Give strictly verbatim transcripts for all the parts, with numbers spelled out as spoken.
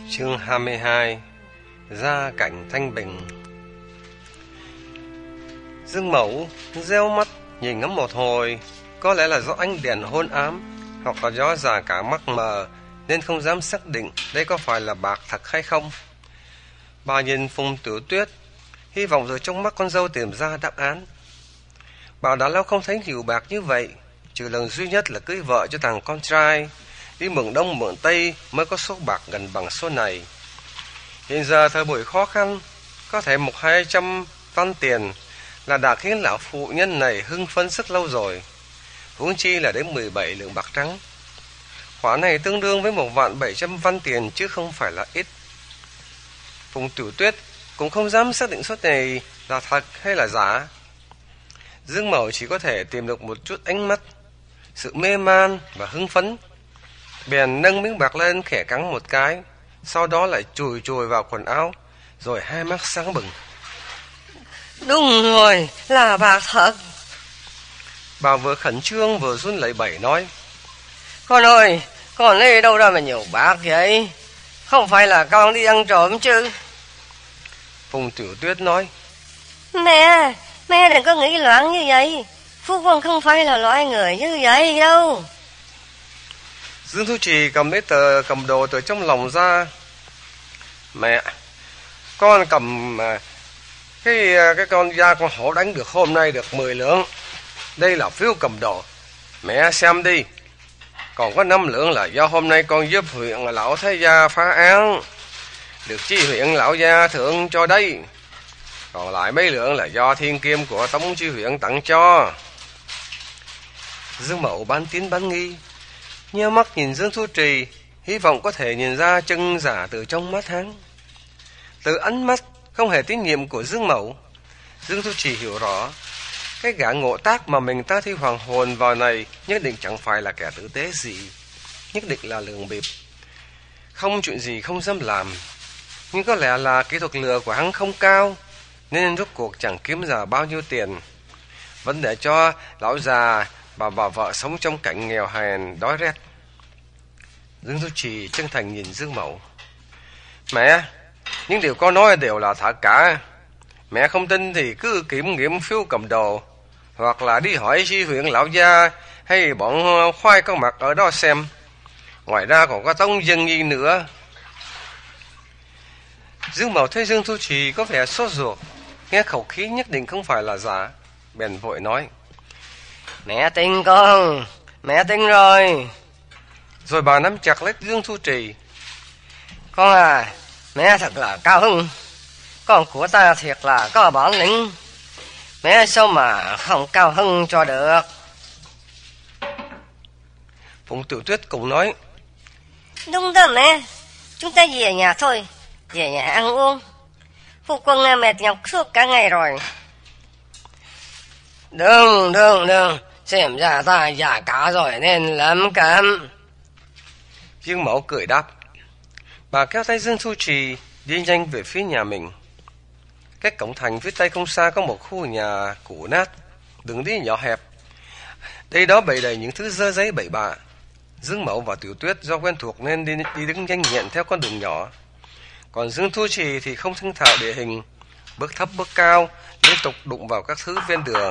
Chương hai mươi hai. Gia cảnh thanh bình. Dương Mẫu reo mắt nhìn ngắm một hồi. Có lẽ là do ánh đèn hôn ám, hoặc là do già cả mắt mờ, nên không dám xác định đây có phải là bạc thật hay không. Bà nhìn Phùng Tiểu Tuyết, hy vọng rồi trong mắt con dâu tìm ra đáp án. Bà đã lâu không thấy nhiều bạc như vậy, trừ lần duy nhất là cưới vợ cho thằng con trai, đi mượn đông mượn tây mới có số bạc gần bằng số này. Hiện giờ thời buổi khó khăn, có thể một hai trăm văn tiền là đã khiến lão phụ nhân này hưng phấn rất lâu rồi, huống chi là đến mười bảy lượng bạc trắng. Khoản này tương đương với một vạn bảy trăm văn tiền chứ không phải là ít. Phùng Tiểu Tuyết cũng không dám xác định số này là thật hay là giả. Dương Mẫu chỉ có thể tìm được một chút ánh mắt, sự mê man và hưng phấn, bèn nâng miếng bạc lên khẽ cắn một cái, sau đó lại chùi chùi vào quần áo, rồi hai mắt sáng bừng. Đúng rồi, là bạc thật. Bà vừa khẩn trương vừa run lẩy bẩy nói: Con ơi, con lấy đâu ra mà nhiều bạc vậy? Không phải là con đi ăn trộm chứ? Phùng Tiểu Tuyết nói: Mẹ, mẹ đừng có nghĩ loạn như vậy. Phu quân không phải là loại người như vậy đâu. Dương Thu Trì cầm lấy tờ cầm đồ từ trong lòng ra. Mẹ, con cầm cái cái con da con hổ đánh được hôm nay được mười lượng. Đây là phiếu cầm đồ, mẹ xem đi. Còn có năm lượng là do hôm nay con giúp huyện lão thái gia phá án, được chi huyện lão gia thưởng cho đây. Còn lại mấy lượng là do thiên kim của tống chi huyện tặng cho. Dương Mẫu bán tín bán nghi, nheo mắt nhìn Dương Thu Trì, hy vọng có thể nhìn ra chân giả từ trong mắt hắn. Từ ánh mắt không hề tín nhiệm của Dương Mẫu, Dương Thu Trì hiểu rõ cái gã ngộ tác mà mình ta thi hoàng hồn vào này nhất định chẳng phải là kẻ tử tế gì, nhất định là lường bịp, không chuyện gì không dám làm. Nhưng có lẽ là kỹ thuật lừa của hắn không cao, nên rốt cuộc chẳng kiếm ra bao nhiêu tiền, vẫn để cho lão già và bà vợ sống trong cảnh nghèo hèn đói rét. Dương Thu Trì chân thành nhìn Dương Mẫu: Mẹ, những điều con nói đều là thật cả. Mẹ không tin thì cứ kiểm nghiệm phiếu cầm đồ, hoặc là đi hỏi chi huyện lão gia hay bọn khoai có mặt ở đó xem. Ngoài ra còn có Tống Dân Nhi nữa. Dương Mẫu thấy Dương Thu Trì có vẻ sốt ruột, nghe khẩu khí nhất định không phải là giả, bèn vội nói: Mẹ tin con, mẹ tin rồi. Rồi bà nắm chặt lấy Dương Thu Trì: Con à, mẹ thật là cao hứng. Con của ta thiệt là có bản lĩnh. Mẹ sao mà không cao hứng cho được. Phùng Tiểu Tuyết cũng nói: Đúng đó mẹ, chúng ta về nhà thôi, về nhà ăn uống. Phu quân mệt nhọc suốt cả ngày rồi. Đừng, đừng, đừng, xem ra ta già cả rồi nên lắm cảm. Dương Mẫu cười đáp. Bà kéo tay Dương Thu Trì đi nhanh về phía nhà mình. Cách cổng thành phía tây không xa có một khu nhà cũ nát, đường đi nhỏ hẹp. Đây đó bày đầy những thứ dơ giấy bậy bạ. Dương Mẫu và Tiểu Tuyết do quen thuộc nên đi, đi đứng nhanh nhẹn theo con đường nhỏ. Còn Dương Thu Trì thì không thông thạo địa hình, bước thấp bước cao, liên tục đụng vào các thứ ven đường.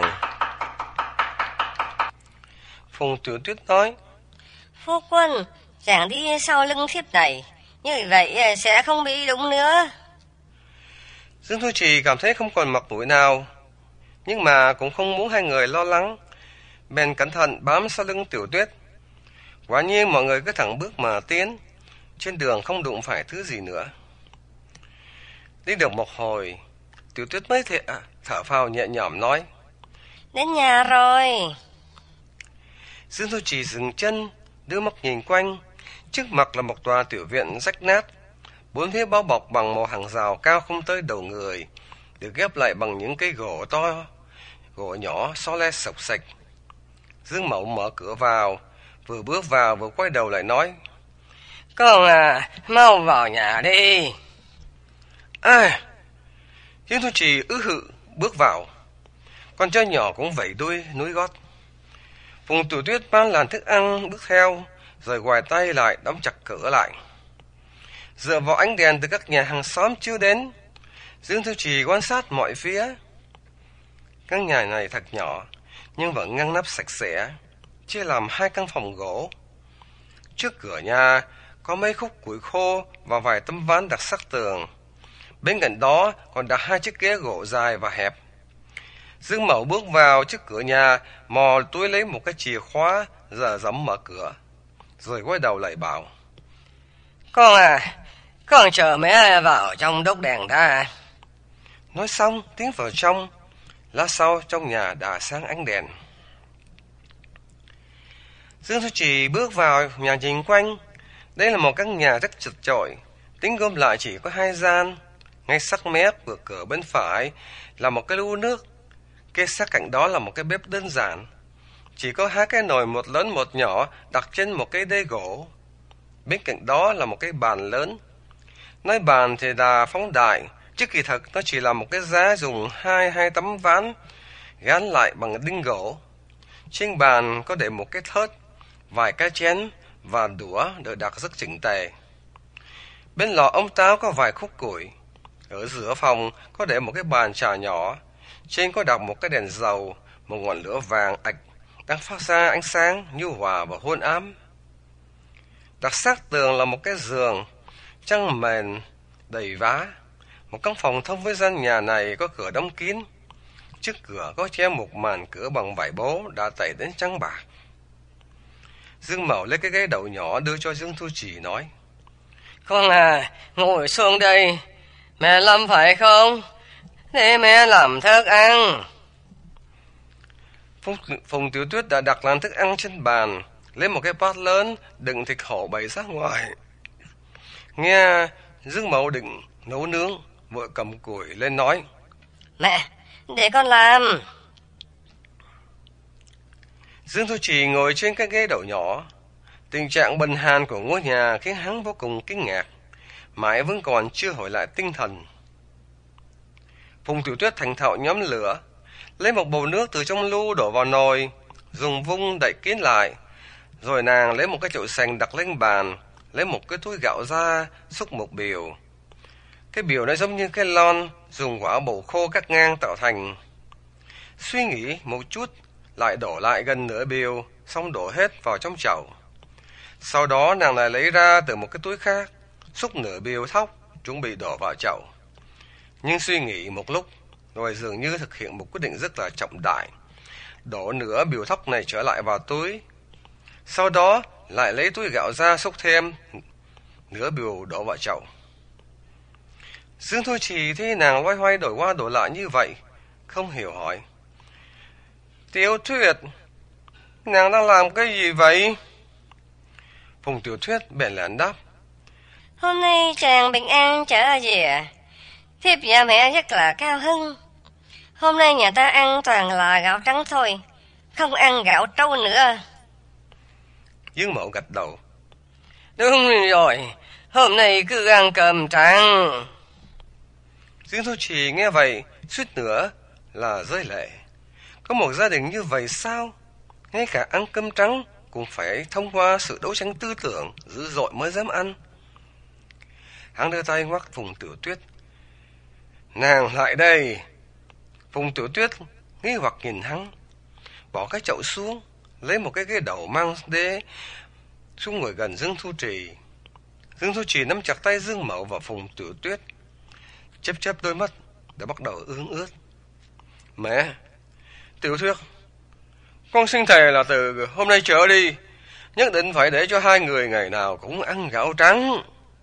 Phùng Tiểu Tuyết nói: Phu quân, chàng đi sau lưng thiếp này, như vậy sẽ không bị đụng nữa. Dương Thu Trì cảm thấy không còn mặt mũi nào, nhưng mà cũng không muốn hai người lo lắng, bèn cẩn thận bám sau lưng Tiểu Tuyết. Quả nhiên mọi người cứ thẳng bước mà tiến, trên đường không đụng phải thứ gì nữa. Đi được một hồi, Tiểu Tuyết mới thệ, à, thở phào nhẹ nhõm nói: Đến nhà rồi. Dương Thu Trì dừng chân, đưa mắt nhìn quanh. Trước mặt là một tòa tiểu viện rách nát, bốn phía bao bọc bằng một hàng rào cao không tới đầu người, được ghép lại bằng những cây gỗ to, gỗ nhỏ xó le sộc sạch. Dương Mẫu mở cửa vào, vừa bước vào vừa quay đầu lại nói: Con à, mau vào nhà đi. À, Dương Thu Trì ứ hự bước vào. Con trai nhỏ cũng vẫy đuôi núi gót. Phùng Tiểu Tuyết mang làn thức ăn bước theo, rồi quài tay lại đóng chặt cửa lại. Dựa vào ánh đèn từ các nhà hàng xóm chiếu đến, Dương Thu Trì quan sát mọi phía. Căn nhà này thật nhỏ, nhưng vẫn ngăn nắp sạch sẽ, chia làm hai căn phòng gỗ. Trước cửa nhà có mấy khúc củi khô và vài tấm ván đặt sát tường. Bên cạnh đó còn đặt hai chiếc ghế gỗ dài và hẹp. Dương Mậu bước vào trước cửa nhà, mò túi lấy một cái chìa khóa, giờ giẫm mở cửa, rồi quay đầu lại bảo: Con à, con chờ mẹ vào trong đốt đèn đã. Nói xong tiến vào trong. Lát sau trong nhà đã sáng ánh đèn. Dương Thu Trì bước vào nhà nhìn quanh. Đây là một căn nhà rất chật chội, tính gom lại chỉ có hai gian. Ngay sát mép của cửa bên phải là một cái lu nước, kế sát cạnh đó là một cái bếp đơn giản, chỉ có hai cái nồi, một lớn một nhỏ, đặt trên một cái đế gỗ. Bên cạnh đó là một cái bàn lớn. Nói bàn thì là phóng đại, chứ kỳ thực nó chỉ là một cái giá dùng hai hai tấm ván gắn lại bằng đinh gỗ. Trên bàn có để một cái thớt, vài cái chén và đũa được đặt rất chỉnh tề. Bên lò ông táo có vài khúc củi. Ở giữa phòng có để một cái bàn trà nhỏ, trên có đặt một cái đèn dầu, một ngọn lửa vàng ạch đang phát ra ánh sáng nhu hòa và hôn ám. Đặt sát tường là một cái giường, chăn mền đầy vá. Một căn phòng thông với gian nhà này có cửa đóng kín. Trước cửa có treo một màn cửa bằng vải bố đã tẩy đến trắng bạc. Dương Mậu lấy cái ghế đầu nhỏ đưa cho Dương Thu Trì nói: Con à, ngồi xuống đây. Mẹ Lâm phải không? Để mẹ làm thức ăn. Phùng, Phùng Tiểu Tuyết đã đặt làm thức ăn trên bàn, lấy một cái bát lớn đựng thịt hổ bày ra ngoài. Nghe Dương Mậu định nấu nướng, vội cầm củi lên nói: Mẹ, để con làm. Dương Thu Trì ngồi trên cái ghế đầu nhỏ. Tình trạng bần hàn của ngôi nhà khiến hắn vô cùng kinh ngạc, mãi vẫn còn chưa hồi lại tinh thần. Phùng Tiểu Tuyết thành thạo nhóm lửa, lấy một bầu nước từ trong lu đổ vào nồi, dùng vung đậy kín lại, rồi nàng lấy một cái chậu sành đặt lên bàn, lấy một cái túi gạo ra, xúc một biểu. Cái biểu này giống như cái lon dùng quả bầu khô cắt ngang tạo thành. Suy nghĩ một chút, lại đổ lại gần nửa biểu, xong đổ hết vào trong chậu. Sau đó nàng lại lấy ra từ một cái túi khác, xúc nửa biểu thóc, chuẩn bị đổ vào chậu. Nhưng suy nghĩ một lúc, rồi dường như thực hiện một quyết định rất là trọng đại, đổ nửa biểu thóc này trở lại vào túi. Sau đó lại lấy túi gạo ra xúc thêm nửa biểu đổ vào chậu. Dương Thu Trì thấy nàng loay hoay đổi qua đổi lại như vậy, không hiểu hỏi: Tiểu Tuyết, nàng đang làm cái gì vậy? Phùng Tiểu Tuyết bèn lén đáp: Hôm nay chàng bình an trở về, thiếp và mẹ rất là cao hứng. Hôm nay nhà ta ăn toàn là gạo trắng thôi, không ăn gạo trâu nữa. Dương Mậu gật đầu: Đúng rồi, hôm nay cứ ăn cơm trắng. Dương Thu Trì nghe vậy suýt nữa là rơi lệ. Có một gia đình như vậy sao? Ngay cả ăn cơm trắng cũng phải thông qua sự đấu tranh tư tưởng dữ dội mới dám ăn. Hắn đưa tay ngoắc Phùng Tiểu Tuyết: Nàng lại đây. Phùng Tiểu Tuyết nghi hoặc nhìn hắn, bỏ cái chậu xuống, lấy một cái ghế đầu mang đế xuống ngồi gần Dương Thu Trì. Dương Thu Trì nắm chặt tay Dương Mậu và Phùng Tiểu Tuyết, chớp chớp đôi mắt đã bắt đầu ương ướt. Mẹ, Tiểu Tuyết, con xin thề là từ hôm nay trở đi, nhất định phải để cho hai người ngày nào cũng ăn gạo trắng.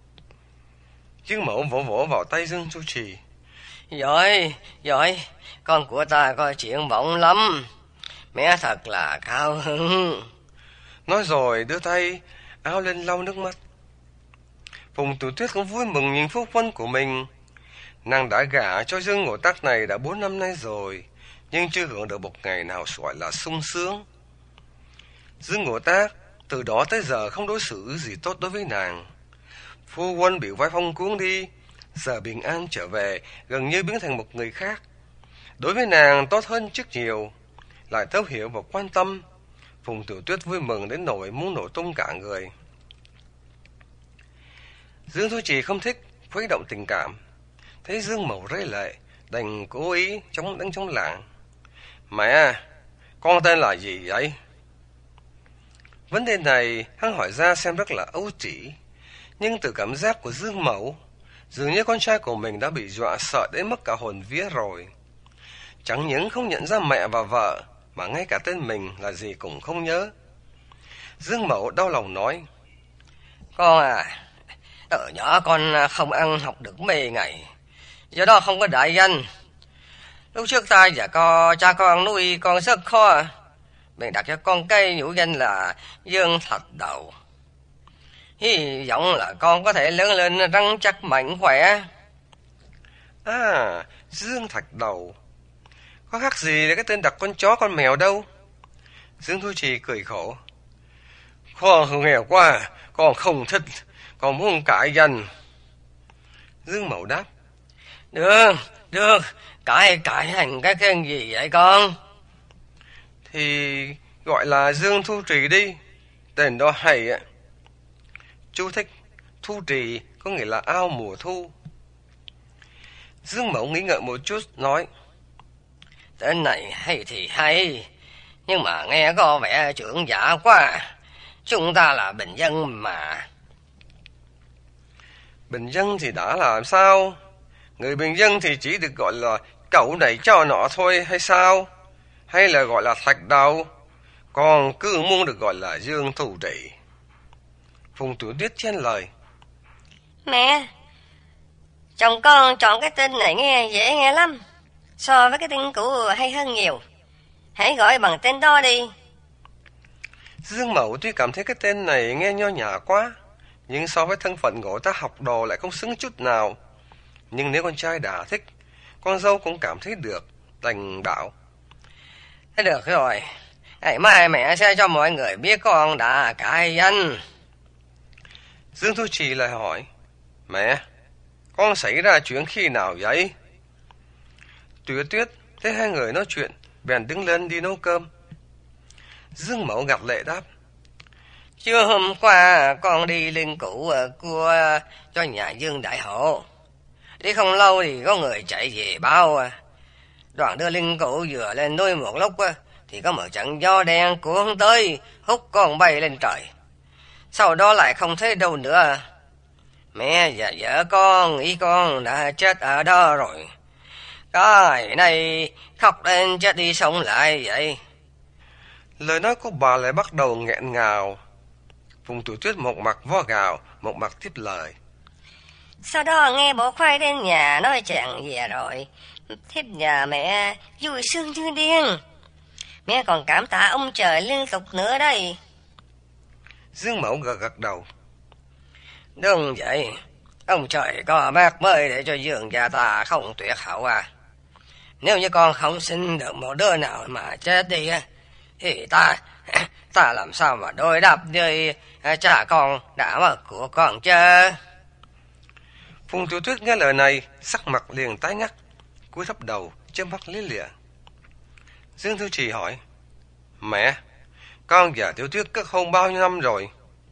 Dương Mậu vỗ vỗ vào tay Dương Thu Trì: Giỏi, giỏi, con của ta có chuyện bổng lắm. Mẹ thật là cao hứng. Nói rồi đưa tay áo lên lau nước mắt. Phùng Tiểu Tuyết cũng vui mừng nhìn phu quân của mình. Nàng đã gả cho Dương Ngộ Tác này đã bốn năm nay rồi, nhưng chưa hưởng được một ngày nào gọi là sung sướng. Dương Ngộ Tác từ đó tới giờ không đối xử gì tốt đối với nàng. Phu quân bị vai phong cuốn đi, giờ bình an trở về gần như biến thành một người khác. Đối với nàng tốt hơn trước nhiều, lại thấu hiểu và quan tâm. Phùng Tiểu Tuyết vui mừng đến nỗi muốn nổ tung cả người. Dương Thu Trì không thích khuấy động tình cảm, thấy Dương Mậu rơi lệ, đành cố ý chống đánh chống lảng. Mẹ, con tên là gì vậy? Vấn đề này hắn hỏi ra xem rất là ấu trĩ, nhưng từ cảm giác của Dương Mậu, dường như con trai của mình đã bị dọa sợ đến mất cả hồn vía rồi. Chẳng những không nhận ra mẹ và vợ, mà ngay cả tên mình là gì cũng không nhớ. Dương Mậu đau lòng nói: Con à, từ nhỏ con không ăn học được mấy ngày, do đó không có đại danh. Lúc trước ta và con cha con nuôi con rất khó, bèn đặt cho con cây nhũ danh là Dương Thạch Đầu. Hy vọng là con có thể lớn lên rắn chắc mạnh khỏe. À, Dương Thạch Đầu, có khác gì để cái tên đặt con chó con mèo đâu. Dương Thu Trì cười khổ: Con nghèo quá, con không thích, con muốn cải danh. Dương Mậu đáp: Được, được, cải cải thành cái khen gì vậy con? Thì gọi là Dương Thu Trì đi, tên đó hay ạ. Chú thích: Thu Trì có nghĩa là ao mùa thu. Dương Mậu nghĩ ngợi một chút nói: Tên này hay thì hay, nhưng mà nghe có vẻ trưởng giả quá. Chúng ta là bình dân mà. Bình dân thì đã làm sao? Người bình dân thì chỉ được gọi là cậu này cho nọ thôi hay sao? Hay là gọi là Thạch Đầu? Còn cứ muốn được gọi là Dương Thu Trì. Phùng Tiểu Tuyết chen lời: Mẹ, chồng con chọn cái tên này nghe dễ nghe lắm, so với cái tên cũ hay hơn nhiều. Hãy gọi bằng tên đó đi. Dương Mậu tuy cảm thấy cái tên này nghe nho nhã quá, nhưng so với thân phận của ta học đồ lại không xứng chút nào. Nhưng nếu con trai đã thích, con dâu cũng cảm thấy được, đành bảo: Thế được rồi, ngày mai mẹ sẽ cho mọi người biết con đã cải danh. Dương Thu Trì lại hỏi: Mẹ, con xảy ra chuyện khi nào vậy? Tuyết Tuyết thấy hai người nói chuyện, bèn đứng lên đi nấu cơm. Dương Mậu gạt lệ đáp: Chưa hôm qua con đi linh cữu của cho nhà Dương Đại Hộ. Đi không lâu thì có người chạy về báo, đoàn đưa linh cữu vừa lên núi một lúc thì có một trận gió đen cuốn tới, hút con bay lên trời. Sau đó lại không thấy đâu nữa. Mẹ và vợ con nghĩ con đã chết ở đó rồi. Cái này khóc lên chết đi sống lại vậy. Lời nói của bà lại bắt đầu nghẹn ngào. Phùng Tiểu Tuyết một mặt vo gào, một mặt tiếp lời: Sau đó nghe bố khoai đến nhà nói chuyện về rồi, thiếp nhà mẹ vui sướng như điên. Mẹ còn cảm tạ ông trời liên tục nữa đây. Dương Mậu gật gật đầu: Đúng vậy, ông trời có bác mới để cho Dương gia ta không tuyệt hậu à. Nếu như con không sinh được một đứa nào mà chết đi thì ta ta làm sao mà đối đáp với cha con đã mất của con chứ. Phùng Tiểu Tuyết nghe lời này, sắc mặt liền tái ngắt, cúi thấp đầu, chớp mắt lý lịa. Dương Thu Trì hỏi: Mẹ, con và Tiểu Tuyết kết hôn bao nhiêu năm rồi?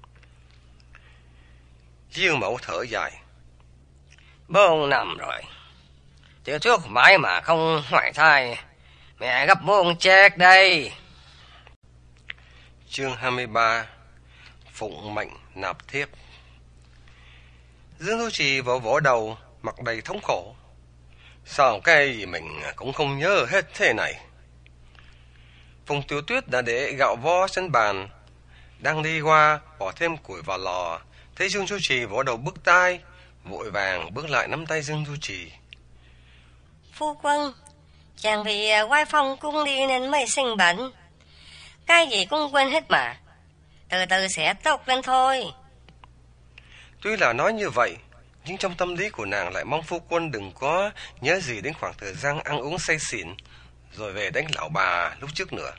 Dương Mậu thở dài: Bốn năm rồi. Tiểu Tuyết mãi mà không hoài thai, mẹ gấp muốn chết đây. Chương hai mươi ba: Phụng mệnh nạp thiếp. Dương Thu Trì vỗ vỗ đầu, mặt đầy thống khổ: Sao cái gì mình cũng không nhớ hết thế này. Phùng Tiểu Tuyết đã để gạo vo trên bàn, đang đi qua bỏ thêm củi vào lò, thấy Dương Thu Trì vỗ đầu bứt tai, vội vàng bước lại nắm tay Dương Thu Trì: Phu quân, chàng vì quay phong cung đi nên mới sinh bệnh. Cái gì cũng quên hết mà, từ từ sẽ tốt lên thôi. Tuy là nói như vậy, nhưng trong tâm lý của nàng lại mong phu quân đừng có nhớ gì đến khoảng thời gian ăn uống say xỉn rồi về đánh lão bà lúc trước nữa.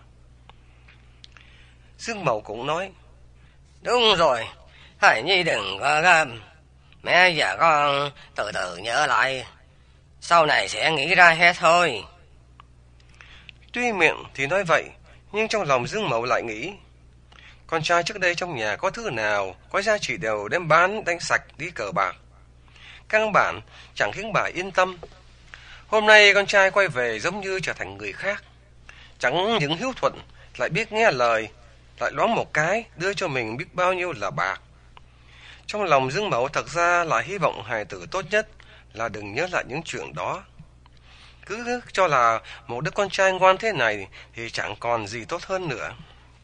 Dương Mậu cũng nói: Đúng rồi, Hải Nhi đừng có gấp. Mẹ và con từ từ nhớ lại, sau này sẽ nghĩ ra hết thôi. Tuy miệng thì nói vậy, nhưng trong lòng Dương Mậu lại nghĩ: Con trai trước đây trong nhà có thứ nào có giá trị đều đem bán đánh sạch đi cờ bạc. Căn bản chẳng khiến bà yên tâm. Hôm nay con trai quay về giống như trở thành người khác. Chẳng những hiếu thuận, lại biết nghe lời, lại loáng một cái đưa cho mình biết bao nhiêu là bạc. Trong lòng Dương Mẫu thật ra là hy vọng hài tử tốt nhất là đừng nhớ lại những chuyện đó. Cứ cho là một đứa con trai ngoan thế này thì chẳng còn gì tốt hơn nữa.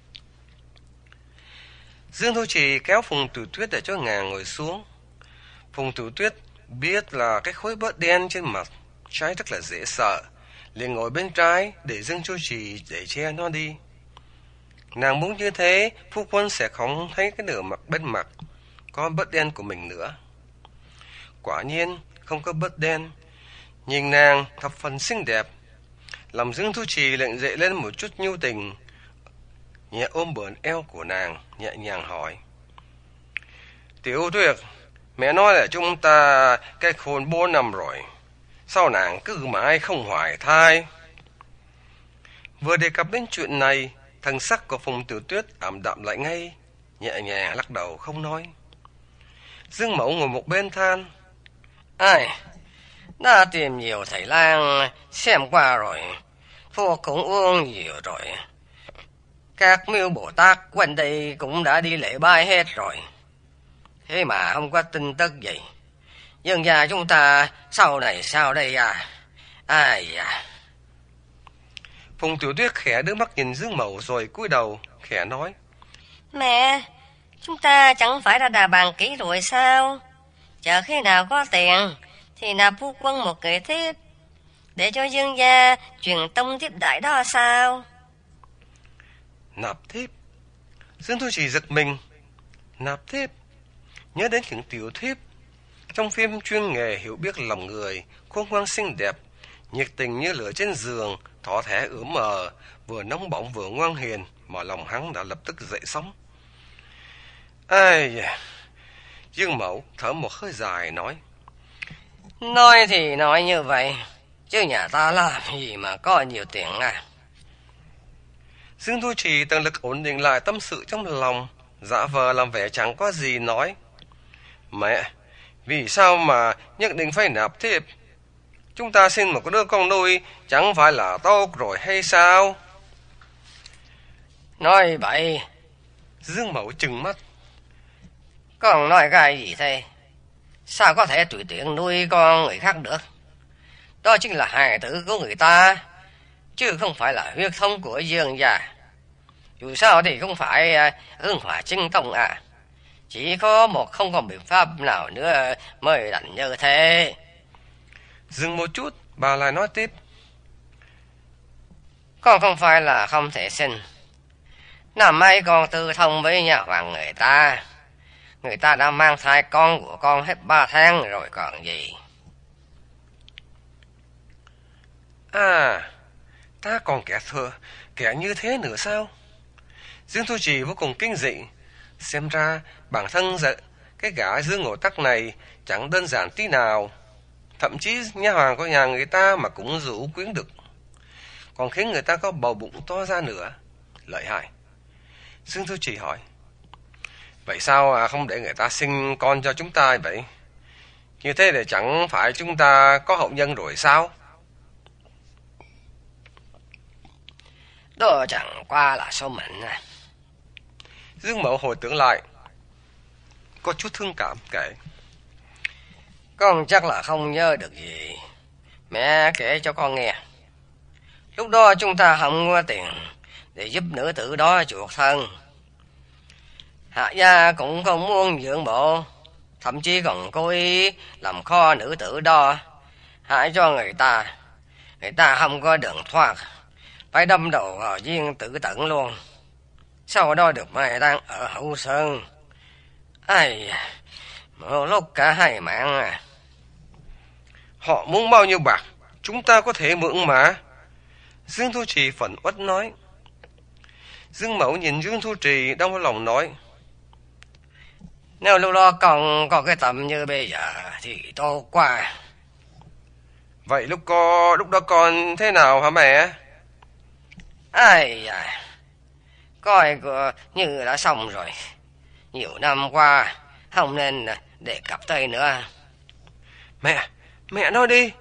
Dương Thu Trì kéo Phùng Tử Tuyết để cho nàng ngồi xuống. Phùng Tử Tuyết biết là cái khối bớt đen trên mặt trái rất là dễ sợ, liền ngồi bên trái để Dương Thu Trì để che nó đi. Nàng muốn như thế, phu quân sẽ không thấy cái nửa mặt bên mặt có bớt đen của mình nữa. Quả nhiên không có bớt đen. Nhìn nàng thập phần xinh đẹp, lòng Dương Thu Trì lệnh dậy lên một chút nhu tình, nhẹ ôm bờn eo của nàng, nhẹ nhàng hỏi: Tiểu Tuyết, mẹ nói là chúng ta kết hôn bốn năm rồi, sao nàng cứ mãi không hoài thai? Vừa đề cập đến chuyện này, thần sắc của Phùng Tử Tuyết ảm đạm lại ngay, nhẹ nhàng lắc đầu không nói. Dương Mẫu ngồi một bên than: Ai, đã tìm nhiều thầy lang xem qua rồi, thuốc cũng uống nhiều rồi. Các miêu Bồ Tát quanh đây cũng đã đi lễ bái hết rồi, thế mà không có tin tức gì. Dân gia chúng ta sau này sao đây à? Ai à? Phùng Tiểu Tuyết khẽ đưa mắt nhìn Dương Mẫu rồi cúi đầu khẽ nói: Mẹ, chúng ta chẳng phải đã đà bàn kỹ rồi sao? Chờ khi nào có tiền thì nạp phu quân một người thiếp, để cho Dương gia truyền tông tiếp đại đó sao? Nạp thiếp? Dương Thu Trì giật mình. Nạp thiếp? Nhớ đến những tiểu thiếp trong phim chuyên nghề hiểu biết lòng người, khuôn ngoan xinh đẹp, nhiệt tình như lửa trên giường, thỏ thẻ ướm mờ, vừa nóng bỏng vừa ngoan hiền, mà lòng hắn đã lập tức dậy sóng. Ai da. Dương Mẫu thở một hơi dài nói: Nói thì nói như vậy, chứ nhà ta làm gì mà có nhiều tiền à? Dương Thu Trì tận lực ổn định lại tâm sự trong lòng, giả vờ làm vẻ chẳng có gì nói: Mẹ, vì sao mà nhất định phải nạp thiếp? Chúng ta xin một đứa con nuôi chẳng phải là tốt rồi hay sao? Nói vậy. Dương Mẫu trừng mắt: Con nói cái gì thế? Sao có thể tùy tiện nuôi con người khác được? Đó chính là hài tử của người ta, chứ không phải là huyết thống của Dương gia. Dù sao thì không phải hương hỏa chính tông à. Chỉ có một không còn biện pháp nào nữa mới đành như thế. Dừng một chút, bà lại nói tiếp: Con không phải là không thể sinh. Năm ấy con tư thông với nhà hoàng người ta, người ta đã mang thai con của con hết ba tháng rồi còn gì. À, ta còn kẻ thừa, kẻ như thế nữa sao? Dương Thu Trì vô cùng kinh dị. Xem ra bản thân dạ, cái gã Dương Ngộ Tắc này chẳng đơn giản tí nào. Thậm chí nha hoàng của nhà người ta mà cũng rủ quyến được, còn khiến người ta có bầu bụng to ra nữa. Lợi hại. Dương Thu Trì hỏi: Vậy sao à, không để người ta sinh con cho chúng ta vậy? Như thế để chẳng phải chúng ta có hậu nhân rồi sao? Đó chẳng qua là số mệnh à. Dương Mẫu hồi tưởng lại, có chút thương cảm kể: Con chắc là không nhớ được gì. Mẹ kể cho con nghe. Lúc đó chúng ta không có tiền để giúp nữ tử đó chuộc thân. Hạ gia cũng không muốn dưỡng bộ, thậm chí còn cố ý làm kho nữ tử đó, hại cho người ta. Người ta không có đường thoát, phải đâm đầu vào viên tử tận luôn. Sau đó được mai táng ở Hậu Sơn. Ai, một lúc cả hai mạng à. Họ muốn bao nhiêu bạc, chúng ta có thể mượn mà. Dương Thu Trì phẫn uất nói. Dương Mẫu nhìn Dương Thu Trì đau lòng nói: Nếu lúc đó còn có cái tầm như bây giờ thì tốt quá. Vậy lúc co lúc đó con thế nào hả mẹ? Ai à, coi như đã xong rồi. Nhiều năm qua, không nên đề cập tới nữa. Mẹ, mẹ nói đi.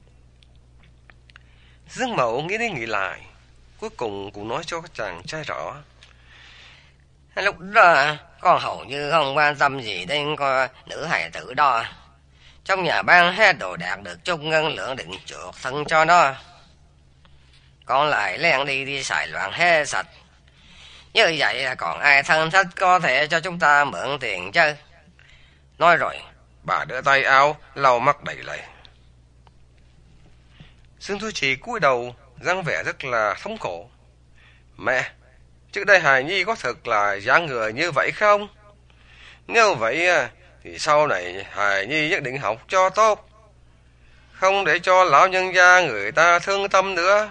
Dương Mẫu nghĩ đi nghĩ lại, cuối cùng cũng nói cho chàng trai rõ. Lúc đó, con hầu như không quan tâm gì đến con nữ hài tử đó. Trong nhà ban hết đồ đạc được chung ngân lượng định chuộc thân cho nó. Con lại len đi đi xài loạn hết sạch. Như vậy là còn ai thân thích có thể cho chúng ta mượn tiền chứ? Nói rồi, bà đưa tay áo lau mắt đầy lệ. Dương Thu Trì cúi đầu, dáng vẻ rất là thống khổ. Mẹ, trước đây hài nhi có thực là dáng người như vậy không? Nếu vậy thì sau này hài nhi nhất định học cho tốt, không để cho lão nhân gia người ta thương tâm nữa.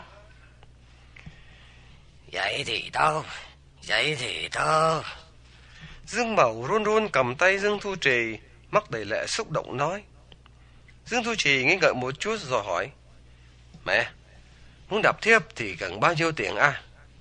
Vậy thì tốt, vậy thì tốt. Dương Mẫu run run cầm tay Dương Thu Trì, mắt đầy lệ xúc động nói. Dương Thu Trì nghĩ ngợi một chút rồi hỏi. Mẹ, muốn đạp thiếp thì cần bao nhiêu tiền à?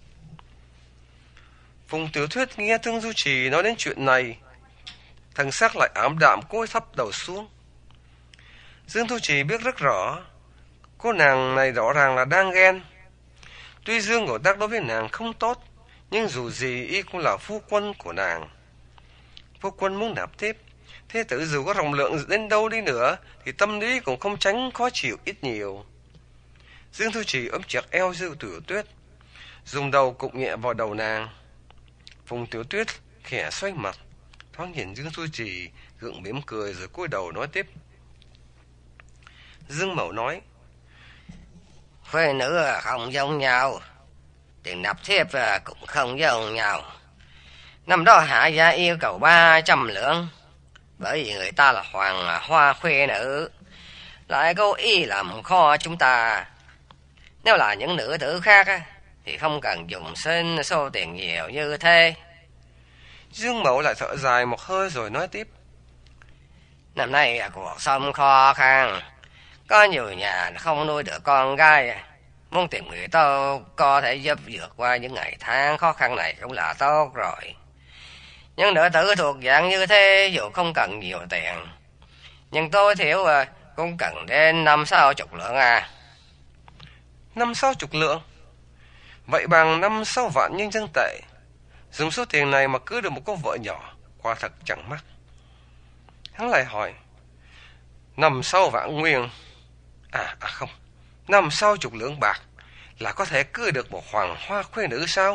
Phùng Tiểu Thuyết nghe Dương Thu Trì nói đến chuyện này, thần sắc lại ảm đạm, cúi thấp đầu xuống. Dương Thu Trì biết rất rõ, cô nàng này rõ ràng là đang ghen. Tuy Dương Ngộ Đắc đối với nàng không tốt, nhưng dù gì y cũng là phu quân của nàng. Phu quân muốn nạp tiếp, thế tử dù có rộng lượng đến đâu đi nữa thì tâm lý cũng không tránh khó chịu ít nhiều. Dương Thu Trì ôm chặt eo Dương Tiểu Tuyết, dùng đầu cụng nhẹ vào đầu nàng. Phùng Tiểu Tuyết khẽ xoay mặt, thoáng nhìn Dương Thu Trì, gượng mỉm cười rồi cúi đầu nói tiếp. Dương Mẫu nói. Khuê nữ không giống nhau, tiền nạp thiếp cũng không giống nhau. Năm đó hạ gia yêu cầu ba trăm lượng, bởi vì người ta là hoàng hoa khuê nữ, lại cố ý làm kho chúng ta. Nếu là những nữ tử khác thì không cần dùng xin số tiền nhiều như thế. Dương Mẫu lại thở dài một hơi rồi nói tiếp. Năm nay cuộc sống khó khăn, có nhiều nhà không nuôi được con gái, muốn tìm người ta có thể giúp vượt qua những ngày tháng khó khăn này cũng là tốt rồi. Nhưng nữ tử thuộc dạng như thế dù không cần nhiều tiền, nhưng tôi thiểu cũng cần đến năm sáu chục lượng à. Năm sáu chục lượng? Vậy bằng năm sáu vạn nhân dân tệ. Dùng số tiền này mà cưới được một cô vợ nhỏ, quả thật chẳng mắc. Hắn lại hỏi. Năm sáu vạn nguyên. À, à không, năm sáu chục lượng bạc là có thể cưới được một hoàng hoa khuê nữ sao?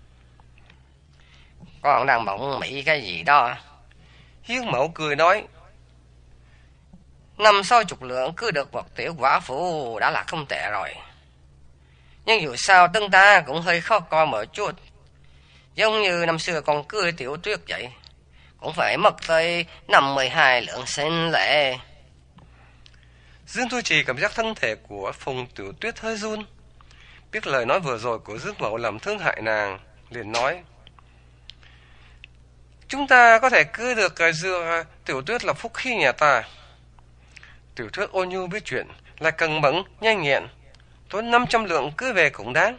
Con đang mộng mị cái gì đó? Dương Mẫu cười nói. Năm sáu chục lượng cưới được một tiểu quả phụ đã là không tệ rồi. Nhưng dù sao tân ta cũng hơi khó coi một chút. Giống như năm xưa con cưới Tiểu Tuyết vậy, cũng phải mất tới năm mươi hai lượng sinh lệ. Dương Thu Trì cảm giác thân thể của Phùng Tiểu Tuyết hơi run. Biết lời nói vừa rồi của Dương Mẫu làm thương hại nàng, liền nói. Chúng ta có thể cưới được cái dựa Tiểu Tuyết là phúc khí nhà ta. Tiểu Tuyết ôn nhu biết chuyện, lại cần mẫn, nhanh nhẹn, tốn năm trăm lượng cưới về cũng đáng.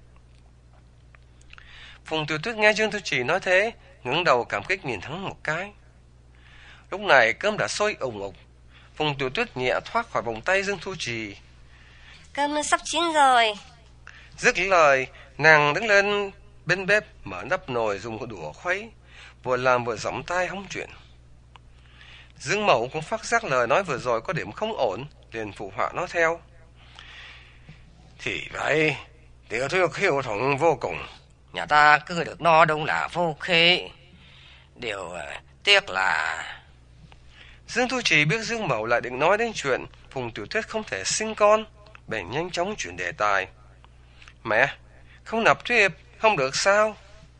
Phùng Tiểu Tuyết nghe Dương Thu Trì nói thế, ngẩng đầu cảm kích nhìn hắn một cái. Lúc này cơm đã sôi ủng ục. Phùng Tiểu Tuyết nhẹ thoát khỏi vòng tay Dương Thu Trì. Cơm sắp chín rồi. Dứt lời, nàng đứng lên bên bếp mở nắp nồi dùng đũa khuấy, vừa làm vừa giọng tai hóng chuyện. Dương Mẫu cũng phát giác lời nói vừa rồi có điểm không ổn, liền phụ họa nói theo. Thì vậy, Tiểu Tuyết hiếu thuận vô cùng, nhà ta cứ được no đúng là vô khí. Điều tiếc là... Dương Thu Trì biết Dương Mẫu lại định nói đến chuyện Phùng Tiểu Tuyết không thể sinh con, bèn nhanh chóng chuyển đề tài. Mẹ, không nạp thiếp không được sao?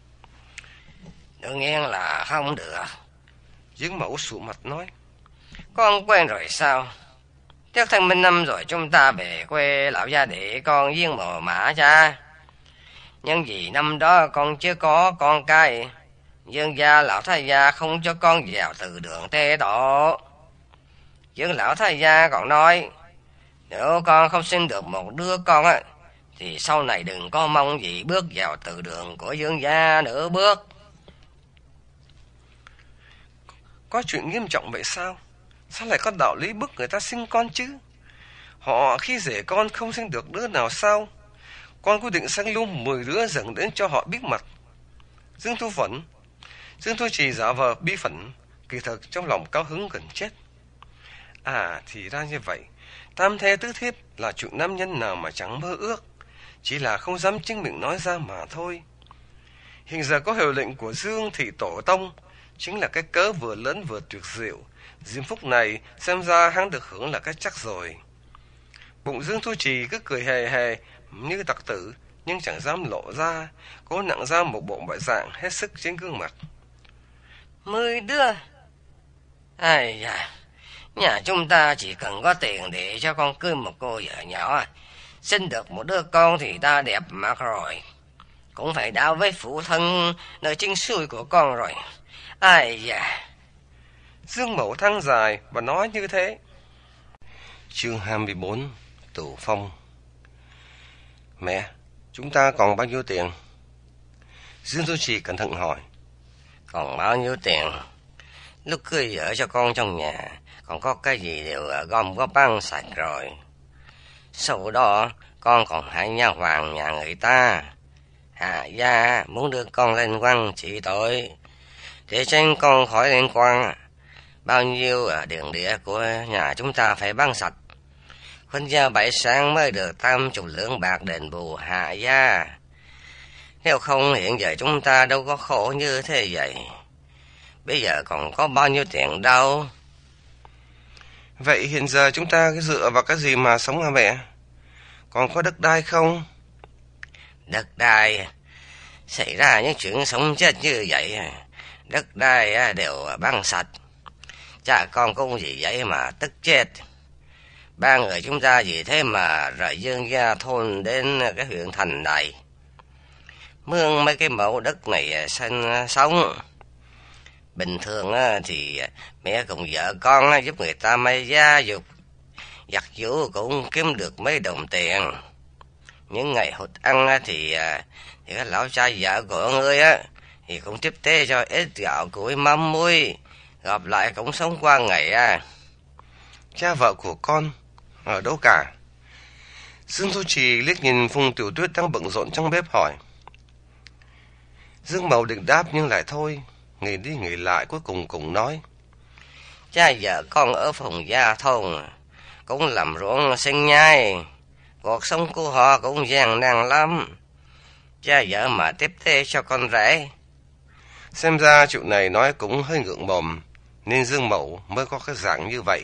Đương nhiên là không được. Dương Mẫu sụ mặt nói. Con quen rồi sao? Tiếc thanh minh năm rồi chúng ta về quê lão gia để con riêng mồ mã cha. Nhưng vì năm đó con chưa có con cái, Dương gia lão thái gia không cho con vào từ đường tế độ. Dương lão thái gia còn nói, nếu con không sinh được một đứa con á, thì sau này đừng có mong gì bước vào từ đường của Dương gia nữa bước. Có chuyện nghiêm trọng vậy sao? Sao lại có đạo lý bức người ta sinh con chứ? Họ khi rể con không sinh được đứa nào sao? Con quyết định sanh luôn mười đứa dẫn đến cho họ biết mặt. Dương Thu Phẫn, Dương Thu Trì giả vờ bi phẫn, kỳ thực trong lòng cao hứng gần chết. À, thì ra như vậy. Tam thê tứ thiếp là chuyện nam nhân nào mà chẳng mơ ước, chỉ là không dám chính miệng nói ra mà thôi. Hiện giờ có hiệu lệnh của Dương Thị Tổ Tông, chính là cái cớ vừa lớn vừa tuyệt diệu. Diễm phúc này xem ra hắn được hưởng là cái chắc rồi. Bụng Dương Thu Trì cứ cười hề hề như tặc tử, nhưng chẳng dám lộ ra, cố nặng ra một bộ bộ dạng hết sức trên gương mặt. Mười đứa. Ai da, nhà chúng ta chỉ cần có tiền để cho con cưới một cô vợ nhỏ, sinh được một đứa con thì ta đẹp mặt rồi. Cũng phải đau với phụ thân nơi chính xuôi của con rồi. Ai da. Dương Mẫu than dài và nói như thế. Chương hai mươi bốn, Tửu Phong. Mẹ, chúng ta còn bao nhiêu tiền? Dương Thu Trì cẩn thận hỏi. Còn bao nhiêu tiền? Lúc cưới vợ cho con trong nhà, còn có cái gì đều gom góp ăn sạch rồi. Sau đó, con còn hại nha hoàng nhà người ta. Hạ gia muốn đưa con lên quan trị tội, để tránh con khỏi lên quan. Bao nhiêu điện địa của nhà chúng ta phải bán sạch. Huynh gia bảy sáng mới được tam chục lượng bạc đền bù hạ gia. Nếu không hiện giờ chúng ta đâu có khổ như thế vậy. Bây giờ còn có bao nhiêu tiền đâu. Vậy hiện giờ chúng ta cái dựa vào cái gì mà sống hả mẹ? Còn có đất đai không? Đất đai xảy ra những chuyện sống chết như vậy, đất đai đều bán sạch. Cha con cũng gì vậy mà tức chết. Ba người chúng ta vì thế mà rời Dương gia thôn đến cái huyện thành này, mướn mấy cái mẫu đất này sinh sống. Bình thường thì mẹ cùng vợ con giúp người ta may gia dục, giặt giũ cũng kiếm được mấy đồng tiền. Những ngày hụt ăn thì thì cái lão cha vợ của ngươi á thì cũng tiếp tế cho ít gạo củi mắm muối, gặp lại cũng sống qua ngày à. Cha vợ của con ở đâu cả? Dương Thu Trì liếc nhìn Phùng Tiểu Tuyết đang bận rộn trong bếp hỏi. Dương Mẫu định đáp nhưng lại thôi, nghĩ đi nghĩ lại cuối cùng cũng nói. Cha vợ con ở Phùng gia thôn cũng làm ruộng sinh nhai, cuộc sống của họ cũng gian nan lắm. Cha vợ mà tiếp tế cho con rể. Xem ra chuyện này nói cũng hơi ngượng mồm, nên Dương Mẫu mới có cái dạng như vậy.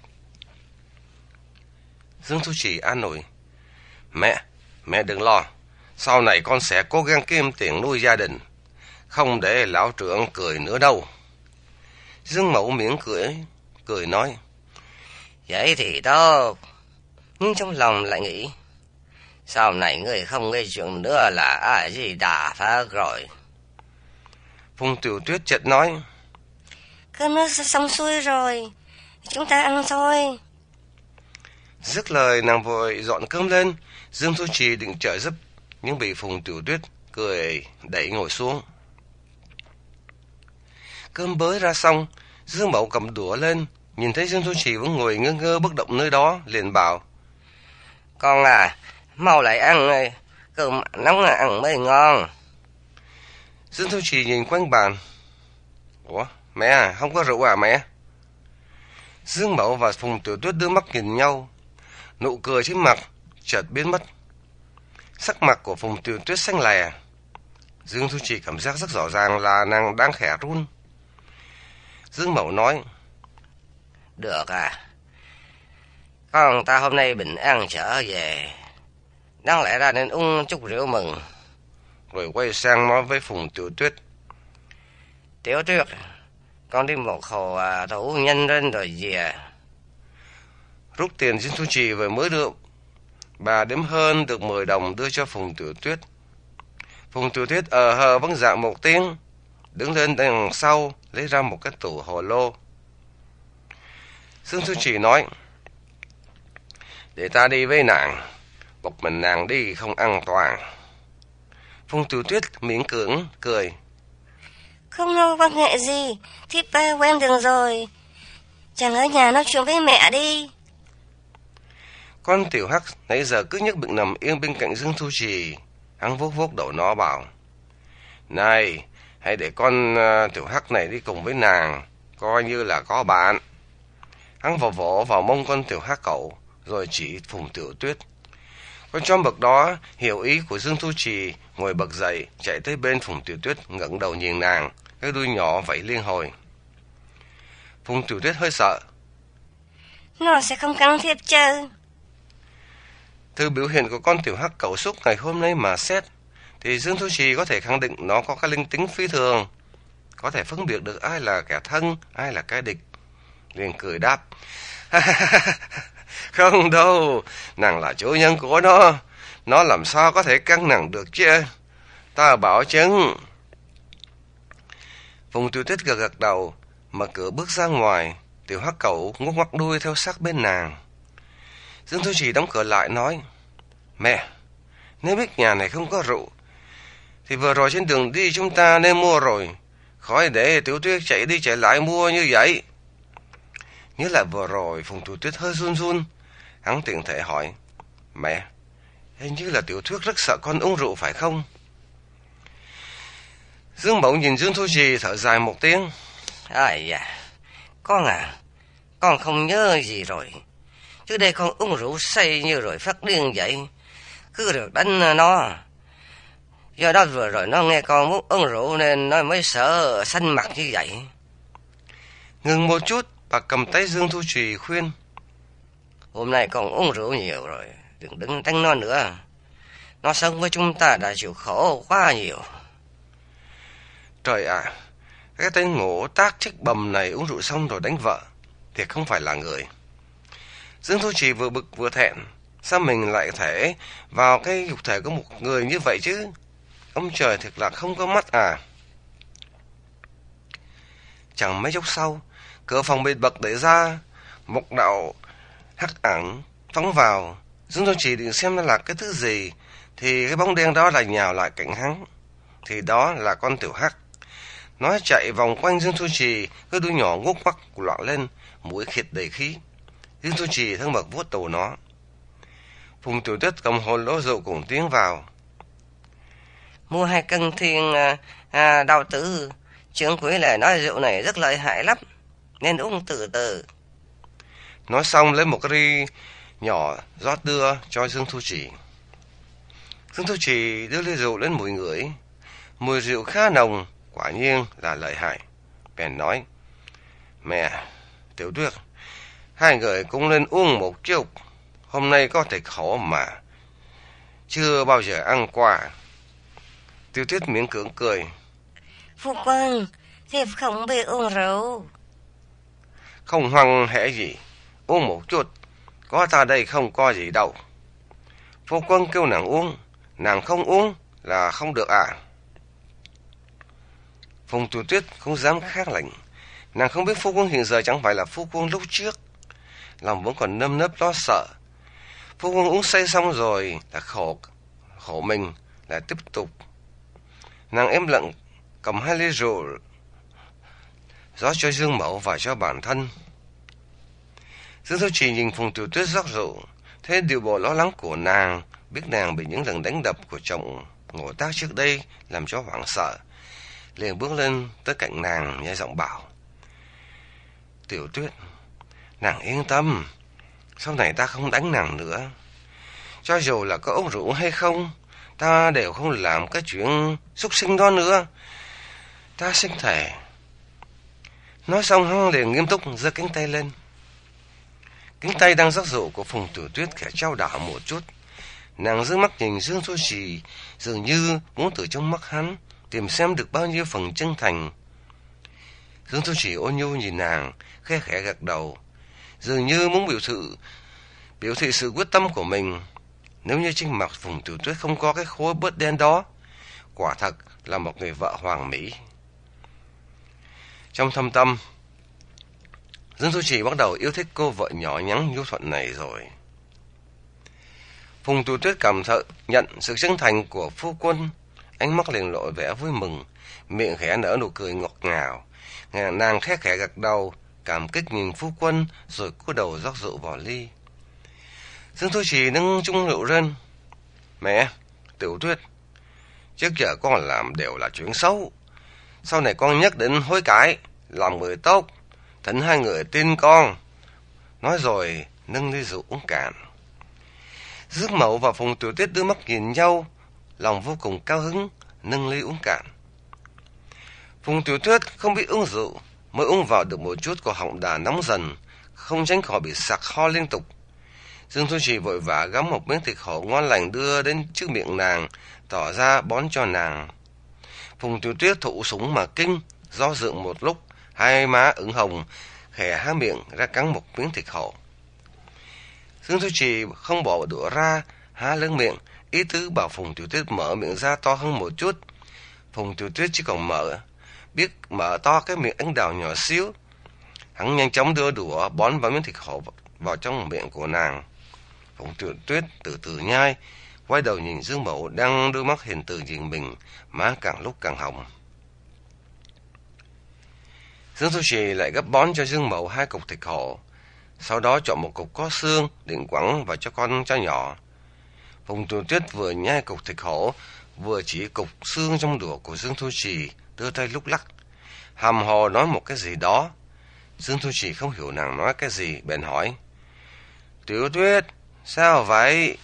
Dương Thu Trì an ủi. Mẹ, mẹ đừng lo, sau này con sẽ cố gắng kiếm tiền nuôi gia đình, không để lão trưởng cười nữa đâu. Dương Mẫu miễn cười, cười nói. Vậy thì tốt, nhưng trong lòng lại nghĩ, sau này người không gây chuyện nữa là ai gì đã phá rồi. Phùng Tiểu Tuyết chợt nói. Cơm nước xong xuôi rồi, chúng ta ăn thôi. Dứt lời nàng vội dọn cơm lên. Dương Thu Trì định trợ giúp, nhưng bị Phùng Tiểu Tuyết cười đẩy ngồi xuống. Cơm bới ra xong, Dương Mẫu cầm đũa lên, nhìn thấy Dương Thu Trì vẫn ngồi ngơ ngơ bất động nơi đó, liền bảo. Con à, mau lại ăn, cơm nóng ăn mới ngon. Dương Thu Trì nhìn quanh bàn. Ủa, mẹ à, không có rượu à mẹ? Dương Mẫu và Phùng Tiểu Tuyết đưa mắt nhìn nhau, nụ cười trên mặt chợt biến mất. Sắc mặt của Phùng Tiểu Tuyết xanh lè. Dương Thu Trì cảm giác rất rõ ràng là nàng đang khẽ run. Dương Mẫu nói. Được à, con ta hôm nay bình an trở về, đáng lẽ ra nên uống chút rượu mừng. Rồi quay sang nói với Phùng Tiểu Tuyết. Tiểu Tuyết, con đi một hồ à, thủ nhân lên rồi về. Rút tiền Dương Thu Trì vừa mới được, bà đếm hơn được mười đồng đưa cho Phùng Tiểu Tuyết. Phùng Tiểu Tuyết ờ hờ vâng dạ một tiếng, đứng lên đằng sau lấy ra một cái tủ hồ lô. Dương Thu Trì nói. Để ta đi với nàng, Một mình nàng đi không an toàn. Phùng Tiểu Tuyết miễn cưỡng cười. Không đâu quan hệ gì, thiếp ba quen đường rồi. Chàng ở nhà nói chuyện với mẹ đi. Con Tiểu Hắc nãy giờ cứ nhấc bụng nằm yên bên cạnh Dương Thu Trì. Hắn vuốt vuốt đầu nó bảo: Này, hãy để con uh, Tiểu Hắc này đi cùng với nàng, coi như là có bạn. Hắn vỗ vỗ vào mông con Tiểu Hắc cậu, rồi chỉ Phùng Tiểu Tuyết. Con chó bậc đó hiểu ý của Dương Thu Trì, ngồi bật dậy chạy tới bên Phùng Tiểu Tuyết, ngẩng đầu nhìn nàng, cái đuôi nhỏ vẫy liên hồi. Phùng Tiểu Tuyết hơi sợ. Nó sẽ không cắn thiếp chứ? Từ biểu hiện của con Tiểu Hắc cẩu xúc ngày hôm nay mà xét, thì Dương Thu Trì có thể khẳng định nó có cái linh tính phi thường, có thể phân biệt được ai là kẻ thân, ai là kẻ địch. Liền cười đáp: Không đâu, nàng là chủ nhân của nó, nó làm sao có thể cắn nàng được chứ, ta bảo chứng. Phùng Tiểu Tuyết gật gật đầu, mở cửa bước ra ngoài. Tiểu Hắc cẩu ngúc ngoắc đuôi theo sát bên nàng. Dương Thu Trì đóng cửa lại nói: Mẹ, nếu biết nhà này không có rượu, thì vừa rồi trên đường đi chúng ta nên mua rồi, khỏi để Tiểu Tuyết chạy đi chạy lại mua như vậy. Nhớ lại vừa rồi, Phùng Tiểu Tuyết hơi run run. Hắn tiện thể hỏi: Mẹ, hình như là Tiểu Tuyết rất sợ con uống rượu phải không? Dương Mậu nhìn Dương Thu Trì thở dài một tiếng: Ai da, con à, con không nhớ gì rồi. Trước đây con uống rượu say như rồi phát điên vậy, cứ được đánh nó. Do đó vừa rồi nó nghe con muốn uống rượu nên nó mới sợ xanh mặt như vậy. Ngừng một chút, bà cầm tay Dương Thu Trì khuyên: Hôm nay con uống rượu nhiều rồi, đừng đứng đánh nó nữa. Nó sống với chúng ta đã chịu khổ quá nhiều. Trời ạ, à, cái tên ngộ tác trích bầm này uống rượu xong rồi đánh vợ, thì không phải là người. Dương Thu Trì vừa bực vừa thẹn, sao mình lại thể vào cái nhục thể của một người như vậy chứ? Ông trời thật là không có mắt à. Chẳng mấy chốc sau, cửa phòng bị bật đẩy ra, một đạo hắc ảnh phóng vào. Dương Thu Trì định xem nó là cái thứ gì, thì cái bóng đen đó lại nhào lại cạnh hắn. Thì đó là con Tiểu Hắc. Nó chạy vòng quanh Dương Thu Trì, cái đuôi nhỏ ngúc ngoắc loạn lên, mũi khịt đầy khí. Dương Thu Trì thân mật vuốt đầu nó. Phùng Tiểu Tuyết cầm hồn lỗ rượu cùng tiến vào. Mua hai cân thiên à, à, đào tử. Trưởng quỹ lại nói rượu này rất lợi hại lắm, nên uống từ từ. Nói xong lấy một cái ly nhỏ rót đưa cho Dương Thu Trì. Dương Thu Trì đưa ly rượu lên mùi ngửi. Mùi rượu khá nồng, quả nhiên là lợi hại. Bèn nói: Mẹ, Tiểu Tuyết, hai người cũng nên uống một chút. Hôm nay có thể khổ mà chưa bao giờ ăn qua. Tiểu Tuyết miễn cưỡng cười: Phu quân, thiếp không biết uống rượu. Không hoằng hễ gì, uống một chút, có ta đây không có gì đâu. Phu quân kêu nàng uống, nàng không uống là không được à? Phùng Tiểu Tuyết không dám khác lệnh. Nàng không biết phu quân hiện giờ chẳng phải là phu quân lúc trước, lòng vẫn còn nơm nớp lo sợ. Phu quân uống say xong rồi là khổ khổ mình, lại tiếp tục. Nàng im lặng cầm hai ly rượu rót cho Dương Mậu và cho bản thân. Dương Thu Trì nhìn Phùng Tiểu Tuyết rót rượu, thấy điều bộ lo lắng của nàng, biết nàng bị những lần đánh đập của chồng ngộ tác trước đây làm cho hoảng sợ, liền bước lên tới cạnh nàng nhẹ giọng bảo: Tiểu Tuyết, nàng yên tâm, sau này ta không đánh nàng nữa. Cho dù là có uống rượu hay không, ta đều không làm cái chuyện súc sinh đó nữa. Ta xin thề. Nói xong hắn liền nghiêm túc giơ cánh tay lên. Cánh tay đang rót rượu của Phùng Tiểu Tuyết khẽ trao đảo một chút. Nàng giữ mắt nhìn Dương Thu Trì, dường như muốn từ trong mắt hắn tìm xem được bao nhiêu phần chân thành. Dương Thu Trì ôn nhu nhìn nàng, khẽ khẽ gật đầu, dường như muốn biểu sự biểu thị sự quyết tâm của mình. Nếu như trên mặt Phùng Tiểu Tuyết không có cái khối bớt đen đó, quả thật là một người vợ hoàn mỹ. Trong thâm tâm, Dương Thu Trì bắt đầu yêu thích cô vợ nhỏ nhắn nhu thuận này rồi. Phùng Tiểu Tuyết cảm thợ nhận sự chân thành của phu quân, ánh mắt liền lộ vẻ vui mừng, miệng khẽ nở nụ cười ngọt ngào. Nàng khẽ khẽ gật đầu, cảm kích nhìn phu quân, rồi cúi đầu rót rượu vào ly. Dương Thu Trì nâng chung rượu lên. Mẹ, Tiểu Tuyết, trước giờ con làm đều là chuyện xấu, sau này con nhất định hối cải, làm người tốt, thỉnh hai người tin con. Nói rồi nâng ly rượu uống cạn. Dương Mậu và Phùng Tiểu Tuyết đưa mắt nhìn nhau, lòng vô cùng cao hứng, nâng ly uống cạn. Phùng Tiểu Tuyết không biết uống rượu, mới uống vào được một chút, của họng đã nóng dần, không tránh khỏi bị sặc ho liên tục. Dương Thu Trì vội vã gắm một miếng thịt hổ ngon lành đưa đến trước miệng nàng, tỏ ra bón cho nàng. Phùng Tiểu Tuyết thụ sủng mà kinh, do dự một lúc, hai má ửng hồng, khẽ há miệng ra cắn một miếng thịt hổ. Dương Thu Trì không bỏ đũa ra, há lớn miệng, ý tứ bảo Phùng Tiểu Tuyết mở miệng ra to hơn một chút. Phùng Tiểu Tuyết chỉ còn mở, biết mở to cái miệng anh đào nhỏ xíu. Hắn nhanh chóng đưa đũa bón vào miếng thịt hổ vào trong miệng của nàng. Phùng Tiểu Tuyết từ từ nhai, quay đầu nhìn Dương Mậu đang đôi mắt hiền từ nhìn mình, má càng lúc càng hồng. Dương Thu Trì lại gấp bón cho Dương Mậu hai cục thịt hổ, sau đó chọn một cục có xương định quẳng vào cho con trai nhỏ. Phùng Tiểu Tuyết vừa nhai cục thịt hổ, vừa chỉ cục xương trong đũa của Dương Thu Trì, đưa tay lúc lắc, hàm hồ nói một cái gì đó. Dương Thu Trì không hiểu nàng nói cái gì, bèn hỏi: Tiểu Tuyết, sao vậy?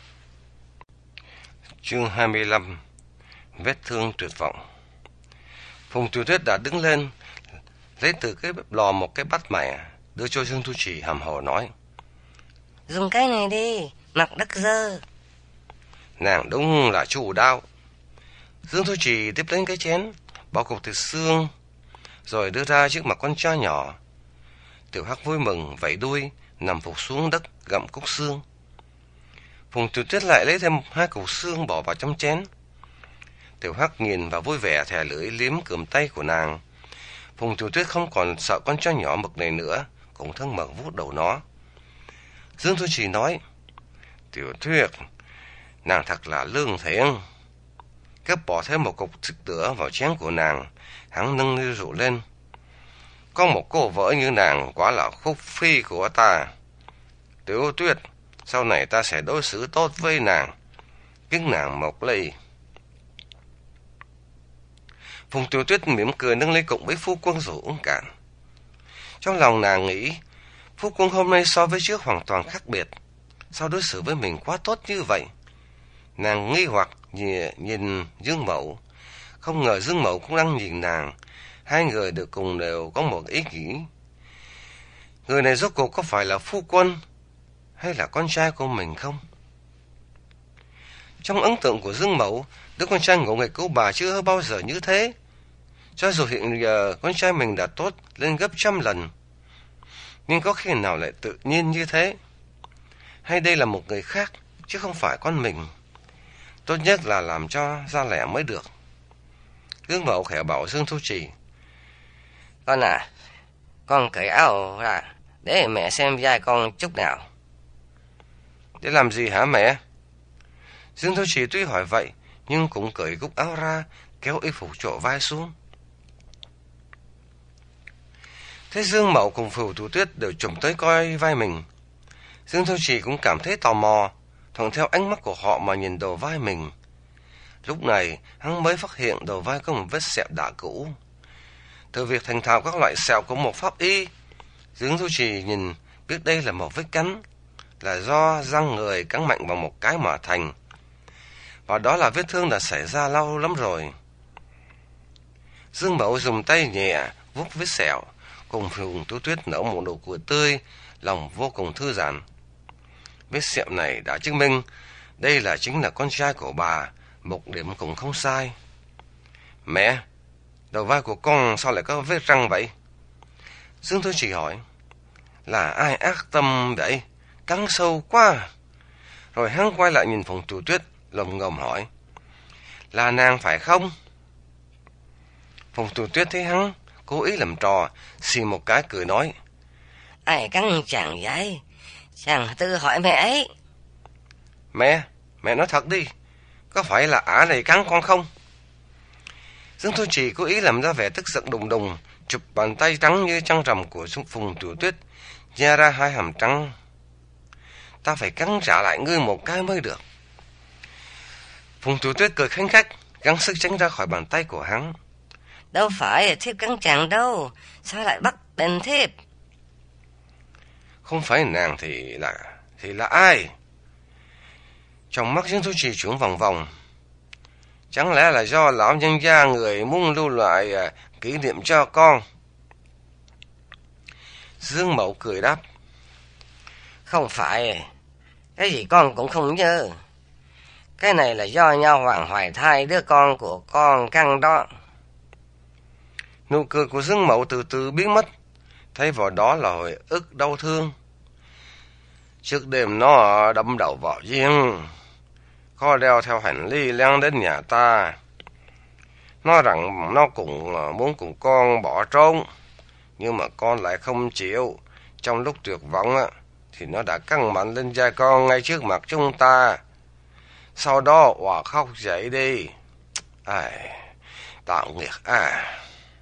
Chương hai mươi lăm. Vết thương tuyệt vọng. Phùng Tiểu Tuyết đã đứng lên, lấy từ cái bếp lò một cái bát mẻ, đưa cho Dương Thu Trì, hàm hồ nói: Dùng cái này đi, mặt đất dơ. Nàng đúng là chủ đạo. Dương Thu Trì tiếp lên cái chén, bỏ cục thịt xương, rồi đưa ra trước mặt con trai nhỏ. Tiểu Hắc vui mừng vẫy đuôi, nằm phục xuống đất gặm cúc xương. Phùng Tiểu Tuyết lại lấy thêm hai cục xương bỏ vào trong chén. Tiểu Hắc nhìn và vui vẻ thè lưỡi liếm cườm tay của nàng. Phùng Tiểu Tuyết không còn sợ con chó nhỏ mực này nữa, cũng thân mật vuốt đầu nó. Dương Thu Trì nói: Tiểu Tuyết, nàng thật là lương thiện. Gấp bỏ thêm một cục thịt nữa vào chén của nàng, hắn nâng ly rượu lên. Có một cô vợ như nàng quả là khúc phi của ta. Tiểu Tuyết, sau này ta sẽ đối xử tốt với nàng. Kính nàng một ly. Phùng Tiểu Tuyết mỉm cười nâng ly cùng với phu quân rượu uống cạn. Trong lòng nàng nghĩ, phu quân hôm nay so với trước hoàn toàn khác biệt. Sao đối xử với mình quá tốt như vậy? Nàng nghi hoặc nhìn, nhìn Dương Mậu. Không ngờ Dương Mậu cũng đang nhìn nàng. Hai người đều cùng đều có một ý nghĩ. Người này rốt cuộc có phải là phu quân hay là con trai của mình không? Trong ấn tượng của Dương Mậu, đứa con trai ngỗ nghịch của bà chưa bao giờ như thế. Cho dù hiện giờ con trai mình đã tốt lên gấp trăm lần, nhưng có khi nào lại tự nhiên như thế? Hay đây là một người khác, chứ không phải con mình? Tốt nhất là làm cho ra lẽ mới được. Dương Mậu khẽ bảo Dương Thu Trì: Con à, con cởi áo ra để mẹ xem vai con chút nào. Để làm gì hả mẹ? Dương Thu Trì tuy hỏi vậy, nhưng cũng cởi cúc áo ra, kéo y phục trổ vai xuống. Thế Dương Mậu cùng Phùng Tiểu Tuyết đều chụm tới coi vai mình. Dương Thu Trì cũng cảm thấy tò mò, thuận theo ánh mắt của họ mà nhìn đầu vai mình. Lúc này, hắn mới phát hiện đầu vai có một vết sẹo đã cũ. Từ việc thành thạo các loại sẹo của một pháp y, Dương Thu Trì nhìn biết đây là một vết cắn, là do răng người cắn mạnh vào một cái mà thành. Và đó là vết thương đã xảy ra lâu lắm rồi. Dương Mậu dùng tay nhẹ vuốt vết sẹo, cùng Phùng Tiểu Tuyết nở một nụ cười tươi, lòng vô cùng thư giãn. Vết sẹo này đã chứng minh đây là chính là con trai của bà, một điểm cũng không sai. Mẹ, đầu vai của con sao lại có vết răng vậy? Dương Thu Trì hỏi. Là ai ác tâm vậy? Cắn sâu quá. Rồi hắn quay lại nhìn Phùng Tiểu Tuyết, lồng ngồm hỏi: Là nàng phải không? Phùng Tiểu Tuyết thấy hắn cố ý làm trò, xì một cái cười nói: Ai cắn chàng vậy? Chàng tự hỏi mẹ ấy. Mẹ, mẹ nói thật đi, có phải là ả này cắn con không? Dương Thu Trì cố ý làm ra vẻ tức giận đùng đùng, chụp bàn tay trắng như trăng rằm của Phùng Tiểu Tuyết, nhe ra hai hàm trắng. Ta phải cắn trả lại ngươi một cái mới được. Phùng Tiểu Tuyết cười khanh khách, gắng sức tránh ra khỏi bàn tay của hắn. Đâu phải thiếp cắn chàng đâu, sao lại bắt tên thiếp? Không phải nàng thì là thì là ai? Trong mắt Dương Thu Trì chuyển vòng vòng. Chẳng lẽ là do lão nhân gia người muốn lưu lại à, kỷ niệm cho con? Dương Mậu cười đáp. Không phải, cái gì con cũng không nhớ. Cái này là do Nha Hoàng hoài thai đứa con của con căng đó. Nụ cười của Dương Mậu từ từ biến mất, thay vào đó là hồi ức đau thương. Trước đêm nó đâm đầu vào giếng, có đeo theo hành lý leo đến nhà ta. Nói rằng nó cũng muốn cùng con bỏ trốn, nhưng mà con lại không chịu. Trong lúc tuyệt vọng á, thì nó đã căng mạnh lên vai con ngay trước mặt chúng ta. Sau đó òa khóc dậy đi. Ai, tạo nghiệt à.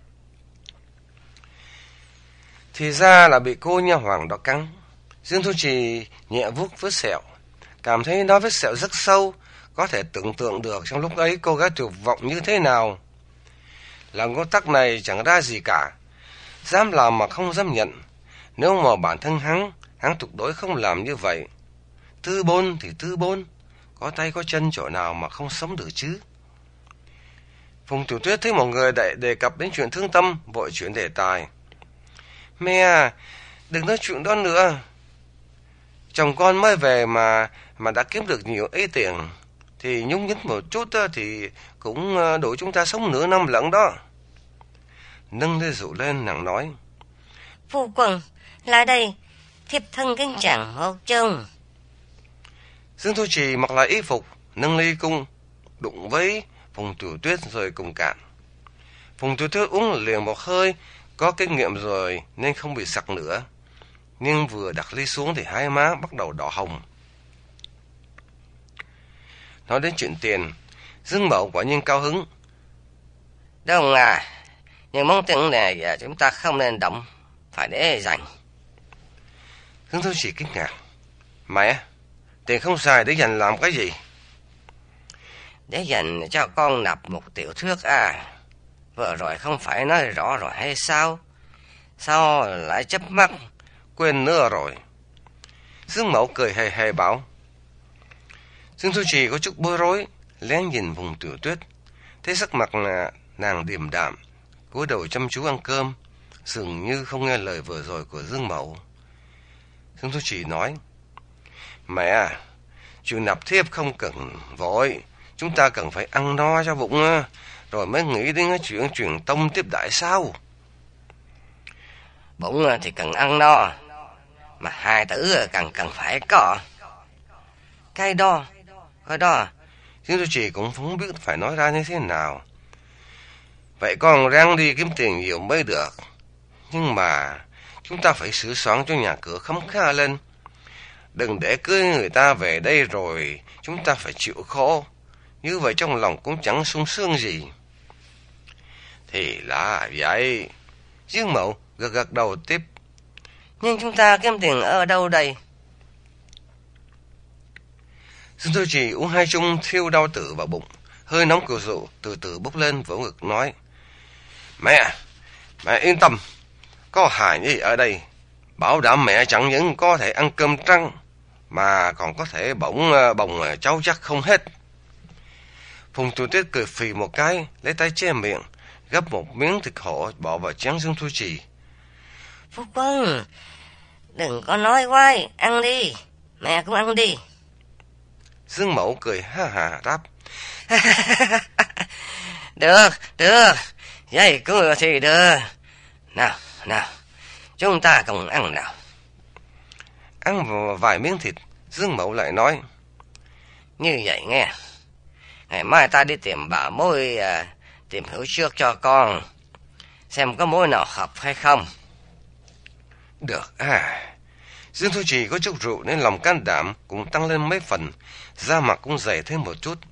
Thì ra là bị cô Nha Hoàng đó cắn. Dương Thu Trì nhẹ vuốt vết sẹo, cảm thấy nó vết sẹo rất sâu, có thể tưởng tượng được trong lúc ấy cô gái tuyệt vọng như thế nào. Làm ngô tắc này chẳng ra gì cả, dám làm mà không dám nhận. Nếu mà bản thân hắn, hắn tuyệt đối không làm như vậy. Tư bôn thì tư bôn, có tay có chân chỗ nào mà không sống được chứ. Phùng Tiểu Tuyết thấy mọi người đề, đề cập đến chuyện thương tâm, vội chuyển đề tài. Mẹ, đừng nói chuyện đó nữa. Chồng con mới về mà mà đã kiếm được nhiều ấy tiền, thì nhúng nhích một chút thì cũng đủ chúng ta sống nửa năm lận đó. Nâng ly rượu lên, nàng nói. Phu quân, lại đây, thiếp thân kính chàng một chung. Dương Thu Trì mặc lại y phục, nâng ly cung, đụng với Phùng Tiểu Tuyết rồi cùng cạn. Phùng Tiểu Tuyết uống liền một hơi, có kinh nghiệm rồi nên không bị sặc nữa. Nhưng vừa đặt ly xuống thì hai má bắt đầu đỏ hồng. Nói đến chuyện tiền, Dương Mậu quả nhiên cao hứng. Đúng à, nhưng món tiền này chúng ta không nên động, phải để dành. Dương Thu Trì kinh ngạc. Mẹ, tiền không xài để dành làm cái gì? Để dành cho con nạp một tiểu thước à. Vừa rồi không phải nói rõ rồi hay sao? Sao lại chớp mắt? Quên nữa rồi. Dương Mậu cười hề hề bảo. Dương Thu Trì có chút bối rối, lén nhìn Phùng Tiểu Tuyết, thấy sắc mặt là nàng điềm đạm, cúi đầu chăm chú ăn cơm, dường như không nghe lời vừa rồi của Dương Mậu. Dương Thu Trì nói. Mẹ, chuyện nạp thiếp không cần vội, chúng ta cần phải ăn no cho bụng, rồi mới nghĩ đến cái chuyện truyền tông tiếp đại sau. Bụng thì cần ăn no, mà hai tử cần cần phải có. Cái đó, cái đó. Dương Thu Trì cũng không biết phải nói ra như thế nào. Vậy con ráng đi kiếm tiền nhiều mới được. Nhưng mà chúng ta phải sửa soạn cho nhà cửa khấm khá lên. Đừng để cưới người ta về đây rồi chúng ta phải chịu khổ. Như vậy trong lòng cũng chẳng sung sướng gì. Thì là vậy. Dương Mậu gật gật đầu tiếp. Nhưng chúng ta kiếm tiền ở đâu đây? Dương Thu Trì uống hai chung thiêu đau tử vào bụng, hơi nóng của rượu từ từ bốc lên vỗ ngực nói. Mẹ, mẹ yên tâm, có Hải Nhi ở đây, bảo đảm mẹ chẳng những có thể ăn cơm trăng, mà còn có thể bỗng bồng cháu chắc không hết. Phùng Tiểu Tuyết cười phì một cái, lấy tay che miệng, gấp một miếng thịt hổ bỏ vào chén Dương Thu Trì. Phu quân, đừng có nói hoài, ăn đi, mẹ cũng ăn đi. Dương Mậu cười ha hà đáp. Được, được, vậy cũng thì được. Nào, nào, chúng ta cùng ăn nào. Ăn vào vài miếng thịt, Dương Mậu lại nói. Như vậy nghe, ngày mai ta đi tìm bà mối à, tìm hiểu trước cho con, xem có mối nào hợp hay không. Được à. Dương Thu Trì có chút rượu nên lòng can đảm cũng tăng lên mấy phần, da mặt cũng dày thêm một chút.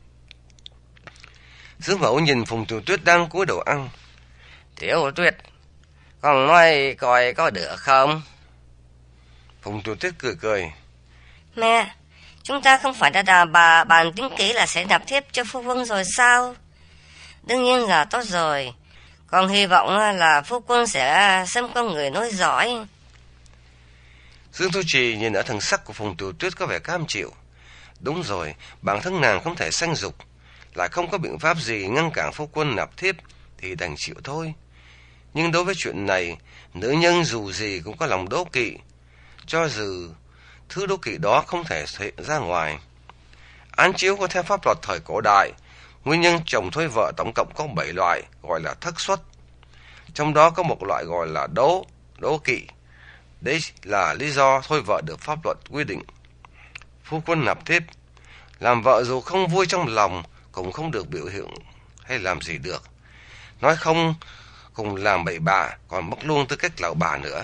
Dương Mẫu nhìn Phùng Tiểu Tuyết đang cúi đầu ăn. Tiểu Tuyết, con nói coi có được không? Phùng Tiểu Tuyết cười cười. Mẹ, chúng ta không phải đã đà bà bàn tính kỹ là sẽ nạp thiếp cho phu quân rồi sao? Đương nhiên là tốt rồi. Con hy vọng là phu quân sẽ xem con người nói giỏi. Dương Thu Trì nhìn ở thần sắc của Phùng Tiểu Tuyết có vẻ cam chịu. Đúng rồi, bản thân nàng không thể sanh dục, lại không có biện pháp gì ngăn cản phu quân nạp thiếp thì đành chịu thôi. Nhưng đối với chuyện này, nữ nhân dù gì cũng có lòng đố kỵ, cho dù thứ đố kỵ đó không thể thể ra ngoài. Án chiếu có theo pháp luật thời cổ đại, nguyên nhân chồng thuê vợ tổng cộng có bảy loại, gọi là thất xuất. Trong đó có một loại gọi là đố, đố kỵ. Đấy là lý do thôi vợ được pháp luật quy định. Phu quân nạp thiếp, làm vợ dù không vui trong lòng cũng không được biểu hiện hay làm gì được. Nói không cùng làm bậy bạ, còn mất luôn tư cách lão bà nữa.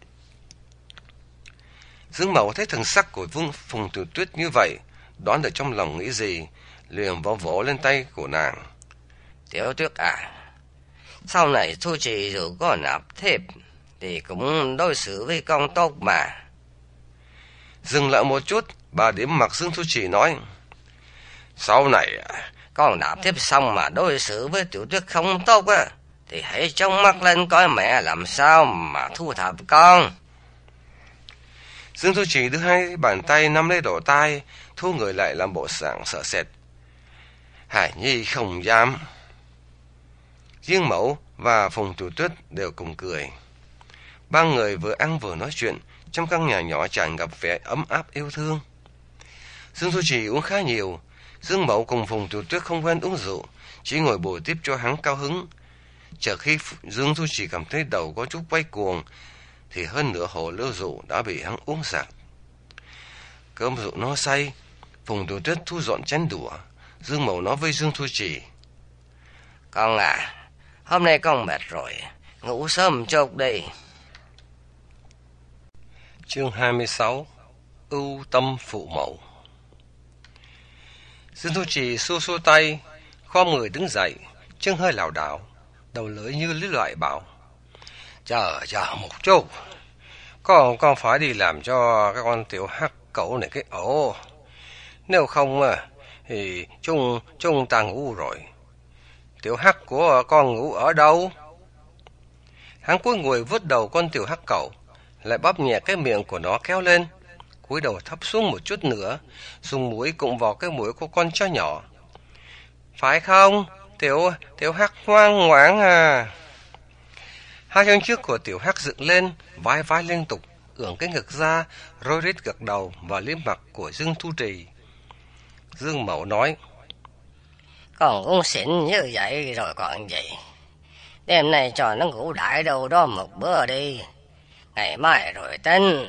Dương Mẫu thấy thần sắc của Vương Phùng Tiểu Tuyết như vậy, đoán được trong lòng nghĩ gì, liền vỗ vỗ lên tay của nàng. Tiểu Tuyết à, sau này Thu Trì dù có nạp thiếp thì cũng đối xử với con tốt mà. Dừng lại một chút, bà điểm mặt Dương Thu Trì nói. Sau này con nạp thiếp xong mà đối xử với Tiểu Tuyết không tốt á, thì hãy trông mắt lên coi mẹ làm sao mà thu thập con. Dương Thu Trì đưa hai bàn tay nắm lấy đổ tai, thu người lại làm bộ dạng sợ sệt. Hải Nhi không dám. Dương Mẫu và Phùng Tiểu Tuyết đều cùng cười. Ba người vừa ăn vừa nói chuyện, trong căn nhà nhỏ tràn ngập vẻ ấm áp yêu thương. Dương Thu Trì uống khá nhiều. Dương Mẫu cùng Phùng Tiểu Tuyết không quen uống rượu, chỉ ngồi bồi tiếp cho hắn cao hứng. Chờ khi Dương Thu Trì cảm thấy đầu có chút quay cuồng, thì hơn nửa hồ lô rượu đã bị hắn uống sạch. Cơm rượu no say, Phùng Tiểu Tuyết thu dọn chén đũa. Dương Mẫu nói với Dương Thu Trì. Con à, hôm nay con mệt rồi, ngủ sớm chút đi. Chương hai mươi sáu. Ưu tâm phụ mẫu. Dương Thu Trì xua xua tay, khom người đứng dậy, chân hơi lảo đảo, đầu lưỡi như lý loại bảo. Chờ chờ một chút, con con phải đi làm cho cái con tiểu hắc cẩu này cái ổ. Nếu không à, thì chúng chúng ta ngủ rồi. Tiểu hắc của con ngủ ở đâu? Hắn cúi người vứt đầu con tiểu hắc cẩu, lại bóp nhẹ cái miệng của nó kéo lên, cúi đầu thấp xuống một chút nữa, dùng mũi cụng vào cái mũi của con chó nhỏ. Phải không, tiểu tiểu hắc ngoan ngoãn à? Hai chân trước của tiểu hắc dựng lên, vai vai liên tục, ưỡn cái ngực ra, rối rít gật đầu và liếm mặt của Dương Thu Trì. Dương Mẫu nói. Con uống xỉn như vậy rồi còn gì. Đêm nay cho nó ngủ đại đâu đó một bữa đi, ngày mai rồi tính.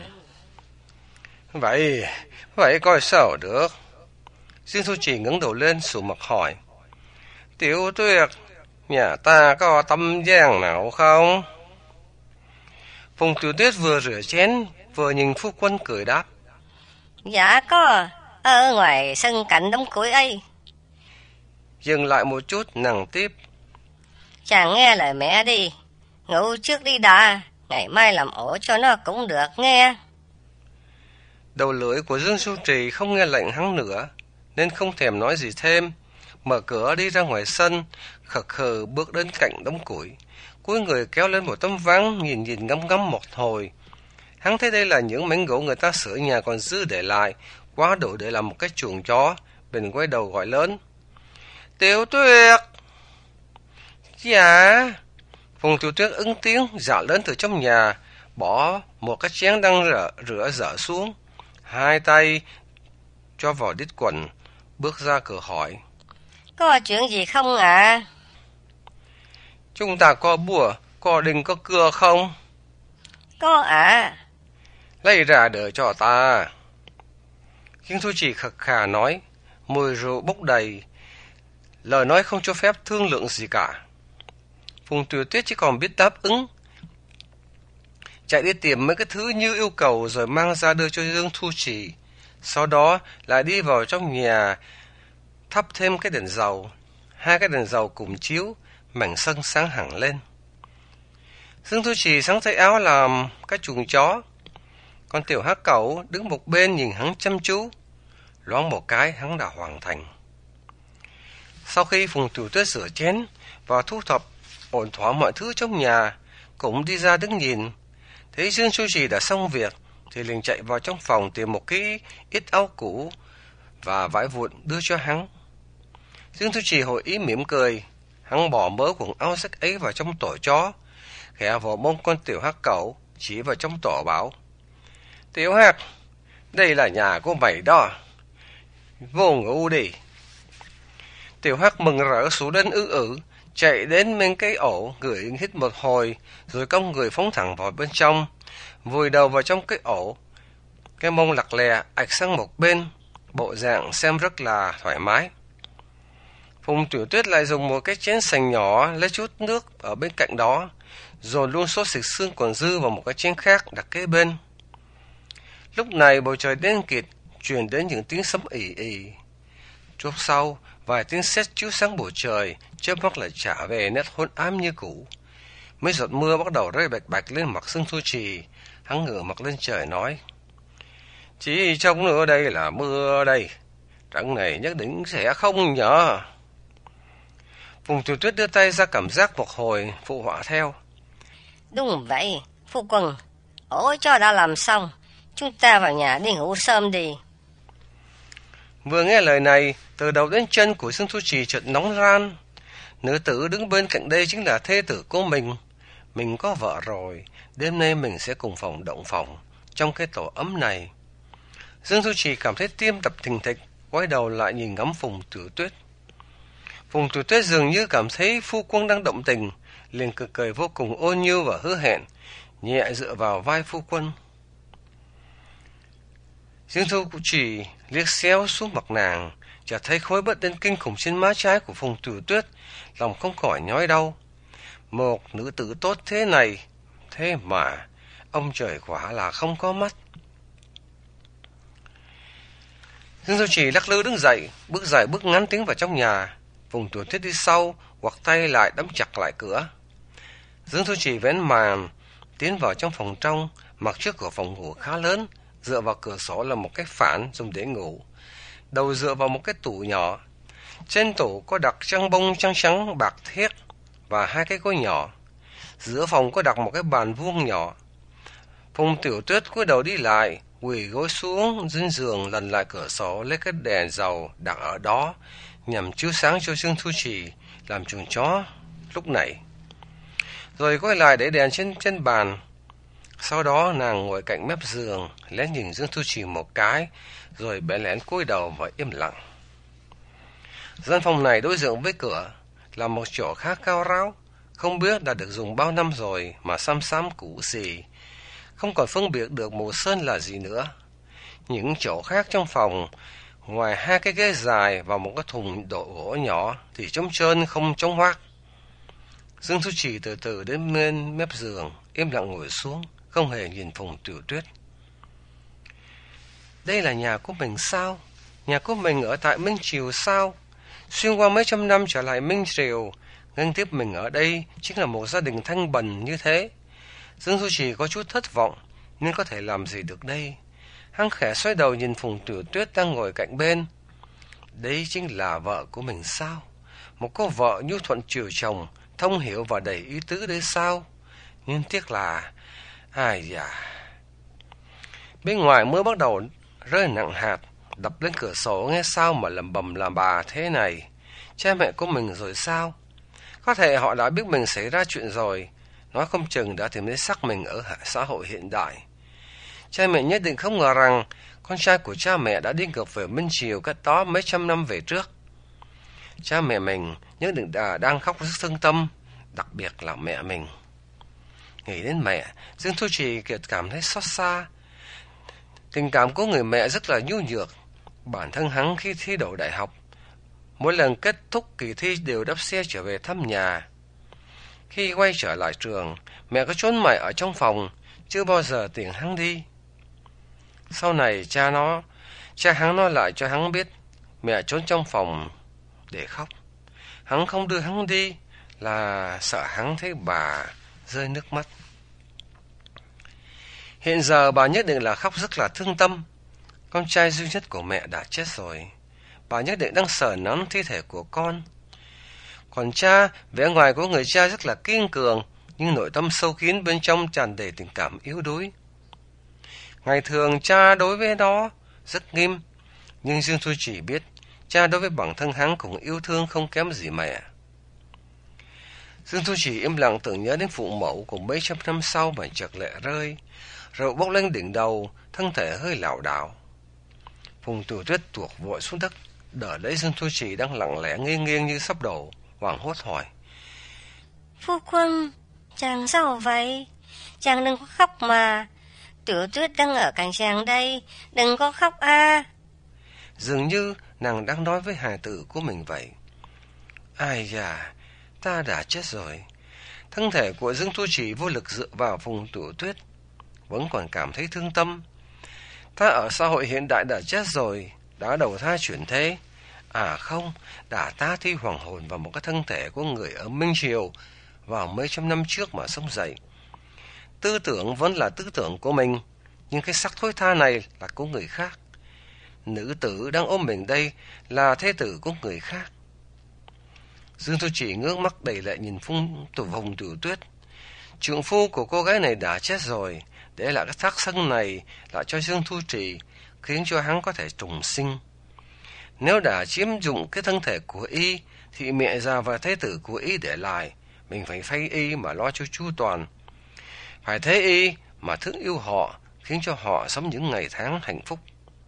Vậy, vậy coi sao được. Dương Thu Trì ngẩng đầu lên sụ mặt hỏi. Tiểu Tuyết, nhà ta có tâm gian nào không? Phùng Tiểu Tuyết vừa rửa chén, vừa nhìn phu quân cười đáp. Dạ có, ở ngoài sân cạnh đống củi ấy. Dừng lại một chút, nàng tiếp. Chàng nghe lời mẹ đi, ngủ trước đi đã, ngày mai làm ổ cho nó cũng được nghe. Đầu lưỡi của Dương Thu Trì không nghe lệnh hắn nữa, nên không thèm nói gì thêm, mở cửa đi ra ngoài sân, khật khờ bước đến cạnh đống củi, cúi người kéo lên một tấm ván, nhìn nhìn ngắm ngắm một hồi. Hắn thấy đây là những mảnh gỗ người ta sửa nhà còn dư để lại, quá đủ để làm một cái chuồng chó, bèn quay đầu gọi lớn. Tiểu Tuyết! Dạ! Phùng Tiểu Tuyết ứng tiếng, dạ lớn từ trong nhà, bỏ một cái chén đang rửa, rửa dở xuống, hai tay cho vào đít quần, bước ra cửa hỏi. Có chuyện gì không ạ? À? Chúng ta có bùa, có đình có cưa không? Có ạ. À. Lấy ra đợi cho ta. Dương Thu Trì khật khà nói, mùi rượu bốc đầy, lời nói không cho phép thương lượng gì cả. Phùng Tiểu Tuyết chỉ còn biết đáp ứng. chạy đi tìm mấy cái thứ như yêu cầu rồi mang ra đưa cho Dương Thu Trì. Sau đó lại đi vào trong nhà thắp thêm cái đèn dầu. Hai cái đèn dầu cùng chiếu, mảnh sân sáng hẳn lên. Dương Thu Trì sắn tay áo làm cái chuồng chó. Con tiểu hắc cẩu đứng một bên nhìn hắn chăm chú. Loáng một cái hắn đã hoàn thành. Sau khi Phùng Tiểu Tuyết rửa chén và thu thập ổn thỏa mọi thứ trong nhà, cũng đi ra đứng nhìn. Thấy Dương Thu Trì đã xong việc thì liền chạy vào trong phòng tìm một cái ít áo cũ và vải vụn đưa cho hắn. Dương Thu Trì hội ý mỉm cười. Hắn bỏ mớ quần áo rách ấy vào trong tổ chó, khẽ vào mông con tiểu hắc cẩu, chỉ vào trong tổ bảo: Tiểu hắc, đây là nhà của mày đó, vô ngủ đi. Tiểu hắc mừng rỡ xuống đến ư ử, chạy đến bên cái ổ, ngửi hít một hồi, rồi cong người phóng thẳng vào bên trong, vùi đầu vào trong cái ổ. Cái mông lặc lè ạch sang một bên, bộ dạng xem rất là thoải mái. Phùng Tiểu Tuyết lại dùng một cái chén sành nhỏ lấy chút nước ở bên cạnh đó, rồi luôn sốt xịt xương còn dư vào một cái chén khác đặt kế bên. Lúc này bầu trời đen kịt, truyền đến những tiếng sấm ì ì. Chút sau, vài tiếng sét chiếu sáng bầu trời, chớp mắt lại trả về nét hôn ám như cũ. Mấy giọt mưa bắt đầu rơi bạch bạch lên mặt Dương Thu Trì. Hắn ngửa mặt lên trời nói: Chỉ trông nữa đây là mưa đây, trận này nhất định sẽ không nhở. Phùng Tiểu Tuyết đưa tay ra cảm giác một hồi, phụ họa theo: Đúng vậy, phu quân, ổ cho đã làm xong, chúng ta vào nhà đi ngủ sớm đi. Vừa nghe lời này, từ đầu đến chân của Dương Thu Trì chợt nóng ran. Nữ tử đứng bên cạnh đây chính là thê tử của mình. Mình có vợ rồi, đêm nay mình sẽ cùng phòng động phòng trong cái tổ ấm này. Dương Thu Trì cảm thấy tim đập thình thịch, quay đầu lại nhìn ngắm Phùng Tiểu Tuyết. Phùng Tiểu Tuyết dường như cảm thấy phu quân đang động tình, liền cực cười vô cùng ôn nhu và hứa hẹn, nhẹ dựa vào vai phu quân. Dương Thu Trì liếc xéo xuống mặt nàng, chợt thấy khối bất đến kinh khủng trên má trái của Phùng Tiểu Tuyết, lòng không khỏi nhói đau. Một nữ tử tốt thế này, thế mà ông trời quả là không có mắt. Dương Thu Trì lắc lư đứng dậy, bước dài bước ngắn tiến vào trong nhà. Phùng Tiểu Tuyết đi sau, quặt tay lại đóng chặt lại cửa. Dương Thu Trì vén màn tiến vào trong phòng trong. Mặt trước của phòng ngủ khá lớn, dựa vào cửa sổ là một cái phản dùng để ngủ, đầu dựa vào một cái tủ nhỏ. Trên tủ có đặt chăn bông trắng trắng bạc thiếc và hai cái gối nhỏ. Giữa phòng có đặt một cái bàn vuông nhỏ. Phùng Tiểu Tuyết cúi đầu đi lại, quỳ gối xuống dưới giường, lần lại cửa sổ lấy cái đèn dầu đặt ở đó nhằm chiếu sáng cho Dương Thu Trì làm chuồng chó lúc này. Rồi quay lại để đèn trên trên bàn. Sau đó nàng ngồi cạnh mép giường, lén nhìn Dương Thu Trì một cái, rồi bẽn lẽn cúi đầu và im lặng. Gian phòng này đối diện với cửa là một chỗ khá cao ráo, không biết đã được dùng bao năm rồi mà xăm xăm cũ xì, không còn phân biệt được màu sơn là gì nữa. Những chỗ khác trong phòng, ngoài hai cái ghế dài và một cái thùng đổ gỗ nhỏ thì trống trơn không trống hoác. Dương Thu Trì từ từ đến bên mép giường, im lặng ngồi xuống, không hề nhìn Phùng Tiểu Tuyết. Đây là nhà của mình sao? Nhà của mình ở tại Minh Triều sao? Xuyên qua mấy trăm năm trở lại Minh Triều, ngân tiếp mình ở đây chính là một gia đình thanh bần như thế. Dương Thu Trì có chút thất vọng, nhưng có thể làm gì được đây? Hắn khẽ xoay đầu nhìn Phùng Tiểu Tuyết đang ngồi cạnh bên. Đây chính là vợ của mình sao? Một cô vợ nhu thuận chiều chồng, thông hiểu và đầy ý tứ đấy sao? Nhưng tiếc là... ai da... Bên ngoài mưa bắt đầu rơi nặng hạt, đập lên cửa sổ nghe sao mà lầm bầm làm bà thế này. Cha mẹ của mình rồi sao? Có thể họ đã biết mình xảy ra chuyện rồi, nói không chừng đã tìm thấy xác mình ở xã hội hiện đại. Cha mẹ nhất định không ngờ rằng con trai của cha mẹ đã đi ngược về Minh Triều cách đó mấy trăm năm về trước. Cha mẹ mình nhất định đã đang khóc rất thương tâm, đặc biệt là mẹ mình. Nghĩ đến mẹ, Dương Thu Trì kiệt cảm thấy xót xa. Tình cảm của người mẹ rất là nhu nhược. Bản thân hắn khi thi đậu đại học, mỗi lần kết thúc kỳ thi đều đắp xe trở về thăm nhà. Khi quay trở lại trường, mẹ có trốn mày ở trong phòng, chưa bao giờ tiễn hắn đi. Sau này cha nó, cha hắn nói lại cho hắn biết mẹ trốn trong phòng để khóc. Hắn không đưa hắn đi là sợ hắn thấy bà rơi nước mắt. Hiện giờ bà nhất định là khóc rất là thương tâm. Con trai duy nhất của mẹ đã chết rồi. Bà nhất định đang sờ nắm thi thể của con. Còn cha, vẻ ngoài của người cha rất là kiên cường, nhưng nội tâm sâu kín bên trong tràn đầy tình cảm yếu đuối. Ngày thường cha đối với nó rất nghiêm, nhưng Dương Thu Chỉ biết cha đối với bản thân hắn cũng yêu thương không kém gì mẹ. Dương Thu Chỉ im lặng tưởng nhớ đến phụ mẫu của mấy trăm năm sau mà chợt lệ rơi, rồi bốc lên đỉnh đầu, thân thể hơi lảo đảo. Phùng Tiểu Tuyết tuột vội xuống đất, đỡ lấy Dương Thu Chỉ đang lặng lẽ nghiêng nghiêng như sắp đổ, hoảng hốt hỏi: Phu quân, chàng sao vậy? Chàng đừng có khóc mà. Tiểu Tuyết đang ở cạnh chàng đây, đừng có khóc a. Dường như nàng đang nói với hài tử của mình vậy. Ai da, ta đã chết rồi. Thân thể của Dương Thu Chỉ vô lực dựa vào Phùng Tiểu Tuyết, vẫn còn cảm thấy thương tâm. Ta ở xã hội hiện đại đã chết rồi, đã đầu thai chuyển thế. À không, đã ta thi hoàng hồn vào một cái thân thể của người ở Minh Triều vào mấy trăm năm trước mà sống dậy. Tư tưởng vẫn là tư tưởng của mình, nhưng cái xác thối tha này là của người khác. Nữ tử đang ôm mình đây là thế tử của người khác. Dương Thu Chỉ ngước mắt đầy lệ nhìn Phùng Phùng Tiểu Tuyết. Trượng phu của cô gái này đã chết rồi, để lại cái xác thân này lại cho Dương Thu Chỉ, khiến cho hắn có thể trùng sinh. Nếu đã chiếm dụng cái thân thể của y, thì mẹ già và thế tử của y để lại, mình phải thay y mà lo cho chu toàn. Phải thế y mà thương yêu họ, khiến cho họ sống những ngày tháng hạnh phúc.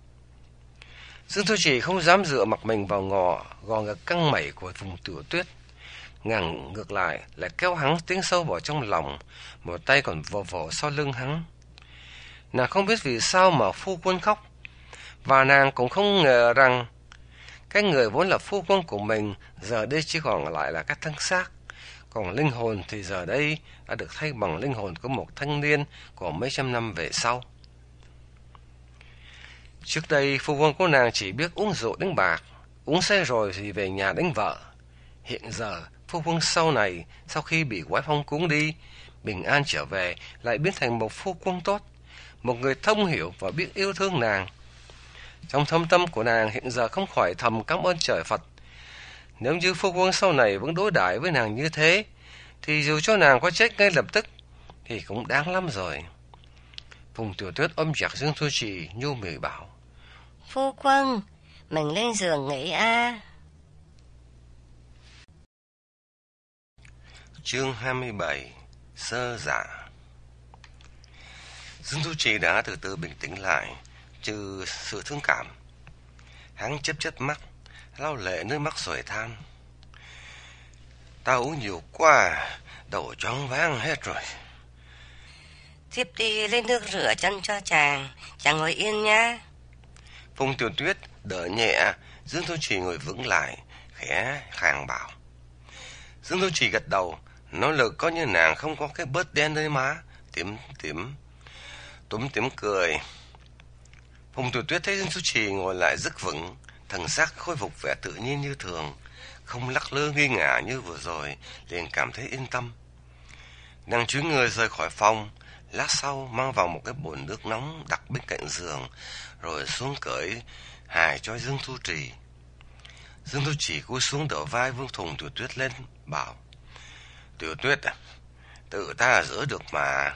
Dương Thu Chỉ không dám dựa mặt mình vào ngò, gò ngực căng mẩy của Phùng Tiểu Tuyết. Ngằng ngược lại lại kéo hắn tiến sâu vào trong lòng, một tay còn vồ vồ sau lưng hắn. Nàng không biết vì sao mà phu quân khóc, và nàng cũng không ngờ rằng cái người vốn là phu quân của mình giờ đây chỉ còn lại là cái thân xác, còn linh hồn thì giờ đây đã được thay bằng linh hồn của một thanh niên của mấy trăm năm về sau. Trước đây phu quân của nàng chỉ biết uống rượu đánh bạc, uống say rồi thì về nhà đánh vợ. Hiện giờ phu quân sau này, sau khi bị quái phong cuốn đi, bình an trở về lại biến thành một phu quân tốt, một người thông hiểu và biết yêu thương nàng. Trong thâm tâm của nàng hiện giờ không khỏi thầm cảm ơn trời Phật. Nếu như phu quân sau này vẫn đối đãi với nàng như thế, thì dù cho nàng có chết ngay lập tức thì cũng đáng lắm rồi. Phùng Tiểu Tuyết ôm chặt Dương Thu Chỉ, nhu mì bảo: Phu quân, mình lên giường nghỉ a. Chương hai mươi bảy. Sơ dạ. Dương Thu Chỉ đã từ từ bình tĩnh lại, trừ sự thương cảm. Hắn chớp chớp mắt, lau lệ nước mắt rồi than: Ta uống nhiều quá, đầu choáng váng hết rồi. Thiếp đi lấy nước rửa chân cho chàng, chàng ngồi yên nhá. Phùng Tiểu Tuyết đỡ nhẹ Dương Thu Chỉ ngồi vững lại, khẽ khàng bảo. Dương Thu Chỉ gật đầu, nỗ lực có như nàng không có cái bớt đen nơi má, tím tím túm tím cười. Phùng Tiểu Tuyết thấy Dương Thu Chỉ ngồi lại rất vững, thần sắc khôi phục vẻ tự nhiên như thường, không lắc lư nghi ngả như vừa rồi, liền cảm thấy yên tâm. Nàng chúi người rời khỏi phòng, lát sau mang vào một cái bồn nước nóng đặt bên cạnh giường, rồi xuống cởi hài cho Dương Thu Chỉ. Dương Thu Chỉ cúi xuống đỡ vai Vương Phùng Tiểu Tuyết lên, bảo: Tiểu Tuyết à, tự ta rửa được mà.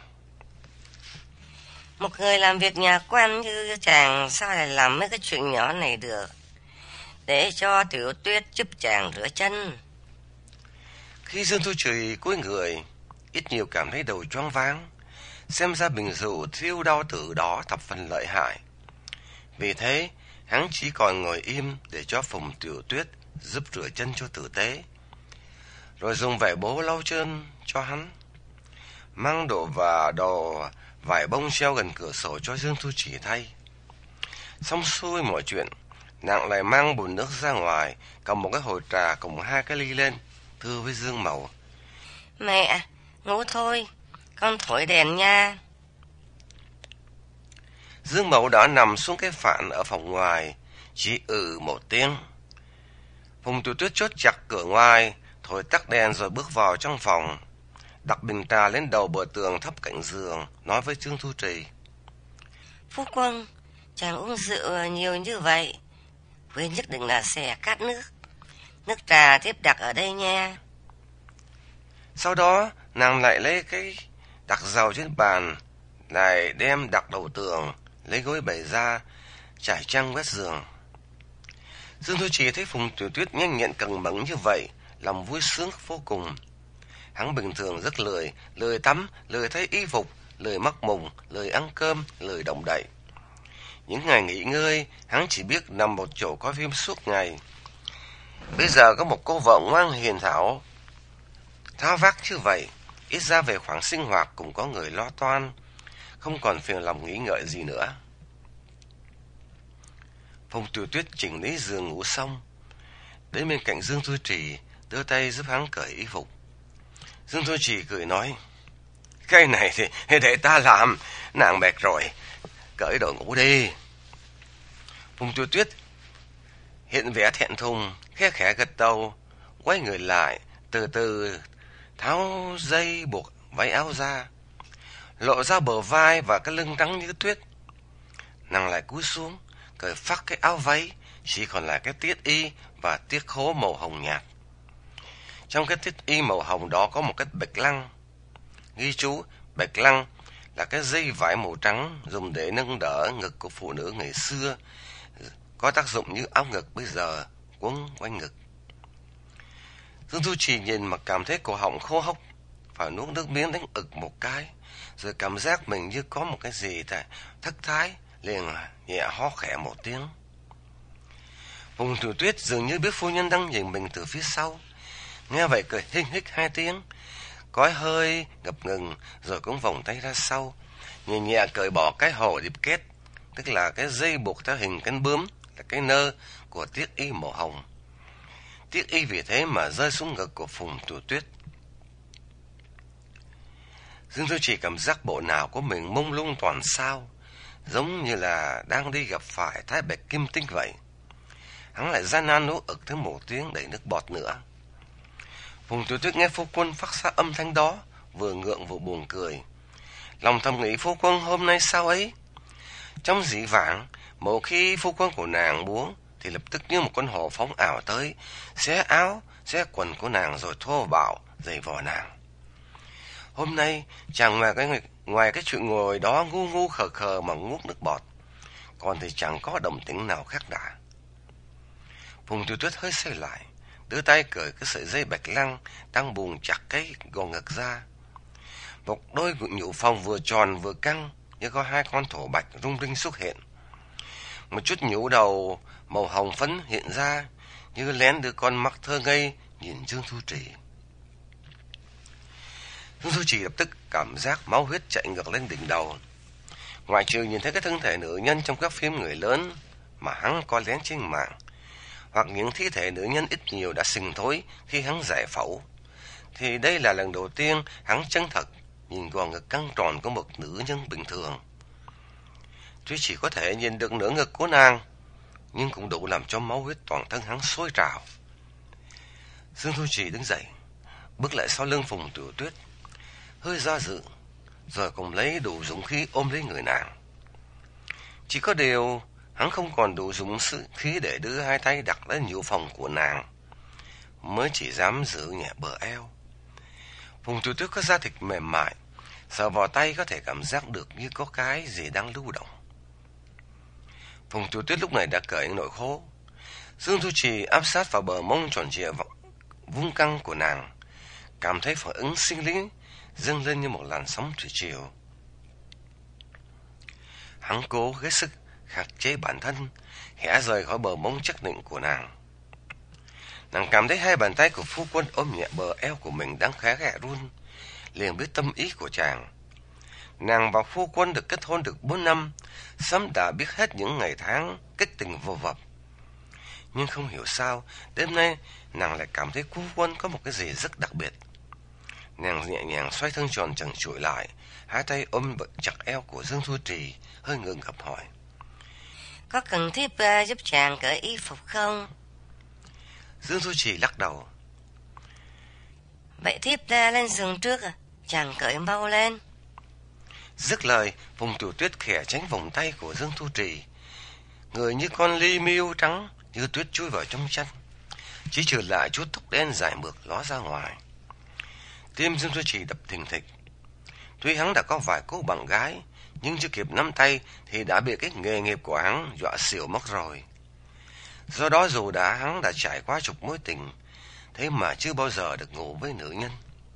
Một người làm việc nhà quan như chàng sao lại làm mấy cái chuyện nhỏ này được? Để cho Tiểu Tuyết giúp chàng rửa chân. Khi Dương Thu Chỉ cúi người, ít nhiều cảm thấy đầu choáng váng, xem ra bình rượu thiêu đau từ đó thập phần lợi hại. Vì thế, hắn chỉ còn ngồi im để cho Phùng Tiểu Tuyết giúp rửa chân cho tử tế, rồi dùng vải bố lau chân cho hắn, mang đồ và đồ vải bông treo gần cửa sổ cho Dương Thu Chỉ thay. Xong xuôi mọi chuyện, nàng lại mang bồn nước ra ngoài, cầm một cái hồ trà cùng hai cái ly lên, thưa với Dương Mậu: Mẹ, ngủ thôi, con thổi đèn nha. Dương Mẫu đã nằm xuống cái phản ở phòng ngoài, chỉ ừ một tiếng. Phùng Tiểu Tuyết chốt chặt cửa ngoài, thổi tắt đèn rồi bước vào trong phòng, đặt bình trà lên đầu bờ tường thấp cạnh giường, nói với Trương Thu Trì. Phu quân, chàng uống rượu nhiều như vậy, quên nhất định là sẽ cát nước. Nước trà tiếp đặt ở đây nha. Sau đó, nàng lại lấy cái đặt dầu trên bàn, lại đem đặt đầu tường, lấy gối bày ra, trải chăn quét giường. Dương Thu Trì thấy Phùng Tiểu Tuyết nhanh nhẹn cần mẫn như vậy, lòng vui sướng vô cùng. Hắn bình thường rất lười, lười tắm, lười thay y phục, lười mắc mùng, lười ăn cơm, lười động đậy. Những ngày nghỉ ngơi, hắn chỉ biết nằm một chỗ coi phim suốt ngày. Bây giờ có một cô vợ ngoan hiền thảo, tháo vác như vậy, ít ra về khoản sinh hoạt cũng có người lo toan, không còn phiền lòng nghĩ ngợi gì nữa. Phùng Tiểu Tuyết chỉnh lý giường ngủ xong, đến bên cạnh Dương Thu Trì, đưa tay giúp hắn cởi y phục. Dương Thu Trì cười nói, cái này thì để ta làm, nàng mệt rồi, cởi đồ ngủ đi. Phùng Tiểu Tuyết hiện vẻ thẹn thùng, khẽ khẽ gật đầu, quay người lại, từ từ tháo dây buộc váy áo ra, lộ ra bờ vai và cái lưng trắng như tuyết. Nàng lại cúi xuống, cởi phác cái áo váy, chỉ còn lại cái tiết y và tiết khố màu hồng nhạt. Trong cái tiết y màu hồng đó có một cái bạch lăng. Ghi chú, bạch lăng là cái dây vải màu trắng dùng để nâng đỡ ngực của phụ nữ ngày xưa, có tác dụng như áo ngực bây giờ, quấn quanh ngực. Dương Thu Trì nhìn mà cảm thấy cổ họng khô hốc, phải nuốt nước miếng đánh ực một cái, rồi cảm giác mình như có một cái gì tại thất thái, liền nhẹ ho khẽ một tiếng. Phùng Tiểu Tuyết dường như biết phu nhân đang nhìn mình từ phía sau, nghe vậy cười hinh hích hai tiếng, cói hơi ngập ngừng, rồi cũng vòng tay ra sau, nhẹ nhẹ cởi bỏ cái hồ điệp kết, tức là cái dây buộc theo hình cánh bướm, là cái nơ của tiết y màu hồng. Tiết y vì thế mà rơi xuống ngực của Phùng Tiểu Tuyết. Dương Thu Trì cảm giác bộ não của mình mông lung toàn sao, giống như là đang đi gặp phải Thái Bạch Kim Tinh vậy. Hắn lại gian nan nuốt ực thêm một tiếng đầy nước bọt nữa. Phùng Tiểu Tuyết nghe phu quân phát ra âm thanh đó, vừa ngượng vừa buồn cười. Lòng thầm nghĩ phu quân hôm nay sao ấy. Trong dĩ vãng, mỗi khi phu quân của nàng muốn, thì lập tức như một con hổ phóng ảo tới, xé áo, xé quần của nàng rồi thô bạo, giày vò nàng. Hôm nay, chàng ngoài cái, ngoài cái chuyện ngồi đó ngu ngu khờ khờ mà nuốt nước bọt, còn thì chẳng có động tĩnh nào khác đã. Phùng Tiểu Tuyết hơi xoay lại, đưa tay cởi cái sợi dây bạch lăng đang buồn chặt cái gò ngực ra. Một đôi nhũ phòng vừa tròn vừa căng, như có hai con thổ bạch rung rinh xuất hiện. Một chút nhũ đầu màu hồng phấn hiện ra, như lén đứa con mắt thơ ngây nhìn Dương Thu Trì. Dương Thu Trì lập tức cảm giác máu huyết chạy ngược lên đỉnh đầu. Ngoại trừ nhìn thấy cái thân thể nữ nhân trong các phim người lớn mà hắn coi lén trên mạng, hoặc những thi thể nữ nhân ít nhiều đã sình thối khi hắn giải phẫu, thì đây là lần đầu tiên hắn chân thật nhìn gò ngực căng tròn của một nữ nhân bình thường. Tuy chỉ có thể nhìn được nửa ngực của nàng, nhưng cũng đủ làm cho máu huyết toàn thân hắn sôi trào. Dương Thu Trì đứng dậy, bước lại sau lưng Phùng Tiểu Tuyết, hơi do dự, rồi cùng lấy đủ dũng khí ôm lấy người nàng. Chỉ có điều hắn không còn đủ dũng khí để đưa hai tay đặt lên nhũ phòng của nàng, mới chỉ dám giữ nhẹ bờ eo. Phùng Tiểu Tuyết có da thịt mềm mại, sờ vào tay có thể cảm giác được như có cái gì đang lưu động. Phùng Tiểu Tuyết lúc này đã cởi nội khố. Dương Thu Trì áp sát vào bờ mông tròn trịa vung căng của nàng, cảm thấy phản ứng sinh lý dâng lên như một làn sóng thủy triều. Hắn cố hết sức khắc chế bản thân, khẽ rời khỏi bờ mông chắc nịnh của nàng. Nàng cảm thấy hai bàn tay của phu quân ôm nhẹ bờ eo của mình đang khẽ khẽ run, liền biết tâm ý của chàng. Nàng và phu quân được kết hôn được bốn năm, sớm đã biết hết những ngày tháng kích tình vô vập. Nhưng không hiểu sao, đêm nay nàng lại cảm thấy phu quân có một cái gì rất đặc biệt. Nàng nhẹ nhàng xoay thân tròn trần trụi lại, hai tay ôm chặt eo của Dương Thu Trì, hơi ngượng ngập hỏi: Có cần thiếp uh, giúp chàng cởi y phục không? Dương Thu Trì lắc đầu: Vậy thiếp uh, lên giường trước à? Chàng cởi mau lên. Dứt lời, Phùng Tiểu Tuyết khẽ tránh vòng tay của Dương Thu Trì, người như con ly miêu trắng như tuyết chui vào trong chăn, chỉ trừ lại chút tóc đen dài mượt ló ra ngoài. Tim Dương Thu Trì đập thình thịch. Tuy hắn đã có vài cô bạn gái, nhưng chưa kịp nắm tay thì đã bị cái nghề nghiệp của hắn dọa xỉu mất rồi. Do đó dù đã hắn đã trải qua chục mối tình, thế mà chưa bao giờ được ngủ với nữ nhân.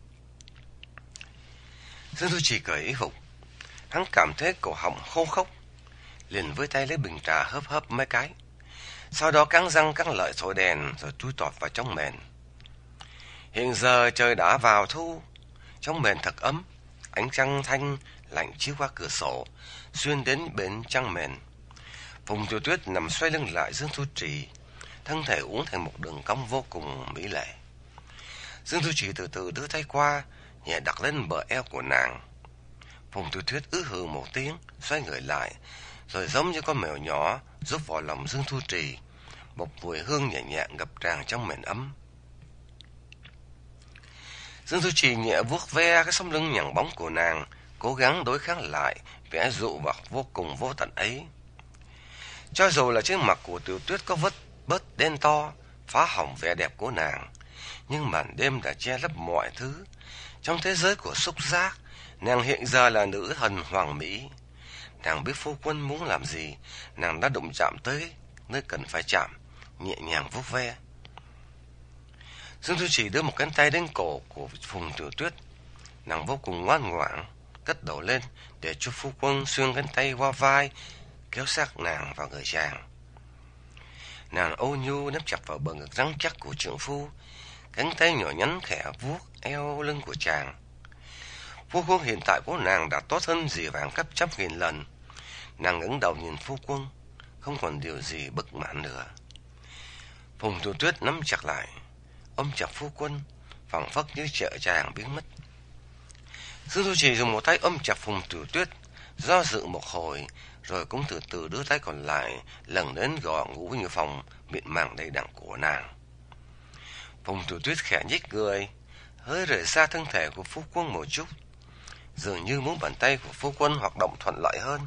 Dương Thu Trì cởi y phục, hắn cảm thấy cổ họng khô khốc, liền với tay lấy bình trà hớp hớp mấy cái, sau đó cắn răng cắn lợi thổi đèn rồi chui tọt vào trong mền. Hiện giờ trời đã vào thu, trong mền thật ấm, ánh trăng thanh lạnh chiếu qua cửa sổ xuyên đến bên trăng mền. Phùng Tiểu Tuyết nằm xoay lưng lại Dương Thu Trì, thân thể uốn thành một đường cong vô cùng mỹ lệ. Dương Thu Trì từ từ đưa tay qua, nhẹ đặt lên bờ eo của nàng. Phùng Tiểu Tuyết ứ hừ một tiếng, xoay người lại, rồi giống như con mèo nhỏ rúc vào lòng Dương Thu Trì, một mùi hương nhẹ nhẹ ngập tràn trong mền ấm. Dương Thu Trì nhẹ vuốt ve cái sống lưng nhẵn bóng của nàng, cố gắng đối kháng lại vẻ dụ hoặc vô cùng vô tận ấy. Cho dù là trên mặt của Tiểu Tuyết có vết bớt đen to, phá hỏng vẻ đẹp của nàng, nhưng màn đêm đã che lấp mọi thứ. Trong thế giới của xúc giác, nàng hiện giờ là nữ thần hoàng mỹ. Nàng biết phu quân muốn làm gì, nàng đã đụng chạm tới nơi cần phải chạm, nhẹ nhàng vuốt ve. Dương Thu Trì đưa một cánh tay đến cổ của Phùng Tiểu Tuyết, nàng vô cùng ngoan ngoãn cất đầu lên để cho phu quân xuyên cánh tay qua vai, kéo sát nàng vào người chàng. Nàng ô nhu nắm chặt vào bờ ngực rắn chắc của trưởng phu, cánh tay nhỏ nhắn khẽ vuốt eo lưng của chàng. Phu quân hiện tại của nàng đã tốt hơn dì vàng gấp trăm nghìn lần. Nàng ngẩng đầu nhìn phu quân, không còn điều gì bất mãn nữa. Phùng Tiểu Tuyết nắm chặt lại, ôm chặt phu quân, phảng phất như sợ chàng biến mất. Dương Thu Trì dùng một tay ôm chặt Phùng Tiểu Tuyết, do dự một hồi, rồi cũng từ từ đưa tay còn lại lần đến gò ngủ như phòng mịn màng đầy đặn của nàng. Phùng Tiểu Tuyết khẽ nhích người, hơi rời xa thân thể của phu quân một chút, dường như muốn bàn tay của phu quân hoạt động thuận lợi hơn.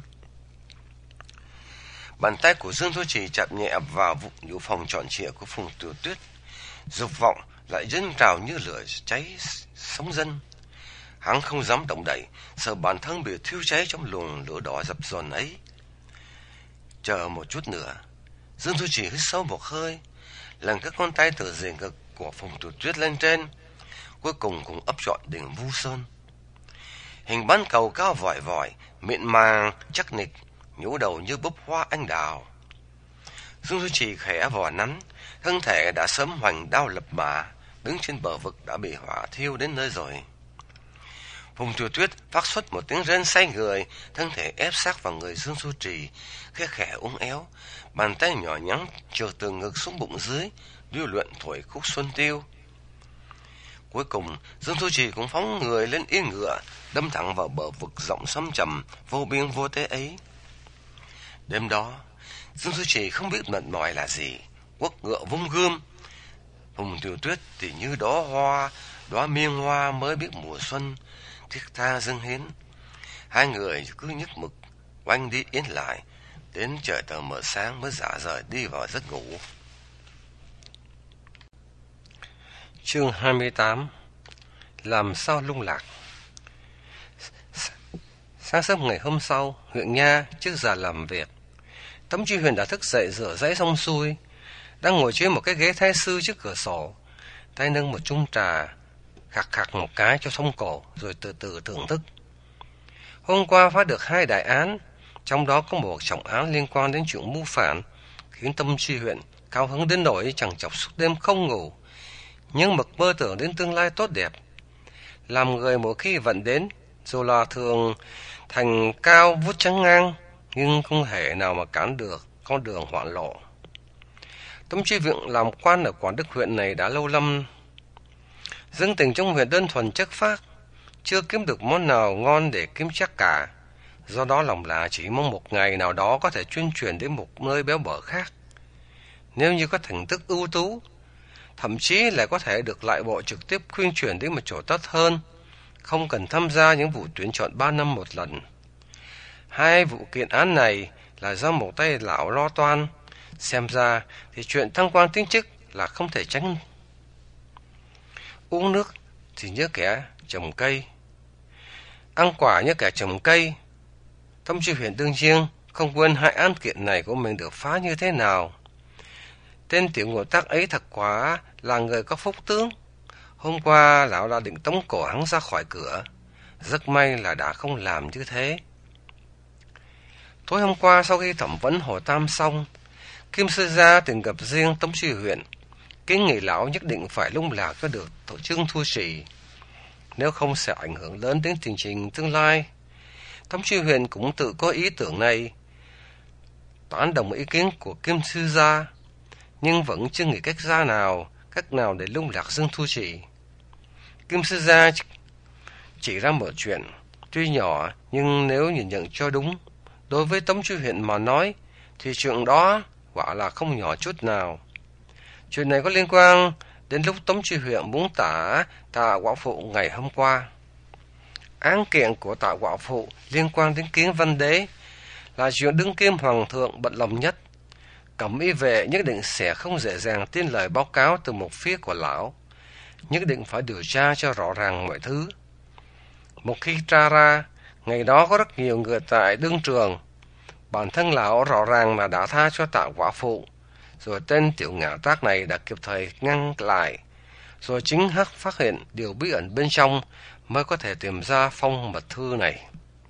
Bàn tay của Dương Thu Trì chạm nhẹ vào vùng nhũ phòng trọn trịa của Phùng Tiểu Tuyết, dục vọng lại dâng trào như lửa cháy sống dân. Hắn không dám động đậy, sợ bản thân bị thiêu cháy trong luồng lửa đỏ dập dồn ấy. Chờ một chút nữa, Dương Thu Trì hít sâu một hơi, lần các con tay từ rìa ngực của Phùng Tiểu Tuyết lên trên, cuối cùng cũng ấp trọn đỉnh Vu Sơn. Hình bán cầu cao vòi vòi, mịn màng chắc nịch, nhũ đầu như búp hoa anh đào. Dương Thu Trì khẽ vò nắn, thân thể đã sớm hoành đao lập mã, đứng trên bờ vực đã bị hỏa thiêu đến nơi rồi. Phùng Tiểu Tuyết phát xuất một tiếng rên say người, thân thể ép sát vào người Dương Thu Trì, khẽ khẽ uốn éo, bàn tay nhỏ nhắn trượt từ ngực xuống bụng dưới, lưu luyện thổi khúc xuân tiêu. Cuối cùng, Dương Thu Trì cũng phóng người lên yên ngựa, đâm thẳng vào bờ vực rộng sâm trầm, vô biên vô tế ấy. Đêm đó, Dương Thu Trì không biết mệt mỏi là gì, quất ngựa vung gươm. Phùng Tiểu Tuyết thì như đóa hoa, đóa miên hoa mới biết mùa xuân, thiết tha dâng hiến. Hai người cứ nhức mực quanh đi yến lại, đến trời tờ mờ sáng mới rã rời đi vào giấc ngủ. Chương hai mươi tám. Làm sao lung lạc. Sáng sớm ngày hôm sau, huyện Nha trước giờ làm việc, Tống Chi Huyền đã thức dậy rửa giấy xong xuôi, đang ngồi trên một cái ghế thái sư trước cửa sổ, tay nâng một chung trà, khạc khạc một cái cho thông cổ, rồi từ từ thưởng thức. Hôm qua phá được hai đại án, trong đó có một trọng án liên quan đến chuyện mưu phản, khiến Tống Chi Huyền cao hứng đến nỗi chẳng chọc suốt đêm không ngủ, nhưng mực mơ tưởng đến tương lai tốt đẹp. Làm người mỗi khi vận đến, dù là thường thành cao vút trắng ngang, nhưng không thể nào mà cản được con đường hoạn lộ. Tống Chi Viện làm quan ở Quảng Đức huyện này đã lâu lắm. Dương tình trong huyện đơn thuần chất phác, chưa kiếm được món nào ngon để kiếm chắc cả. Do đó lòng là chỉ mong một ngày nào đó có thể chuyên chuyển đến một nơi béo bở khác. Nếu như có thành tích ưu tú, thậm chí lại có thể được lại bộ trực tiếp khuyên chuyển đến một chỗ tốt hơn, không cần tham gia những vụ tuyển chọn ba năm một lần. Hai vụ kiện án này là do một tay lão lo toan. Xem ra thì chuyện thăng quan tiến chức là không thể tránh. Uống nước thì nhớ kẻ trồng cây, ăn quả nhớ kẻ trồng cây. Tống Chi Huyền đương nhiên không quên hai án kiện này của mình được phá như thế nào. Tên tiểu ngộ tác ấy thật quá là người có phúc tướng. Hôm qua lão đã định tống cổ hắn ra khỏi cửa, rất may là đã không làm như thế. Tối hôm qua sau khi thẩm vấn Hồ Tam xong, Kim Sư Gia từng gặp riêng Tống Chi Huyền, kiến nghị lão nhất định phải lung lạc cho được tổ chức thu trì, nếu không sẽ ảnh hưởng lớn đến tình trình tương lai. Tống Chi Huyền cũng tự có ý tưởng này, tán đồng ý kiến của Kim Sư Gia, nhưng vẫn chưa nghĩ cách ra nào, cách nào để lung lạc Dương Thu Trì. Kim Sư Gia chỉ ra một chuyện, tuy nhỏ nhưng nếu nhìn nhận cho đúng, đối với Tống Chi Huyền mà nói, thì chuyện đó quả là không nhỏ chút nào. Chuyện này có liên quan đến lúc Tống Chi Huyền muốn tả Tạ Quả Phụ ngày hôm qua. Án kiện của Tạ Quả Phụ liên quan đến Kiến Văn Đế, là chuyện đương kim hoàng thượng bận lòng nhất. Cẩm y vệ nhất định sẽ không dễ dàng tin lời báo cáo từ một phía của lão, nhất định phải điều tra cho rõ ràng mọi thứ. Một khi tra ra, ngày đó có rất nhiều người tại đương trường, bản thân lão rõ ràng là đã tha cho Tạ Quả Phụ, rồi tên tiểu ngạo tác này đã kịp thời ngăn lại, rồi chính hắc phát hiện điều bí ẩn bên trong mới có thể tìm ra phong mật thư này.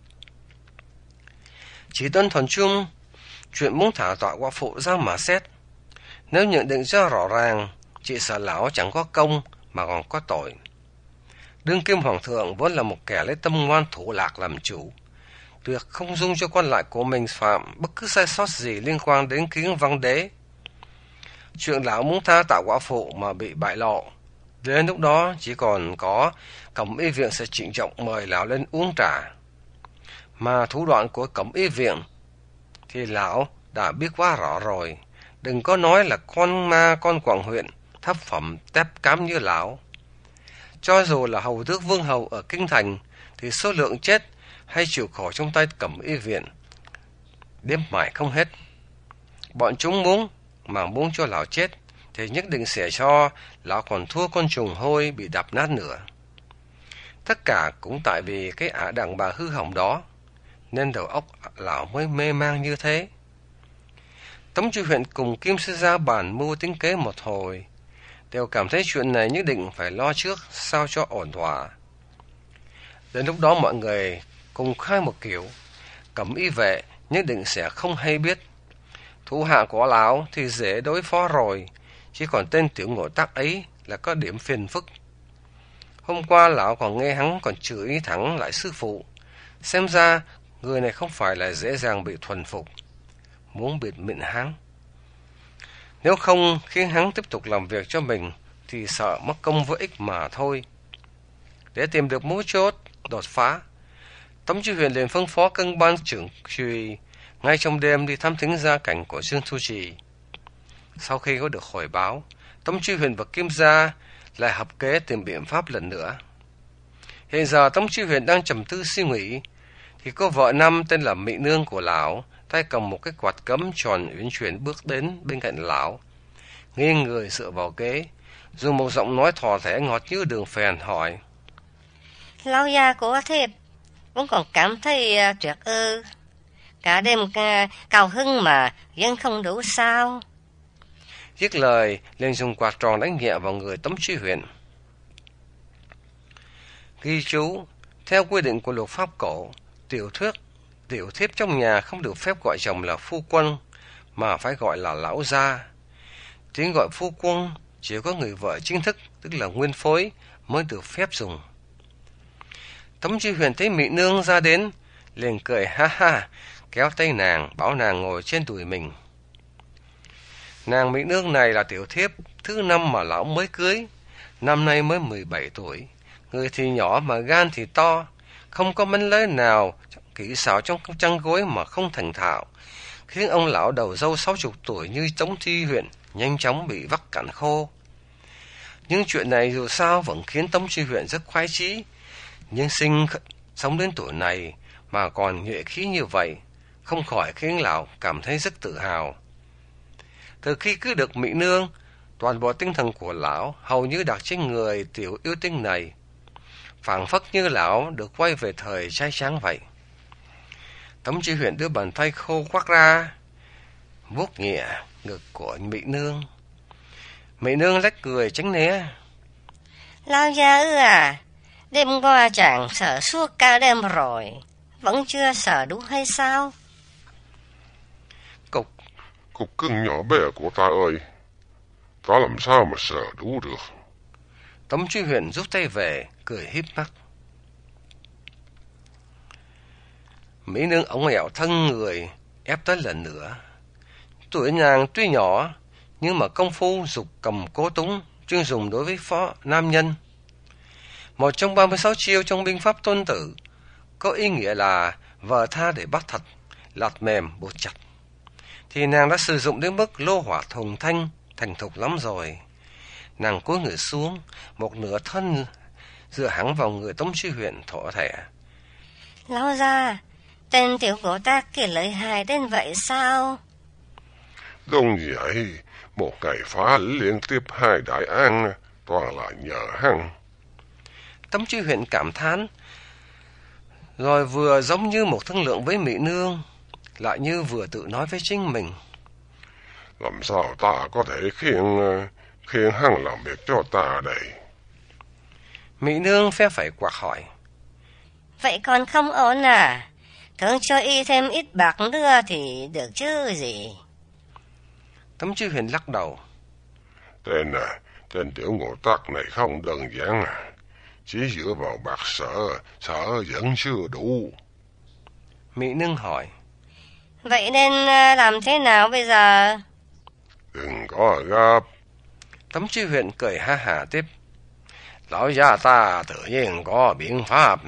Chỉ đơn thuần chung, chuyện muốn thả Tạ Quả Phụ ra mà xét, nếu nhận định ra rõ ràng, chỉ sợ lão chẳng có công mà còn có tội. Đương kim hoàng thượng vốn là một kẻ lấy tâm ngoan thủ lạc làm chủ, tuyệt không dung cho quan lại của mình phạm bất cứ sai sót gì liên quan đến Kiến Văn Đế. Chuyện lão muốn tha Tạ Quả Phụ mà bị bại lộ, đến lúc đó chỉ còn có Cẩm y viện sẽ trịnh trọng mời lão lên uống trà. Mà thủ đoạn của Cẩm y viện thì lão đã biết quá rõ rồi, đừng có nói là con ma con quận huyện thấp phẩm tép cám như lão. Cho dù là hầu tước vương hầu ở kinh thành, thì số lượng chết hay chịu khổ trong tay Cẩm y viện đếm mãi không hết. Bọn chúng muốn mà muốn cho lão chết thì nhất định sẽ cho lão còn thua con trùng hôi bị đập nát nữa. Tất cả cũng tại vì cái ả đàn bà hư hỏng đó, nên đầu óc lão mới mê mang như thế. Tống Chi Huyền cùng Kim Sư Gia bàn mưu tính kế một hồi, đều cảm thấy chuyện này nhất định phải lo trước sao cho ổn thỏa. Đến lúc đó mọi người cùng khai một kiểu, Cẩm y vệ nhất định sẽ không hay biết. Thủ hạ của lão thì dễ đối phó rồi, chỉ còn tên tiểu ngộ tác ấy là có điểm phiền phức. Hôm qua lão còn nghe hắn còn chửi thẳng lại sư phụ, xem ra người này không phải là dễ dàng bị thuần phục, muốn bịt miệng hắn. Nếu không khiến hắn tiếp tục làm việc cho mình thì sợ mất công vô ích mà thôi. Để tìm được mấu chốt đột phá, Tống Chi Huyền liền phân phó cân ban trưởng trùy ngay trong đêm đi thám thính gia cảnh của Dương Thu Trì. Sau khi có được hồi báo, Tống Chi Huyền và Kim Gia lại hợp kế tìm biện pháp lần nữa. Hiện giờ Tống Chi Huyền đang trầm tư suy nghĩ, thì có vợ năm tên là Mị Nương của lão, tay cầm một cái quạt cấm tròn uyển chuyển bước đến bên cạnh lão, nghiêng người dựa vào ghế, dùng một giọng nói thò thẻ ngọt như đường phèn hỏi: Lão già của thiếp cũng còn cảm thấy uh, tuyệt ư? Cả đêm uh, cao hưng mà vẫn không đủ sao? Dứt lời liền dùng quạt tròn đánh nhẹ vào người Tống Chi Huyền. Ghi chú: theo quy định của luật pháp cổ, tiểu thuyết tiểu thiếp trong nhà không được phép gọi chồng là phu quân, mà phải gọi là lão gia. Tiếng gọi phu quân chỉ có người vợ chính thức, tức là nguyên phối, mới được phép dùng. Tống Chi Huyền thấy Mị Nương ra đến, liền cười ha ha, kéo tay nàng, bảo nàng ngồi trên đùi mình. Nàng Mị Nương này là tiểu thiếp thứ năm mà lão mới cưới, năm nay mới mười bảy tuổi, Người thì nhỏ mà gan thì to, không có mánh lới nào kỹ xảo trong chăn gối mà không thành thạo, khiến ông lão đầu râu sáu chục tuổi như Tống Chi Huyện nhanh chóng bị vắt cạn khô. Nhưng chuyện này dù sao vẫn khiến Tống Chi Huyện rất khoái chí, nhưng sinh sống đến tuổi này mà còn nhuệ khí như vậy, không khỏi khiến lão cảm thấy rất tự hào. Từ khi cứ được Mỹ nương, toàn bộ tinh thần của lão hầu như đặt trên người tiểu yêu tinh này, phảng phất như lão được quay về thời trai tráng vậy. Tống Chi Huyện đưa bàn tay khô quắc ra, vuốt nhẹ ngực của Mỹ nương. Mỹ nương lách cười tránh né. Lão gia ư à, đêm qua chàng sợ suốt cả đêm rồi, vẫn chưa sợ đủ hay sao? Cục Cục cưng nhỏ bé của ta ơi, ta làm sao mà sợ đủ được. Tống Chi Huyện rút tay về, cười híp mắt. Mỹ nương ống ẹo thân người, ép tới lần nữa. Tuổi nàng tuy nhỏ, nhưng mà công phu dục cầm cố túng, chuyên dùng đối với phó nam nhân. Một trong ba mươi sáu chiêu trong binh pháp Tôn Tử, có ý nghĩa là vờ tha để bắt thật, lạt mềm buộc chặt. Thì nàng đã sử dụng đến mức lô hỏa thuần thanh, thành thục lắm rồi. Nàng cúi người xuống, một nửa thân dựa hẳn vào người Tống Chi Huyện thỏ thẻ. Lão gia, tên tiểu cổ tác kia lợi hại đến vậy sao? Đúng vậy, một ngày phá liên tiếp hai đại án, toàn là nhờ hắn. Tống Chi Huyện cảm thán, rồi vừa giống như một thương lượng với Mỹ nương, lại như vừa tự nói với chính mình. Làm sao ta có thể khiến khiến hắn làm việc cho ta đây? Mỹ nương phe phẩy quạt hỏi. Vậy còn không ổn à? Thường cho y thêm ít bạc nữa thì được chứ gì? Tống Chi Huyện lắc đầu. Tên à, tên tiểu ngộ tắc này không đơn giản à. Chỉ dựa vào bạc sở, sở vẫn chưa đủ. Mỹ nương hỏi. Vậy nên làm thế nào bây giờ? Đừng có gấp. Tống Chi Huyện cười ha hả tiếp. Lão gia ta tự nhiên có biện pháp.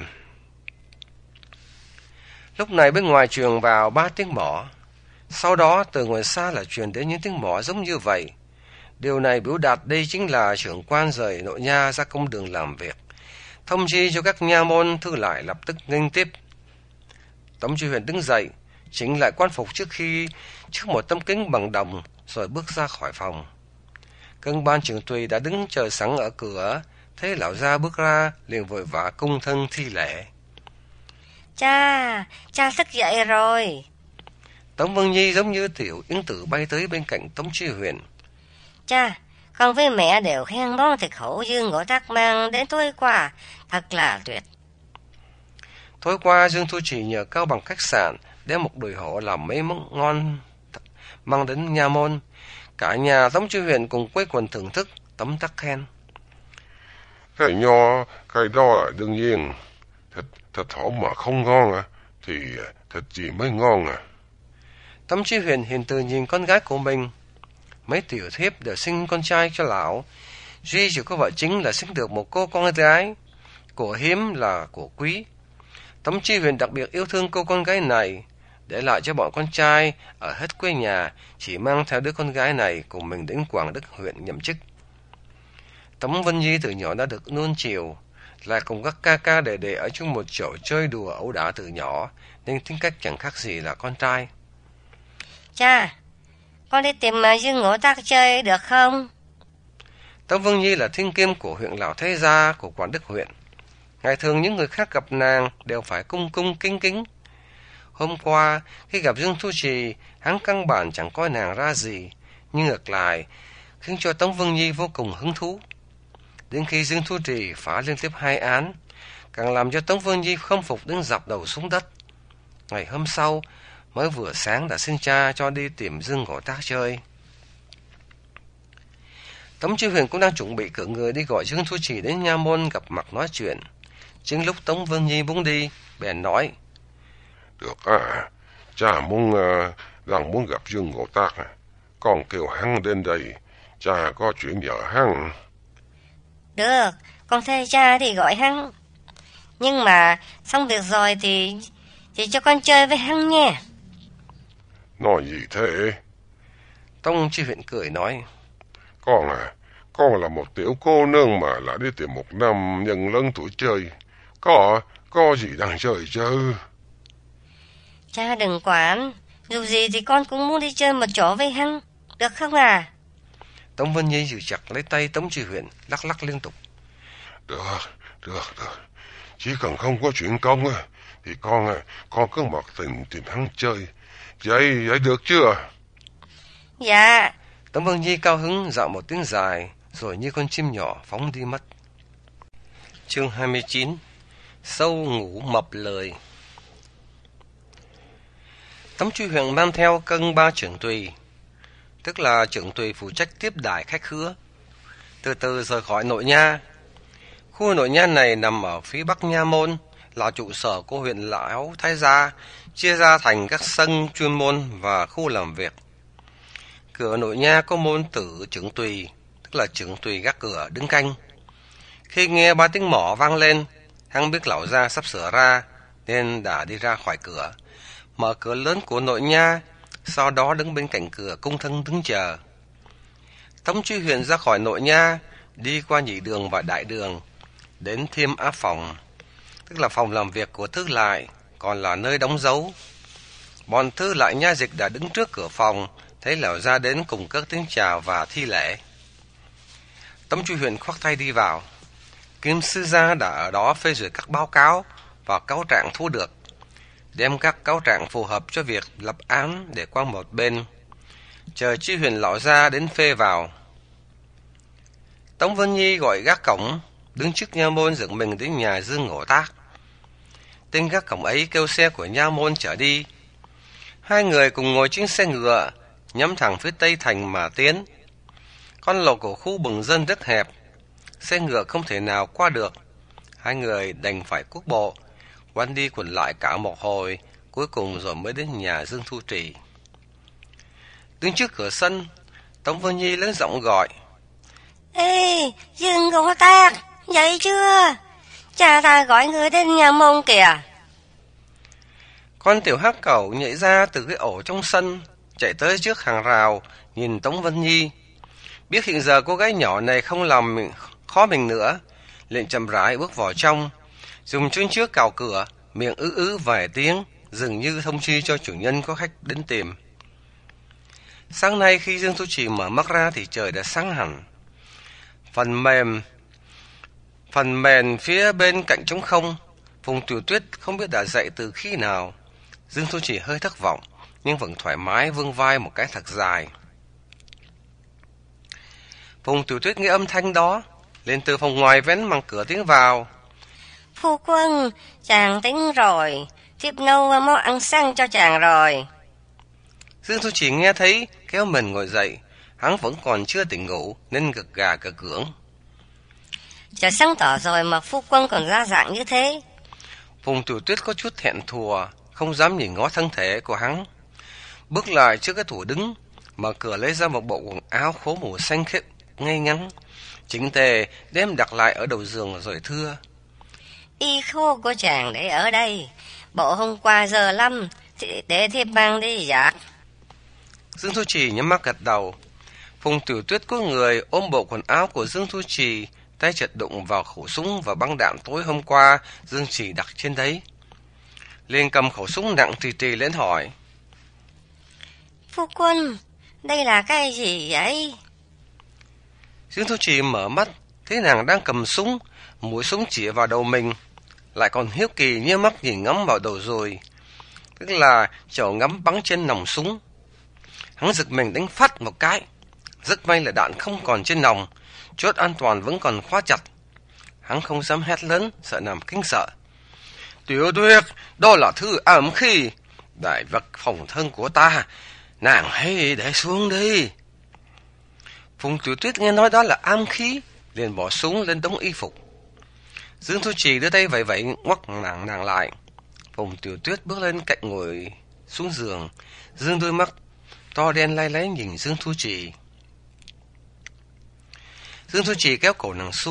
Lúc này bên ngoài truyền vào ba tiếng mõ. Sau đó từ ngoài xa là truyền đến những tiếng mõ giống như vậy. Điều này biểu đạt đây chính là trưởng quan rời nội nha ra công đường làm việc, thông chi cho các nha môn thư lại lập tức nghênh tiếp. Tống Chi Huyện đứng dậy, chỉnh lại quan phục trước khi trước một tấm kính bằng đồng, rồi bước ra khỏi phòng. Cân ban trưởng tùy đã đứng chờ sẵn ở cửa, thấy lão gia bước ra liền vội vã cung thân thi lễ. Cha, cha thức dậy rồi. Tống Vân Nhi giống như tiểu yến tử bay tới bên cạnh Tống Chi Huyện. Cha, con với mẹ đều khen món thịt hổ Dương Ngộ Tác mang đến tối qua, thật là tuyệt. Tối qua Dương Thu Trì nhờ Cao Bằng khách sạn đem một đùi hổ làm mấy món ngon mang đến nha môn. Cả nhà Tống Chi Huyện cùng quây quần thưởng thức, tấm tắc khen. Cái nho, cái đó là đương nhiên. Thịt, thịt hổ mà không ngon à, thì thịt gì mới ngon à. Tống Chi Huyện hiền từ nhìn con gái của mình. Mấy tiểu thiếp đều sinh con trai cho lão, duy chỉ có vợ chính là sinh được một cô con gái. Của hiếm là của quý. Tống Chi Huyện đặc biệt yêu thương cô con gái này, để lại cho bọn con trai ở hết quê nhà, chỉ mang theo đứa con gái này cùng mình đến Quảng Đức huyện nhậm chức. Tống Vân Nhi từ nhỏ đã được nuông chiều, lại cùng các ca ca đệ đệ ở chung một chỗ chơi đùa ẩu đả từ nhỏ, nên tính cách chẳng khác gì là con trai. Cha, con đi tìm Dương Ngộ Tác chơi được không? Tống Vân Nhi là thiên kim của huyện Lão Thế Gia của Quảng Đức huyện. Ngày thường những người khác gặp nàng đều phải cung cung kính kính. Hôm qua, khi gặp Dương Thu Trì, hắn căn bản chẳng coi nàng ra gì, nhưng ngược lại, khiến cho Tống Vân Nhi vô cùng hứng thú. Đến khi Dương Thu Trì phá liên tiếp hai án, càng làm cho Tống Vân Nhi không phục đến dập đầu xuống đất. Ngày hôm sau, mới vừa sáng đã xin cha cho đi tìm Dương Ngộ Tác chơi. Tống Chi Huyền cũng đang chuẩn bị cử người đi gọi Dương Thu Trì đến nha môn gặp mặt nói chuyện. Chính lúc Tống Vân Nhi muốn đi, bèn nói: Được à, cha muốn uh, đang muốn gặp Dương Ngộ Tác à. Con kêu hắn đến đây, cha có chuyện nhờ hắn. Được, Còn thầy cha thì gọi hắn. Nhưng mà xong việc rồi thì Thì cho con chơi với hắn nha. Nói gì thế? Tông Chi Huyền cười nói. Con à, con là một tiểu cô nương mà lại đi tìm một nam nhân lớn tuổi chơi. Có, có gì đang chơi chứ? Cha đừng quản, dù gì thì con cũng muốn đi chơi một chỗ với hắn, được không à? Tống Vân Nhi giữ chặt lấy tay Tống Chi Huyền, lắc lắc liên tục. Được, được, được. Chỉ cần không có chuyện công á, thì con à, con cứ mặc tình tìm hắn chơi. Vậy, vậy được chưa? Dạ. Tống Vân Nhi cao hứng dạo một tiếng dài, rồi như con chim nhỏ phóng đi mất. Chương hai mươi chín. Sâu ngủ mập lời. Tống Chi Huyền mang theo cân ba trưởng tùy, tức là trưởng tùy phụ trách tiếp đãi khách khứa, từ từ rời khỏi nội nha. Khu nội nha này nằm ở phía bắc nha môn, là trụ sở của huyện Lão Thái Gia, chia ra thành các sân chuyên môn và khu làm việc. Cửa nội nha có môn tử trưởng tùy, tức là trưởng tùy gác cửa đứng canh. Khi nghe ba tiếng mõ vang lên, hắn biết lão gia sắp sửa ra, nên đã đi ra khỏi cửa, mở cửa lớn của nội nha, sau đó đứng bên cạnh cửa cung thân đứng chờ. Tống Chi Huyền ra khỏi nội nha, đi qua nhị đường và đại đường, đến Thiêm Á Phòng, tức là phòng làm việc của thư lại, còn là nơi đóng dấu. Bọn thư lại nha dịch đã đứng trước cửa phòng, thấy lão gia đến cùng cất tiếng chào và thi lễ. Tống Chi Huyền khoác tay đi vào. Kim sư gia đã ở đó phê duyệt các báo cáo và cáo trạng thu được, đem các cáo trạng phù hợp cho việc lập án để qua một bên, chờ Chi Huyền lão gia đến phê vào. Tống Vân Nhi gọi gác cổng, đứng trước nha môn dựng mình đến nhà Dương Ngộ Tác. Tên gác cổng ấy kêu xe của nha môn chở đi. Hai người cùng ngồi trên xe ngựa, nhắm thẳng phía tây thành mà tiến. Con lộ của khu bừng dân rất hẹp, xe ngựa không thể nào qua được. Hai người đành phải cuốc bộ, quanh đi quẩn lại cả một hồi, cuối cùng rồi mới đến nhà Dương Thu Trì. Đứng trước cửa sân, Tống Vân Nhi lớn giọng gọi. Ê, Dương Ngộ Tác, dậy chưa? Cha ta gọi người đến nhà môn kìa. Con tiểu hắc cẩu nhảy ra từ cái ổ trong sân, chạy tới trước hàng rào, nhìn Tống Vân Nhi. Biết hiện giờ cô gái nhỏ này không làm mình, khó mình nữa, liền chậm rãi bước vào trong, dùng chân trước cào cửa, miệng ứ ứ vài tiếng, dường như thông chi cho chủ nhân có khách đến tìm. Sáng nay khi Dương Thu Trì mở mắt ra thì trời đã sáng hẳn. Phần mềm, phần mền phía bên cạnh trống không, Phùng Tiểu Tuyết không biết đã dậy từ khi nào. Dương Thu Trì hơi thất vọng, nhưng vẫn thoải mái vươn vai một cái thật dài. Phùng Tiểu Tuyết nghe âm thanh đó, liền từ phòng ngoài vén màn cửa tiến vào. Phu quân, chàng tính rồi, thiếp nấu món ăn sáng cho chàng rồi. Dương Thu Trì nghe thấy, kéo mình ngồi dậy. Hắn vẫn còn chưa tỉnh ngủ nên gật gà gật gưỡng. Trời sáng tỏ rồi mà phu quân còn ra dạng như thế. Phùng Tiểu Tuyết có chút thẹn thùa, không dám nhìn ngó thân thể của hắn. Bước lại trước cái tủ đứng, mở cửa lấy ra một bộ quần áo khố màu xanh khiết ngay ngắn, chỉnh tề đem đặt lại ở đầu giường rồi thưa. Y khô của chàng để ở đây, bộ hôm qua giờ lâm thì để thiếp mang đi giặt. Dương Thu Trì nhắm mắt gật đầu. Phùng Tiểu Tuyết cúi người ôm bộ quần áo của Dương Thu Trì, tay chợt đụng vào khẩu súng và băng đạn tối hôm qua Dương Trì đặt trên đấy. Liền cầm khẩu súng nặng trì trì lên hỏi. Phu quân, đây là cái gì vậy? Dương Thu Trì mở mắt, thấy nàng đang cầm súng, mũi súng chỉ vào đầu mình, lại còn hiếu kỳ như mắt nhìn ngắm vào đầu rồi, tức là chậu ngắm bắn trên nòng súng. Hắn giật mình đánh phát một cái, rất may là đạn không còn trên nòng, chốt an toàn vẫn còn khóa chặt. Hắn không dám hét lớn, sợ làm kinh sợ. Tiểu Tuyết, đó là thứ ám khí, đại vật phòng thân của ta, nàng hãy để xuống đi. Phùng Tiểu Tuyết nghe nói đó là ám khí, liền bỏ súng lên đống y phục. Dương Thu Trì đưa tay vẫy vẫy ngoắc nàng nàng lại. Phùng Tiểu Tuyết bước lên cạnh ngồi xuống giường, dương đôi mắt to đen lay láy nhìn Dương Thu Trì. Dương Thu Trì kéo cổ nàng xuống,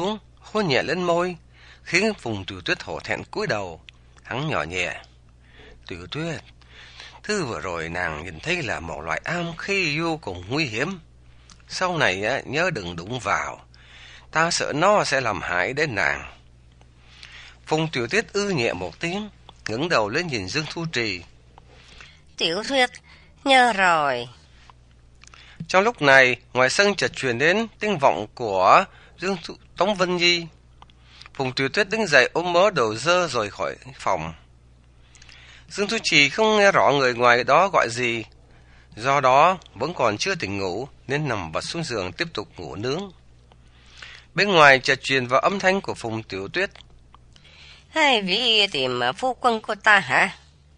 hôn nhẹ lên môi, khiến Phùng Tiểu Tuyết hổ thẹn cúi đầu. Hắn nhỏ nhẹ: Tiểu Tuyết, thứ vừa rồi nàng nhìn thấy là một loại am khí vô cùng nguy hiểm. Sau này á, nhớ đừng đụng vào, ta sợ nó sẽ làm hại đến nàng. Phùng Tiểu Tuyết ư nhẹ một tiếng, ngẩng đầu lên nhìn Dương Thu Trì. Tiểu Tuyết, nhớ rồi. Trong lúc này, ngoài sân chợt truyền đến tiếng vọng của Dương Thu... Tống Vân Nhi. Phùng Tiểu Tuyết đứng dậy ôm mớ đồ dơ rồi khỏi phòng. Dương Thu Trì không nghe rõ người ngoài đó gọi gì, do đó vẫn còn chưa tỉnh ngủ nên nằm vật xuống giường tiếp tục ngủ nướng. Bên ngoài chợt truyền vào âm thanh của Phùng Tiểu Tuyết. Hai vị tìm phu quân của ta hả?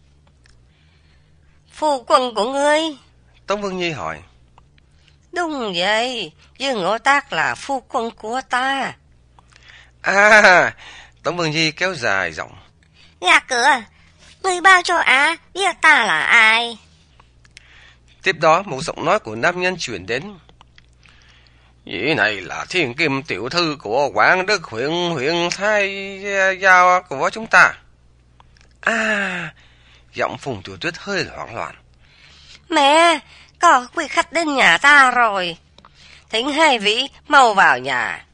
Phu quân của ngươi? Tống Vân Nhi hỏi. Đúng vậy, Dương Ngộ Tác là phu quân của ta. À, Tống Vân Nhi kéo dài giọng. Ra cửa, ngươi bao cho á biết ta là ai? Tiếp đó một giọng nói của nam nhân chuyển đến. Vị này là Thiên Kim tiểu thư của Quảng Đức huyện huyện Thái Giao của chúng ta. À, giọng Phùng Tiểu Tuyết hơi hoảng loạn. Mẹ, có quý khách đến nhà ta rồi. Thỉnh hai vị mau vào nhà.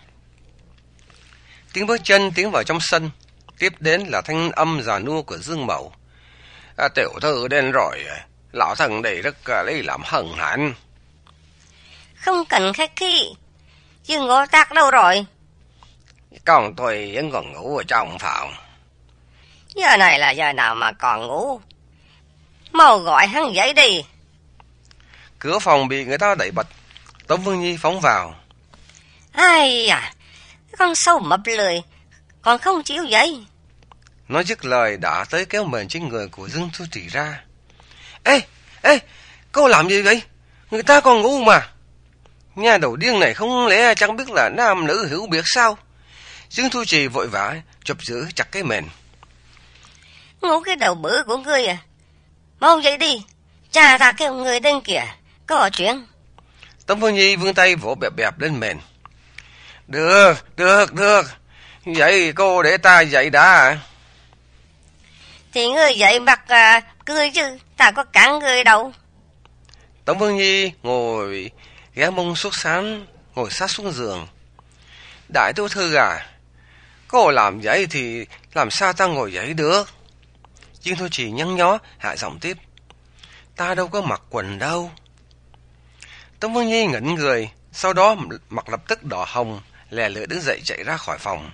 Tiếng bước chân tiến vào trong sân, tiếp đến là thanh âm già nua của Dương Mậu. À, tiểu thư đến rồi, lão thần đây rất lấy làm hân hạnh. Không cần khách khí. Dương Ngộ Tác đâu rồi? Con tôi vẫn còn ngủ ở trong phòng. Giờ này là giờ nào mà còn ngủ? Mau gọi hắn dậy đi. Cửa phòng bị người ta đẩy bật. Tống Vân Nhi phóng vào. Ai à, con sâu mập lười, còn không chịu dậy. Nói dứt lời đã tới kéo mền trên người của Dương Thu Trì ra. Ê, ê, cô làm gì vậy? Người ta còn ngủ mà. Nhà đầu điên này không lẽ chẳng biết là nam nữ hiểu biệt sao? Dương Thu Trì vội vã chụp giữ chặt cái mền. Ngủ cái đầu bự của ngươi à? Mau dậy đi, cha ta kêu người đến kìa, có chuyện. Tống Vân Nhi vươn tay vỗ bẹp bẹp lên mền. Được, được, được. Vậy cô để ta dậy đã. Thì ngươi dậy mặt à, cười chứ, ta có cản ngươi đâu. Tống Vân Nhi ngồi ghé mông suốt sán, ngồi sát xuống giường. Đại tiểu thư à, cô làm vậy thì làm sao ta ngồi dậy được? Dương Thu Trì nhăn nhó hạ giọng tiếp. Ta đâu có mặc quần đâu. Tống Vân Nhi ngẩn người, sau đó mặt lập tức đỏ hồng, lè lưỡi đứng dậy chạy ra khỏi phòng.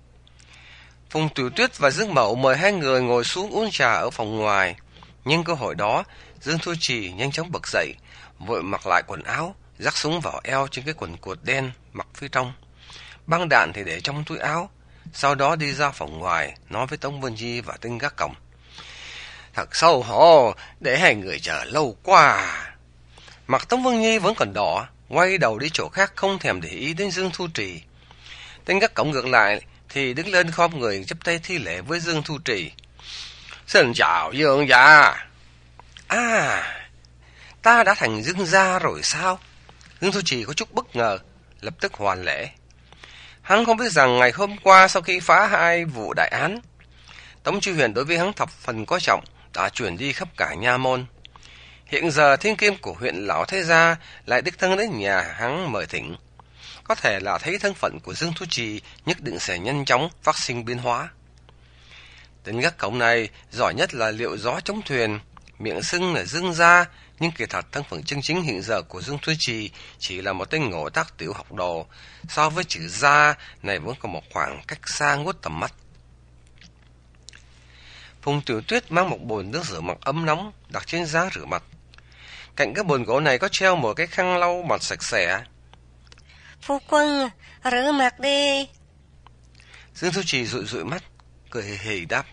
Phùng Tiểu Tuyết và Dương Mậu mời hai người ngồi xuống uống trà ở phòng ngoài. Nhưng cơ hội đó, Dương Thu Trì nhanh chóng bật dậy, vội mặc lại quần áo, rắc súng vào eo trên cái quần cụt đen mặc phía trong. Băng đạn thì để trong túi áo. Sau đó đi ra phòng ngoài, nói với Tống Vân Nhi và tên gác cổng. Thật xấu hổ, để hai người chờ lâu quá. Mặt Tống Vân Nhi vẫn còn đỏ, quay đầu đi chỗ khác không thèm để ý đến Dương Thu Trì. Tên gác cổng ngược lại thì đứng lên khom người chắp tay thi lễ với Dương Thu Trì. Xin chào Dương gia. À, ta đã thành Dương gia rồi sao? Dương Thu Trì có chút bất ngờ, lập tức hoàn lễ. Hắn không biết rằng ngày hôm qua sau khi phá hai vụ đại án, Tống Chiêu Huyền đối với hắn thập phần có trọng, đã chuyển đi khắp cả nha môn. Hiện giờ thiên kim của huyện Lão Thế Gia lại đích thân đến nhà hắn mời thỉnh. Có thể là thấy thân phận của Dương Thu Trì nhất định sẽ nhanh chóng phát sinh biến hóa. Tên gác cổng này giỏi nhất là liệu gió chống thuyền, miệng xưng là Dương gia, nhưng kỳ thật thân phận chân chính hiện giờ của Dương Thu Trì chỉ là một tên Ngộ Tác tiểu học đồ, so với chữ gia này vẫn còn một khoảng cách xa ngút tầm mắt. Phùng Tiểu Tuyết mang một bồn nước rửa mặt ấm nóng đặt trên giá rửa mặt. Cạnh cái bồn gỗ này có treo một cái khăn lau mặt sạch sẽ. Phu quân, rửa mặt đi. Dương Thu Trì dụi dụi mắt, cười hì hì đáp.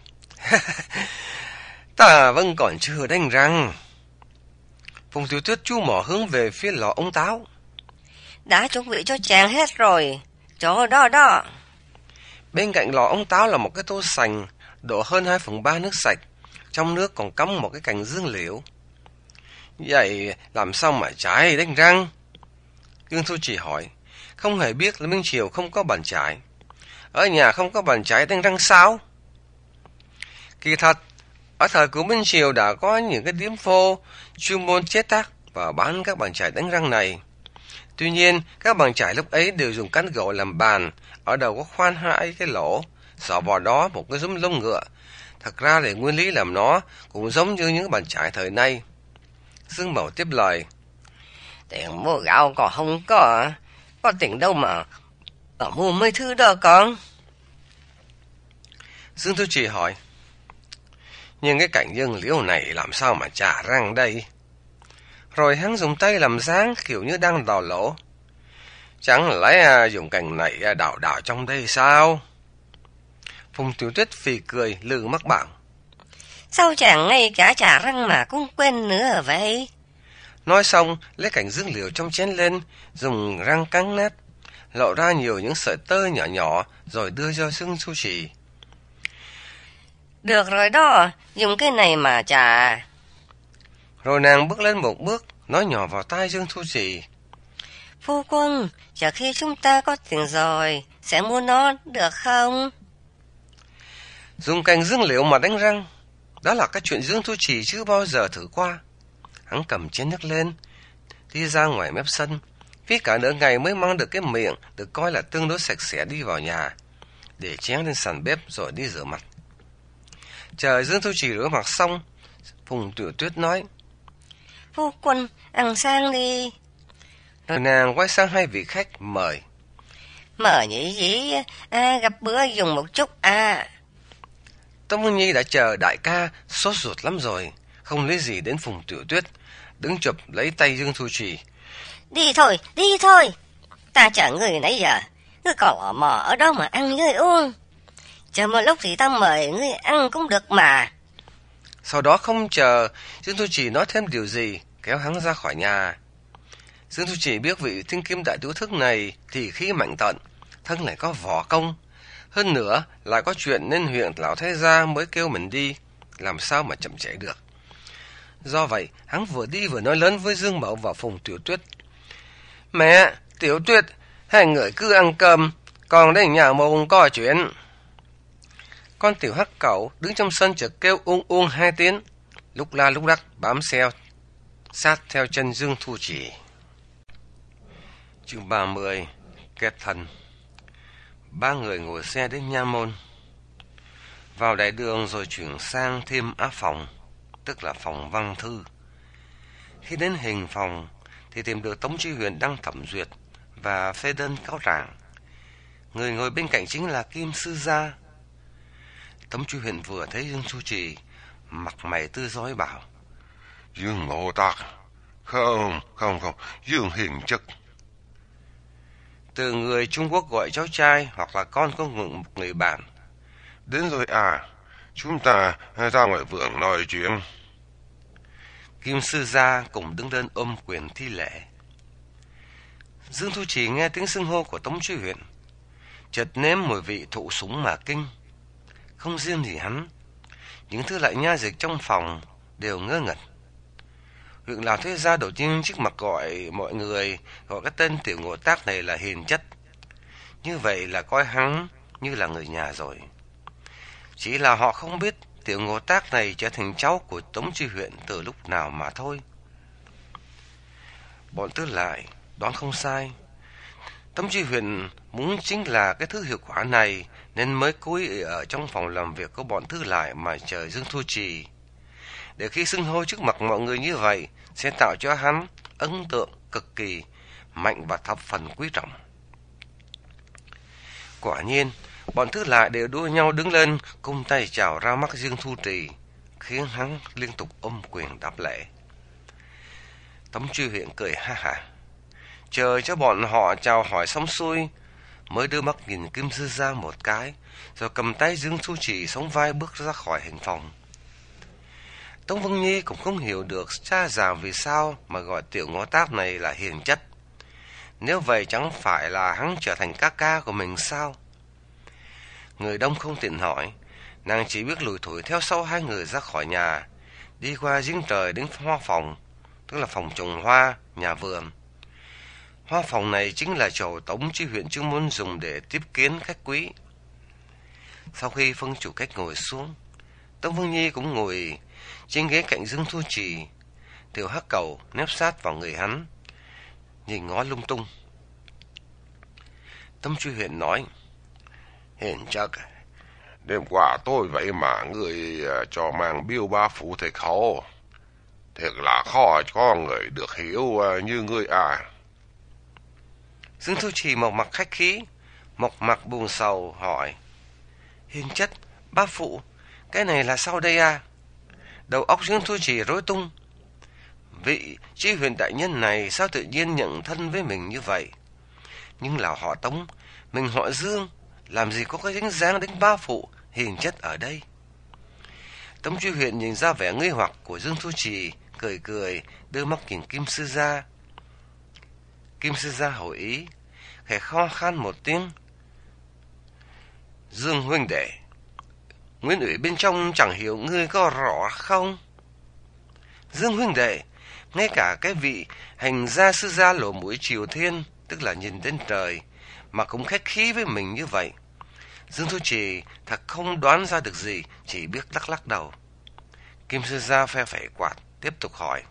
Ta vẫn còn chưa đánh răng. Phùng Tiểu Tuyết chu mỏ hướng về phía lò ống táo. Đã chuẩn bị cho chàng hết rồi, chỗ đó đó. Bên cạnh lò ống táo là một cái tô sành, đổ hơn hai phần ba nước sạch, trong nước còn cắm một cái cành dương liễu. Vậy làm sao mà chải đánh răng? Dương Thu Trì hỏi, không hề biết là Minh Triều không có bàn chải. ở nhà không có bàn chải đánh răng sao? Kỳ thật, ở thời của Minh Triều đã có những cái điếm phô chuyên môn chế tác và bán các bàn chải đánh răng này. Tuy nhiên, các bàn chải lúc ấy đều dùng cán gỗ làm bàn, ở đầu có khoan hai cái lỗ, xỏ vào đó một cái núm lông ngựa. Thật ra để nguyên lý làm nó cũng giống như những bàn chải thời nay. Dương Mẫu tiếp lời. Tiền mua gạo còn không có, có tiền đâu mà ở mua mấy thứ đó con. Dương Thu Trì hỏi. Nhưng cái cảnh dương liễu này làm sao mà trả răng đây? Rồi hắn dùng tay làm dáng kiểu như đang đào lỗ. Chẳng lẽ à, dùng cành này à, đào đào trong đây sao? Phùng Tiểu Tuyết phì cười lừ mắc bảo. Sao chẳng ngay cả trả răng mà cũng quên nữa vậy? Nói xong, lấy cành dương liễu trong chén lên, dùng răng cắn nát, lộ ra nhiều những sợi tơ nhỏ nhỏ, rồi đưa cho Dương Thu Trì. Được rồi đó, dùng cái này mà trả. Rồi nàng bước lên một bước, nói nhỏ vào tai Dương Thu Trì. Phu quân, chờ khi chúng ta có tiền rồi, sẽ mua nó được không? Dùng cành dương liễu mà đánh răng, đó là cái chuyện Dương Thu Trì chưa bao giờ thử qua. Hắn cầm chén nước lên, đi ra ngoài mép sân, phí cả nửa ngày mới mang được cái miệng được coi là tương đối sạch sẽ đi vào nhà, để chén lên sàn bếp rồi đi rửa mặt. Chờ Dương Thu Trì rửa mặt xong, Phùng Tiểu Tuyết nói. Phu quân, ăn sang đi. Rồi nàng quay sang hai vị khách mời. Mời nhỉ dĩ, à, gặp bữa dùng một chút à. Tống Vân Nhi đã chờ đại ca sốt ruột lắm rồi, không lấy gì đến Phùng Tiểu Tuyết, đứng chụp lấy tay Dương Thu Trì. Đi thôi, đi thôi. Ta chờ người nãy giờ, cứ còn lò mò ở đó mà ăn với uống. Chờ một lúc thì ta mời ngươi ăn cũng được mà. Sau đó không chờ Dương Thu Trì nói thêm điều gì, kéo hắn ra khỏi nhà. Dương Thu Trì biết vị thiên kim đại tiểu thức này thì khí mạnh tận, thân lại có võ công. Hơn nữa lại có chuyện nên huyện lão thái gia mới kêu mình đi, làm sao mà chậm trễ được. Do vậy, hắn vừa đi vừa nói lớn với Dương Mẫu và Phùng Tiểu Tuyết. Mẹ, Tiểu Tuyết, hai người cứ ăn cơm, còn đến nhà môn có chuyện. Con tiểu hắc cẩu đứng trong sân chợt kêu uông uông hai tiếng, lúc la lúc đắc bám xeo sát theo chân Dương Thu Trì. Chương ba mươi, kết thân. Ba người ngồi xe đến nha môn, vào đại đường rồi chuyển sang thêm áp phòng, tức là phòng văn thư. Khi đến hình phòng thì tìm được Tống Chi Huyền đang thẩm duyệt và phê đơn cáo trạng. Người ngồi bên cạnh chính là Kim Sư Gia. Tống Chi Huyền vừa thấy Dương Thu Trì, mặt mày tươi rói bảo. Dương Ngộ Tạc. Không, không, không, Dương Hiền Chất. Từ người Trung Quốc gọi cháu trai hoặc là con của một người bạn. Đến rồi à, chúng ta ra ngoài vườn nói chuyện. Kim Sư Gia cùng đứng lên ôm quyền thi lễ. Dương Thu Trì nghe tiếng xưng hô của Tống Chi Huyền, chợt nếm mùi vị thụ súng mà kinh. Không riêng gì hắn, những thứ lại nha dịch trong phòng đều ngơ ngẩn. Huyện lão thái gia đầu tiên trước mặt gọi mọi người gọi cái tên Tiểu Ngộ Tác này là hiền chất. Như vậy là coi hắn như là người nhà rồi. Chỉ là họ không biết Tiểu Ngộ Tác này trở thành cháu của Tống Chi Huyền từ lúc nào mà thôi. Bọn Tư Lại đoán không sai, Tống Chi Huyền muốn chính là cái thứ hiệu quả này, nên mới cố ý ở trong phòng làm việc của bọn Tư Lại mà chờ Dương Thu Trì, để khi xưng hô trước mặt mọi người như vậy sẽ tạo cho hắn ấn tượng cực kỳ mạnh và thập phần quý trọng. Quả nhiên, bọn Tư Lại đều đua nhau đứng lên cung tay chào ra mắt Dương Thu Trì, khiến hắn liên tục ôm quyền đáp lễ. Tống Chi Huyền cười ha hả, chờ cho bọn họ chào hỏi xong xuôi, mới đưa mắt nhìn Kim Sư Gia một cái, rồi cầm tay Dương Thu Trì sóng vai bước ra khỏi hình phòng. Tống Vân Nhi cũng không hiểu được cha già vì sao mà gọi Tiểu Ngộ Tác này là hiền chất. Nếu vậy chẳng phải là hắn trở thành ca ca của mình sao? Người đông không tiện hỏi, nàng chỉ biết lủi thủi theo sau hai người ra khỏi nhà, đi qua giếng trời đến hoa phòng, tức là phòng trồng hoa, nhà vườn. Hoa phòng này chính là chỗ Tống Chi Huyền chuyên môn dùng để tiếp kiến khách quý. Sau khi phân chủ cách ngồi xuống, Tống Vương Nhi cũng ngồi trên ghế cạnh Dương Thu Trì. Tiểu Hắc Cầu nép sát vào người hắn, nhìn ngó lung tung. Tống Truy Huyền nói: Hiền chất, đêm qua tôi vậy mà người cho mang biêu ba phụ thiệt khó. Thiệt là khó có người được hiểu như người à. Dương Thu Trì một mặt khách khí, một mặt buồn sầu hỏi: Hiền chất, ba phụ, cái này là sao đây à? Đầu óc Dương Thu Trì rối tung. Vị Tri Huyền đại nhân này sao tự nhiên nhận thân với mình như vậy? Nhưng là họ Tống, mình họ Dương, làm gì có cái dính dáng đến ba phụ hiền chất ở đây? Tống Tri Huyền nhìn ra vẻ nghi hoặc của Dương Thu Trì, cười cười, đưa mắt nhìn Kim Sư Gia. Kim Sư Gia hỏi ý, khẽ kho khan một tiếng: Dương huynh đệ, Nguyên ủy bên trong chẳng hiểu ngươi có rõ không? Dương huynh đệ, ngay cả cái vị hành gia sư gia lỗ mũi Triều Thiên, tức là nhìn đến trời, mà cũng khách khí với mình như vậy. Dương Thu Trì thật không đoán ra được gì, chỉ biết lắc lắc đầu. Kim Sư Gia phe phẩy quạt, tiếp tục hỏi: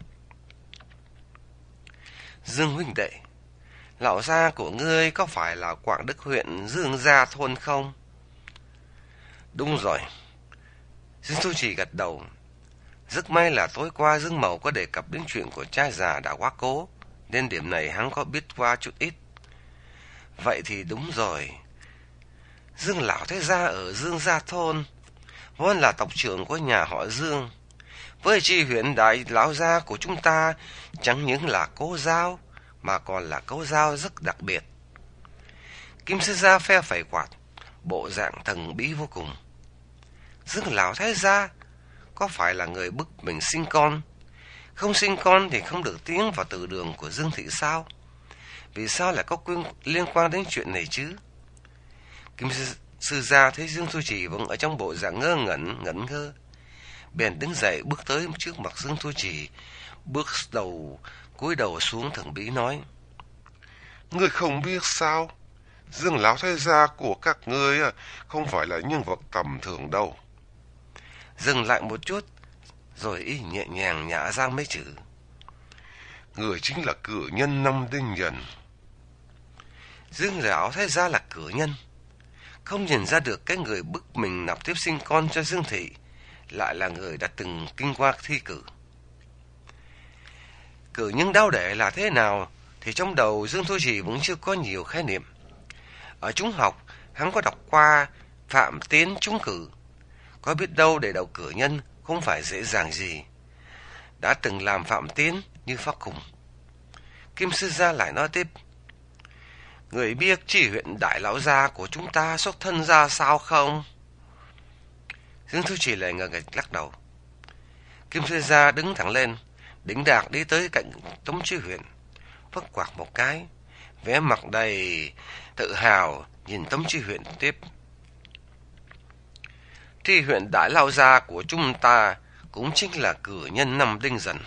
Dương huynh đệ, lão gia của ngươi có phải là Quảng Đức huyện Dương Gia thôn không? Đúng rồi. Dương Thu Trì gật đầu. Rất may là tối qua Dương Mậu có đề cập đến chuyện của cha già đã quá cố, nên điểm này hắn có biết qua chút ít. Vậy thì đúng rồi. Dương lão thế gia ở Dương Gia thôn vốn là tộc trưởng của nhà họ Dương. Với Tri huyện đại lão gia của chúng ta chẳng những là cố giao, mà còn là cố giao rất đặc biệt. Kim Sư Gia phe phẩy quạt, bộ dạng thần bí vô cùng. Dương lão thái gia có phải là người bức mình sinh con? Không sinh con thì không được tiến vào từ đường của Dương thị sao? Vì sao lại có quyên liên quan đến chuyện này chứ? Kim sư, sư gia thấy Dương Thu Trì vẫn ở trong bộ dạng ngơ ngẩn ngẩn ngơ, bèn đứng dậy bước tới trước mặt Dương Thu Trì, bước đầu cúi đầu xuống thần bí nói: Ngươi không biết sao? Dương lão thái gia của các ngươi không phải là nhân vật tầm thường đâu. Dừng lại một chút, rồi y nhẹ nhàng nhả ra mấy chữ: Người chính là cử nhân năm Đinh Dần. Dương lão thái gia là cử nhân, không nhìn ra được cái người bức mình nạp tiếp sinh con cho Dương thị lại là người đã từng kinh qua thi cử. Cử nhân đao đệ là thế nào thì trong đầu Dương Thu Trì vẫn chưa có nhiều khái niệm. Ở trung học, hắn có đọc qua Phạm Tiến trúng cử, có biết đâu để đậu cử nhân không phải dễ dàng gì. Đã từng làm Phạm Tiến như phát cùng. Kim Sư Gia lại nói tiếp: Người biết Tri huyện đại lão gia của chúng ta xuất thân ra sao không? Dương Thu Trì lại ngờ nghịch lắc đầu. Kim Sư Gia đứng thẳng lên, đĩnh đạc đi tới cạnh Tống Tri huyện, phất quạt một cái, vẻ mặt đầy tự hào nhìn Tống Tri huyện tiếp: Tri huyện đại lão gia của chúng ta cũng chính là cử nhân năm Đinh Dần.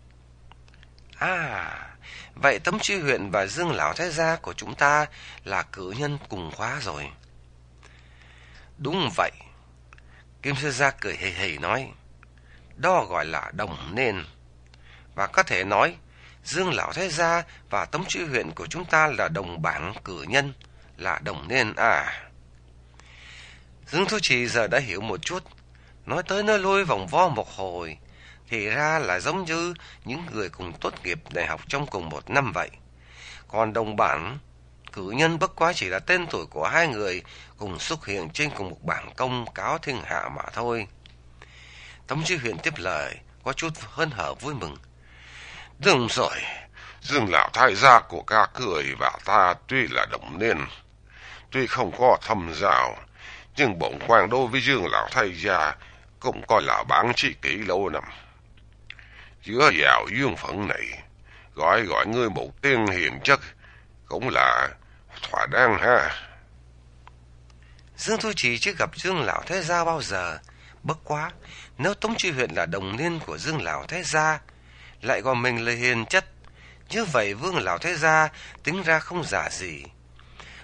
À, vậy Tống Tri huyện và Dương lão thái gia của chúng ta là cử nhân cùng khóa rồi. Đúng vậy. Kim Sư Gia cười hì hì nói: Đó gọi là đồng nên. Và có thể nói Dương lão thái gia và Tống Tri huyện của chúng ta là đồng bảng cử nhân, là đồng nên à. Dương Thu Trì giờ đã hiểu một chút, nói tới nói lui vòng vo một hồi, thì ra là giống như những người cùng tốt nghiệp đại học trong cùng một năm vậy. Còn đồng bản cử nhân bất quá chỉ là tên tuổi của hai người cùng xuất hiện trên cùng một bảng công cáo thiên hạ mà thôi. Tống Tri huyện tiếp lời, có chút hân hở vui mừng: Đúng rồi, Dương lão thái gia của các người và ta tuy là đồng niên, tuy không có thâm giao, nhưng bổn quan đối với Dương lão thái gia cũng coi là bán tri kỷ lâu năm. Giữa vào duyên phận này, gọi gọi ngươi một tiếng hiền chất cũng là thỏa đáng ha. Dương Thu Trì chưa gặp Dương lão thái gia bao giờ, bất quá nếu Tống Tri huyện là đồng niên của Dương lão thái gia, lại gọi mình là hiền chất, như vậy Vương lão thái gia tính ra không giả gì.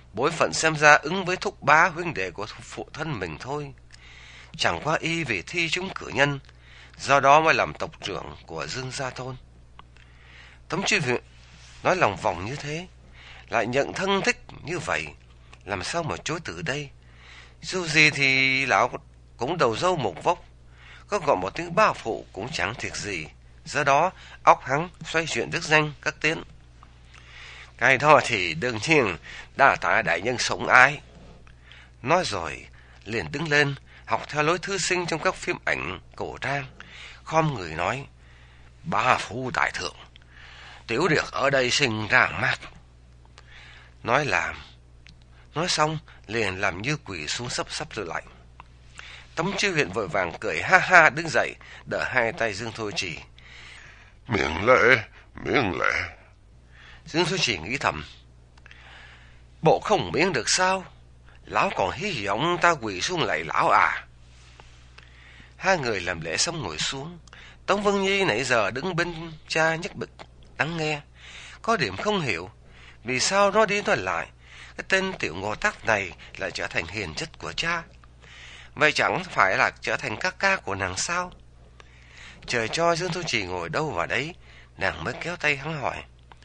bối phận xem ra ứng với thúc bá huynh đệ của phụ thân mình thôi. Chẳng qua y vì thi trúng cử nhân, do đó mới làm tộc trưởng của Dương Gia Thôn. Tống Chi Huyện nói lòng vòng như thế, lại nhận thân thích như vậy, làm sao mà chối từ đây. Dù gì thì lão cũng đầu dâu một vốc, có gọi một tiếng ba phụ cũng chẳng thiệt gì. Do đó óc hắn xoay chuyển đức danh các tiếng. Cái đó thì đương nhiên đã tại đại nhân sống ái. Nói rồi liền đứng lên, học theo lối thư sinh trong các phim ảnh cổ trang, khom người nói: Ba phụ đại thượng, Tiểu Điệt ở đây sinh ra mát. Nói làm, nói xong liền làm như quỳ xuống sắp sắp rồi lạnh. Tống Chi Huyện vội vàng cười ha ha đứng dậy, đỡ hai tay Dương Thôi Trì. Miệng lễ, miệng lễ. Dương Thôi Trì nghĩ thầm: bộ không miễn được sao? Lão còn hy vọng ta quỳ xuống lạy lão à? Hai người làm lễ xong ngồi xuống. Tống Vân Nhi nãy giờ đứng bên cha nhất bực lắng nghe, có điểm không hiểu vì sao nói đi nói lại cái tên Tiểu Ngô Tắc này lại trở thành hiền chất của cha. Vậy chẳng phải là trở thành các ca của nàng sao? Trời cho Dương Thôi Trì ngồi đâu vào đấy, nàng mới kéo tay hắn hỏi: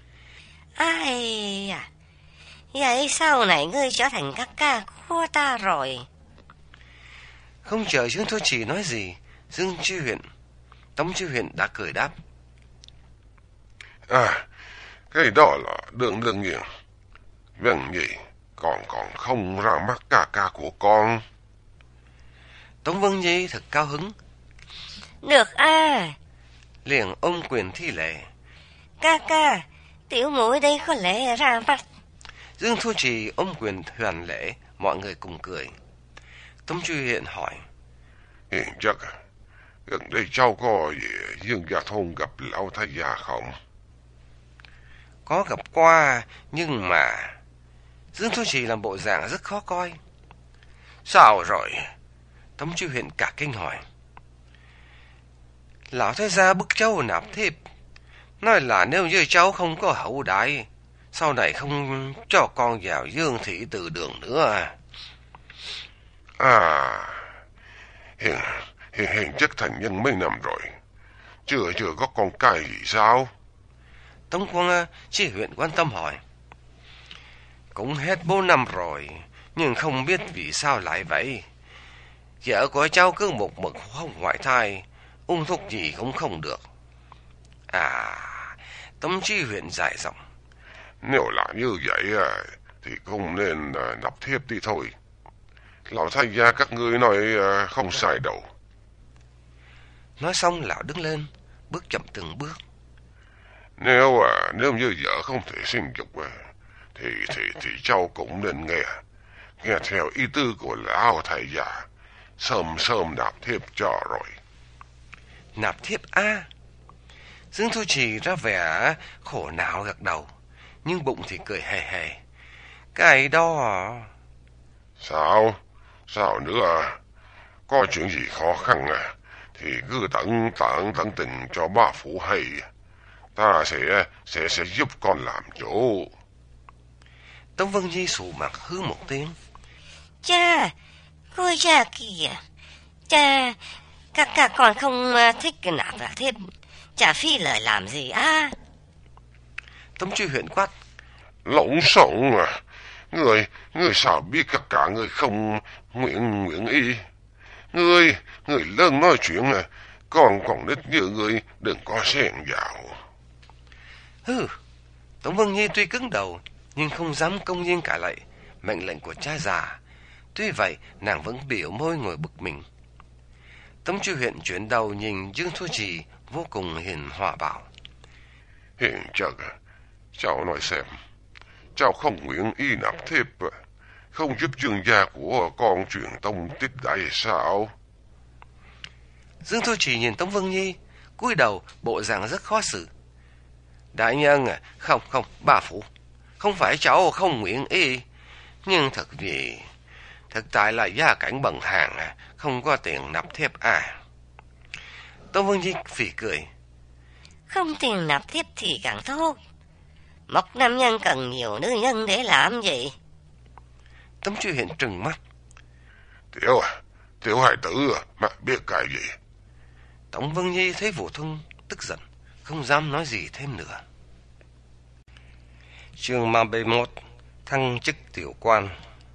Ai à, vậy sau này ngươi trở thành các ca của ta rồi? Không chờ Dương Thôi Trì nói gì, Dương Chi Huyện, Tống Chi Huyện đã cười đáp: À, cái đó là đương đương nhiên. Vâng nhỉ, con còn không ra mắt ca ca của con. Tống Vân Nhi thật cao hứng. Được à. Liền ôm quyền thi lễ: Ca ca, tiểu muội đây có lẽ ra mắt. Dương Thôi Trì ôm quyền hoàn lễ, mọi người cùng cười. Tống Chi Huyện hỏi: Hiện chắc gần đây cháu có về Dương Gia Thôn gặp lão thái gia không? Có gặp qua, nhưng mà... Dương Thôi Trì làm bộ dạng rất khó coi. Sao rồi? Tống Chi Huyện cả kinh hỏi. Lão thái gia bức cháu nạp thiếp, nói là nếu như cháu không có hậu đại, sau này không cho con vào Dương thị từ đường nữa à? À, hiện, hiện, hiện chất thành nhân mấy năm rồi, chưa chưa có con cái gì sao? Tống Quang Chi Huyện quan tâm hỏi. Cũng hết bốn năm rồi, nhưng không biết vì sao lại vậy. Vợ của cháu cứ một mực không ngoại thai, uống thuốc gì cũng không được. À, Tống Chi Huyện dài giọng. Nếu là như vậy à, thì không nên à, nạp thiếp đi thôi. Lão thái gia các ngươi nói à, không sai đâu. Nói xong lão đứng lên, bước chậm từng bước. Nếu à, nếu như vợ không thể sinh dục à, thì thì thì cháu cũng nên nghe nghe theo ý tư của lão thầy già, sớm sớm nạp thiếp cho rồi. Nạp thiếp a? Dương Thôi Trì ra vẻ khổ não gật đầu, nhưng bụng thì cười hề hề. Cái đó... Sao? Sao nữa à? Có chuyện gì khó khăn à? Thì cứ tận tận tận tình cho ba phụ hay. Ta sẽ sẽ sẽ giúp con làm chỗ. Tống Vân Nhi sụ mặt hứ một tiếng. Cha, coi cha kìa. Cha, các các con không thích cái nạp là thiếp. Cha phi lời làm gì á? Tống Chi Huyện quát. Lộn xộn à? Người, người sao biết tất cả người không nguyện nguyện y? Người, người lớn nói chuyện à, còn còn nít như người đừng có xen vào. Hừ, Tống Vân Nhi tuy cứng đầu, nhưng không dám công nhiên cãi lại mệnh lệnh của cha già. Tuy vậy, nàng vẫn biểu môi ngồi bực mình. Tống Chi Huyện chuyển đầu nhìn Dương Thôi Trì vô cùng hiền hòa bảo. Hiện chắc, cháu nói xem, cháu không nguyện y nạp thiếp, không giúp dương gia của con truyền tông tiếp đại sao? Dương Thôi Trì nhìn Tống Vân Nhi, cúi đầu bộ dạng rất khó xử. Đại nhân à, không không, bà phụ, không phải cháu không nguyện y, nhưng thật vì thực tại là gia cảnh bần hàn à, không có tiền nạp thiếp à. Tống Vân Nhi phì cười. Không tiền nạp thiếp thì càng tốt. Một nam nhân cần nhiều nữ nhân để làm gì? Tống Truy Huyền trừng mắt. Tiểu à, Tiểu hải tử à, mẹ biết cái gì? Tống Vân Nhi thấy Vũ Thông tức giận, không dám nói gì thêm nữa. Chương ba mươi mốt, thăng chức tiểu quan.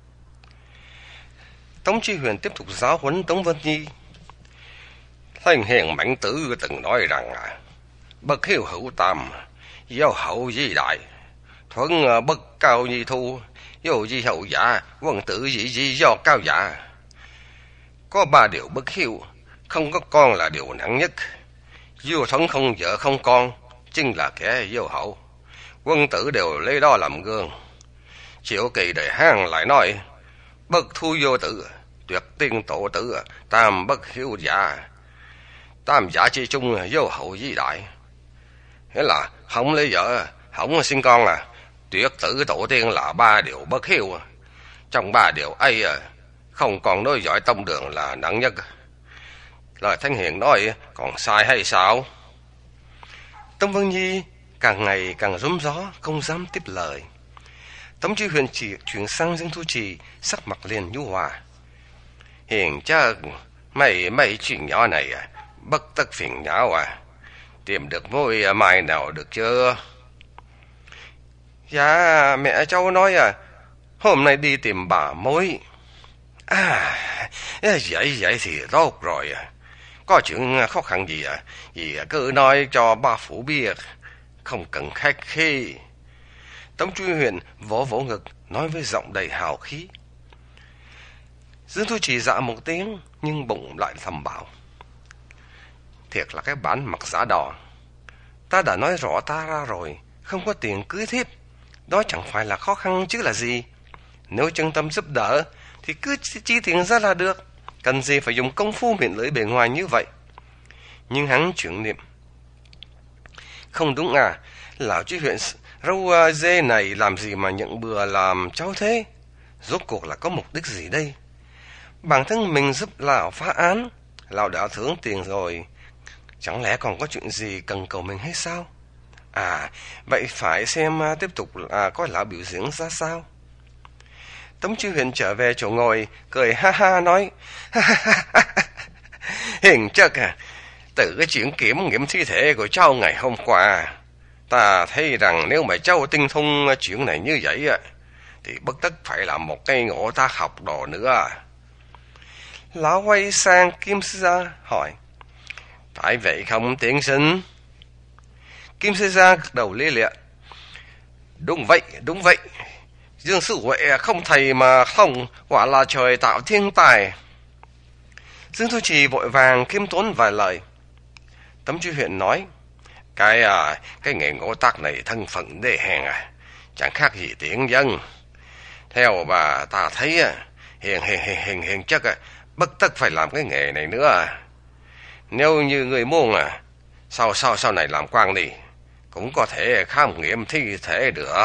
Tống Truy Huyền tiếp tục giáo huấn Tống Vân Nhi. Thanh hiền mãnh tử từng nói rằng à, bất hiếu hữu tam, giáo hậu di đại, thuận bất cao nhi thu, vô di hậu giả, quân tử dị di do cao giả. Có ba điều bất hiếu, không có con là điều nặng nhất. Vua thuận không vợ không con, chính là kẻ vô hậu. Quân tử đều lấy đó làm gương. Triệu Kỳ đời Hán lại nói, bất thu vô tử, tuyệt tiên tổ tử, tam bất hiếu giả. Tam giả chi chung vô hậu di đại. Nghĩa là không lấy vợ, không sinh con là tuyệt tử tổ tiên là ba điều bất hiếu. Trong ba điều ấy, không còn nói giỏi tông đường là nặng nhất. Lời Thanh Hiền nói còn sai hay sao? Tống Vân Nhi càng ngày càng rúm gió, không dám tiếp lời. Tống Truy Huyền chỉ chuyển sang Dương Thu Trì, sắc mặt liền nhu hòa. Hiền chắc mấy mấy chuyện nhỏ này à, bất tất phiền não à. Tìm được mối mai nào được chưa? Dạ mẹ cháu nói à, hôm nay đi tìm bà mối. À, vậy vậy thì tốt rồi à. Có chuyện khó khăn gì à? Vì cứ nói cho ba phủ biết, không cần khách khí. Tống Truy Huyền vỗ vỗ ngực, nói với giọng đầy hào khí. Dương Thu Trì dạ một tiếng, nhưng bụng lại thầm bảo. Thiệt là cái bản mặt giả đò. Ta đã nói rõ ta ra rồi, không có tiền cưới thiếp. Đó chẳng phải là khó khăn chứ là gì. Nếu chân tâm giúp đỡ, thì cứ chi tiền ra là được. Cần gì phải dùng công phu miệng lưỡi bề ngoài như vậy. Nhưng hắn chuyển niệm. Không đúng à, lão Truy Huyền râu dê này làm gì mà nhận bừa làm cháu thế? Rốt cuộc là có mục đích gì đây? Bản thân mình giúp lão phá án, lão đã thưởng tiền rồi, chẳng lẽ còn có chuyện gì cần cầu mình hay sao? À, vậy phải xem tiếp tục à, coi lão biểu diễn ra sao. Tống Truy Huyền trở về chỗ ngồi, cười ha ha nói. Hiền chắc à, từ cái chuyện kiểm nghiệm thi thể của cháu ngày hôm qua, ta thấy rằng nếu mà cháu tinh thông chuyện này như vậy thì bất tất phải làm một cây ngộ ta học đồ nữa. Lão quay sang Kim Sư Gia hỏi, phải vậy không tiên sinh? Kim Sư Gia gật đầu lia lịa. Đúng vậy, đúng vậy. Dương Sư Huệ không thầy mà không, quả là trời tạo thiên tài. Dương Thu Trì vội vàng khiêm tốn vài lời. Tống Truy Huyền nói, cái à, cái nghề ngỗ tác này thân phận đê hèn à, chẳng khác gì tiện dân. Theo bà ta thấy à, hiền hiền hiền hiền hiền chắc à, bất tất phải làm cái nghề này nữa à. Nếu như người muốn à, sau sau sau này làm quan đi, cũng có thể khám nghiệm thi thể được.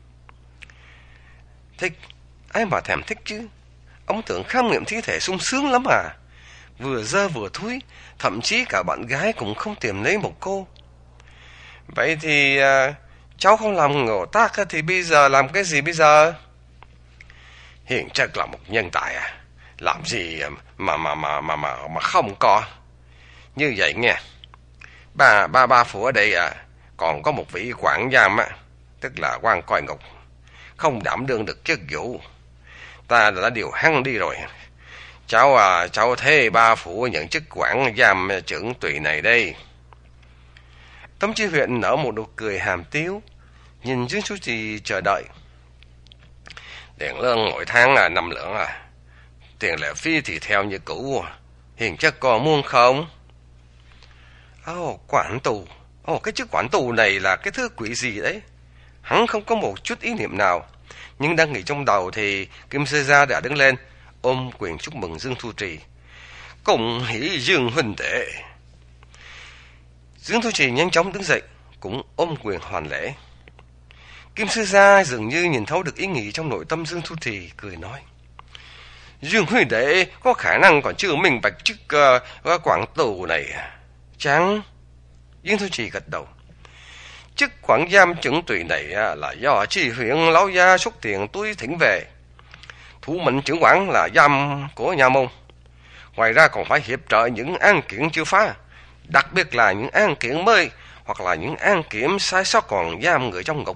Thích, ai mà thèm thích chứ. Ông tưởng khám nghiệm thi thể sung sướng lắm à. Vừa dơ vừa thúi, thậm chí cả bạn gái cũng không tìm lấy một cô. Vậy thì à, cháu không làm ngộ tác thì bây giờ làm cái gì bây giờ? Hiền chắc là một nhân tài à, làm gì mà mà mà mà mà mà không có. Như vậy nghe, ba ba ba phủ ở đây à, còn có một vị quản giam á, tức là quan coi ngục, không đảm đương được chức vụ. Ta đã điều hắn đi rồi. Cháu à, cháu thế ba phủ nhận chức quản giam trưởng tùy này đây. Tống Truy Huyền nở một nụ cười hàm tiếu, nhìn Dương Thu Trì chờ đợi. Tiền lương mỗi tháng là năm lượng à, tiền lệ phí thì theo như cũ. Hiền chắc có muốn không? Ồ, oh, quản tù. Ồ, oh, cái chức quản tù này là cái thứ quỷ gì đấy? Hắn không có một chút ý niệm nào, nhưng đang nghĩ trong đầu thì Kim Sư Gia đã đứng lên, ôm quyền chúc mừng Dương Thu Trì. Cùng hỷ Dương huynh đệ. Dương Thu Trì nhanh chóng đứng dậy, cũng ôm quyền hoàn lễ. Kim Sư Gia dường như nhìn thấu được ý nghĩ trong nội tâm Dương Thu Trì, cười nói. Dương huynh đệ có khả năng còn chưa minh bạch chức uh, quản tù này. Chẳng? Dương Thu Trì gật đầu. Chức quản giam trưởng tùy này là do chi huyện lão gia xuất tiền túi thỉnh về. Thủ mệnh trưởng quản là giam của nhà môn. Ngoài ra còn phải hiệp trợ những án kiện chưa phá, đặc biệt là những án kiện mới hoặc là những án kiện sai sót còn giam người trong ngục.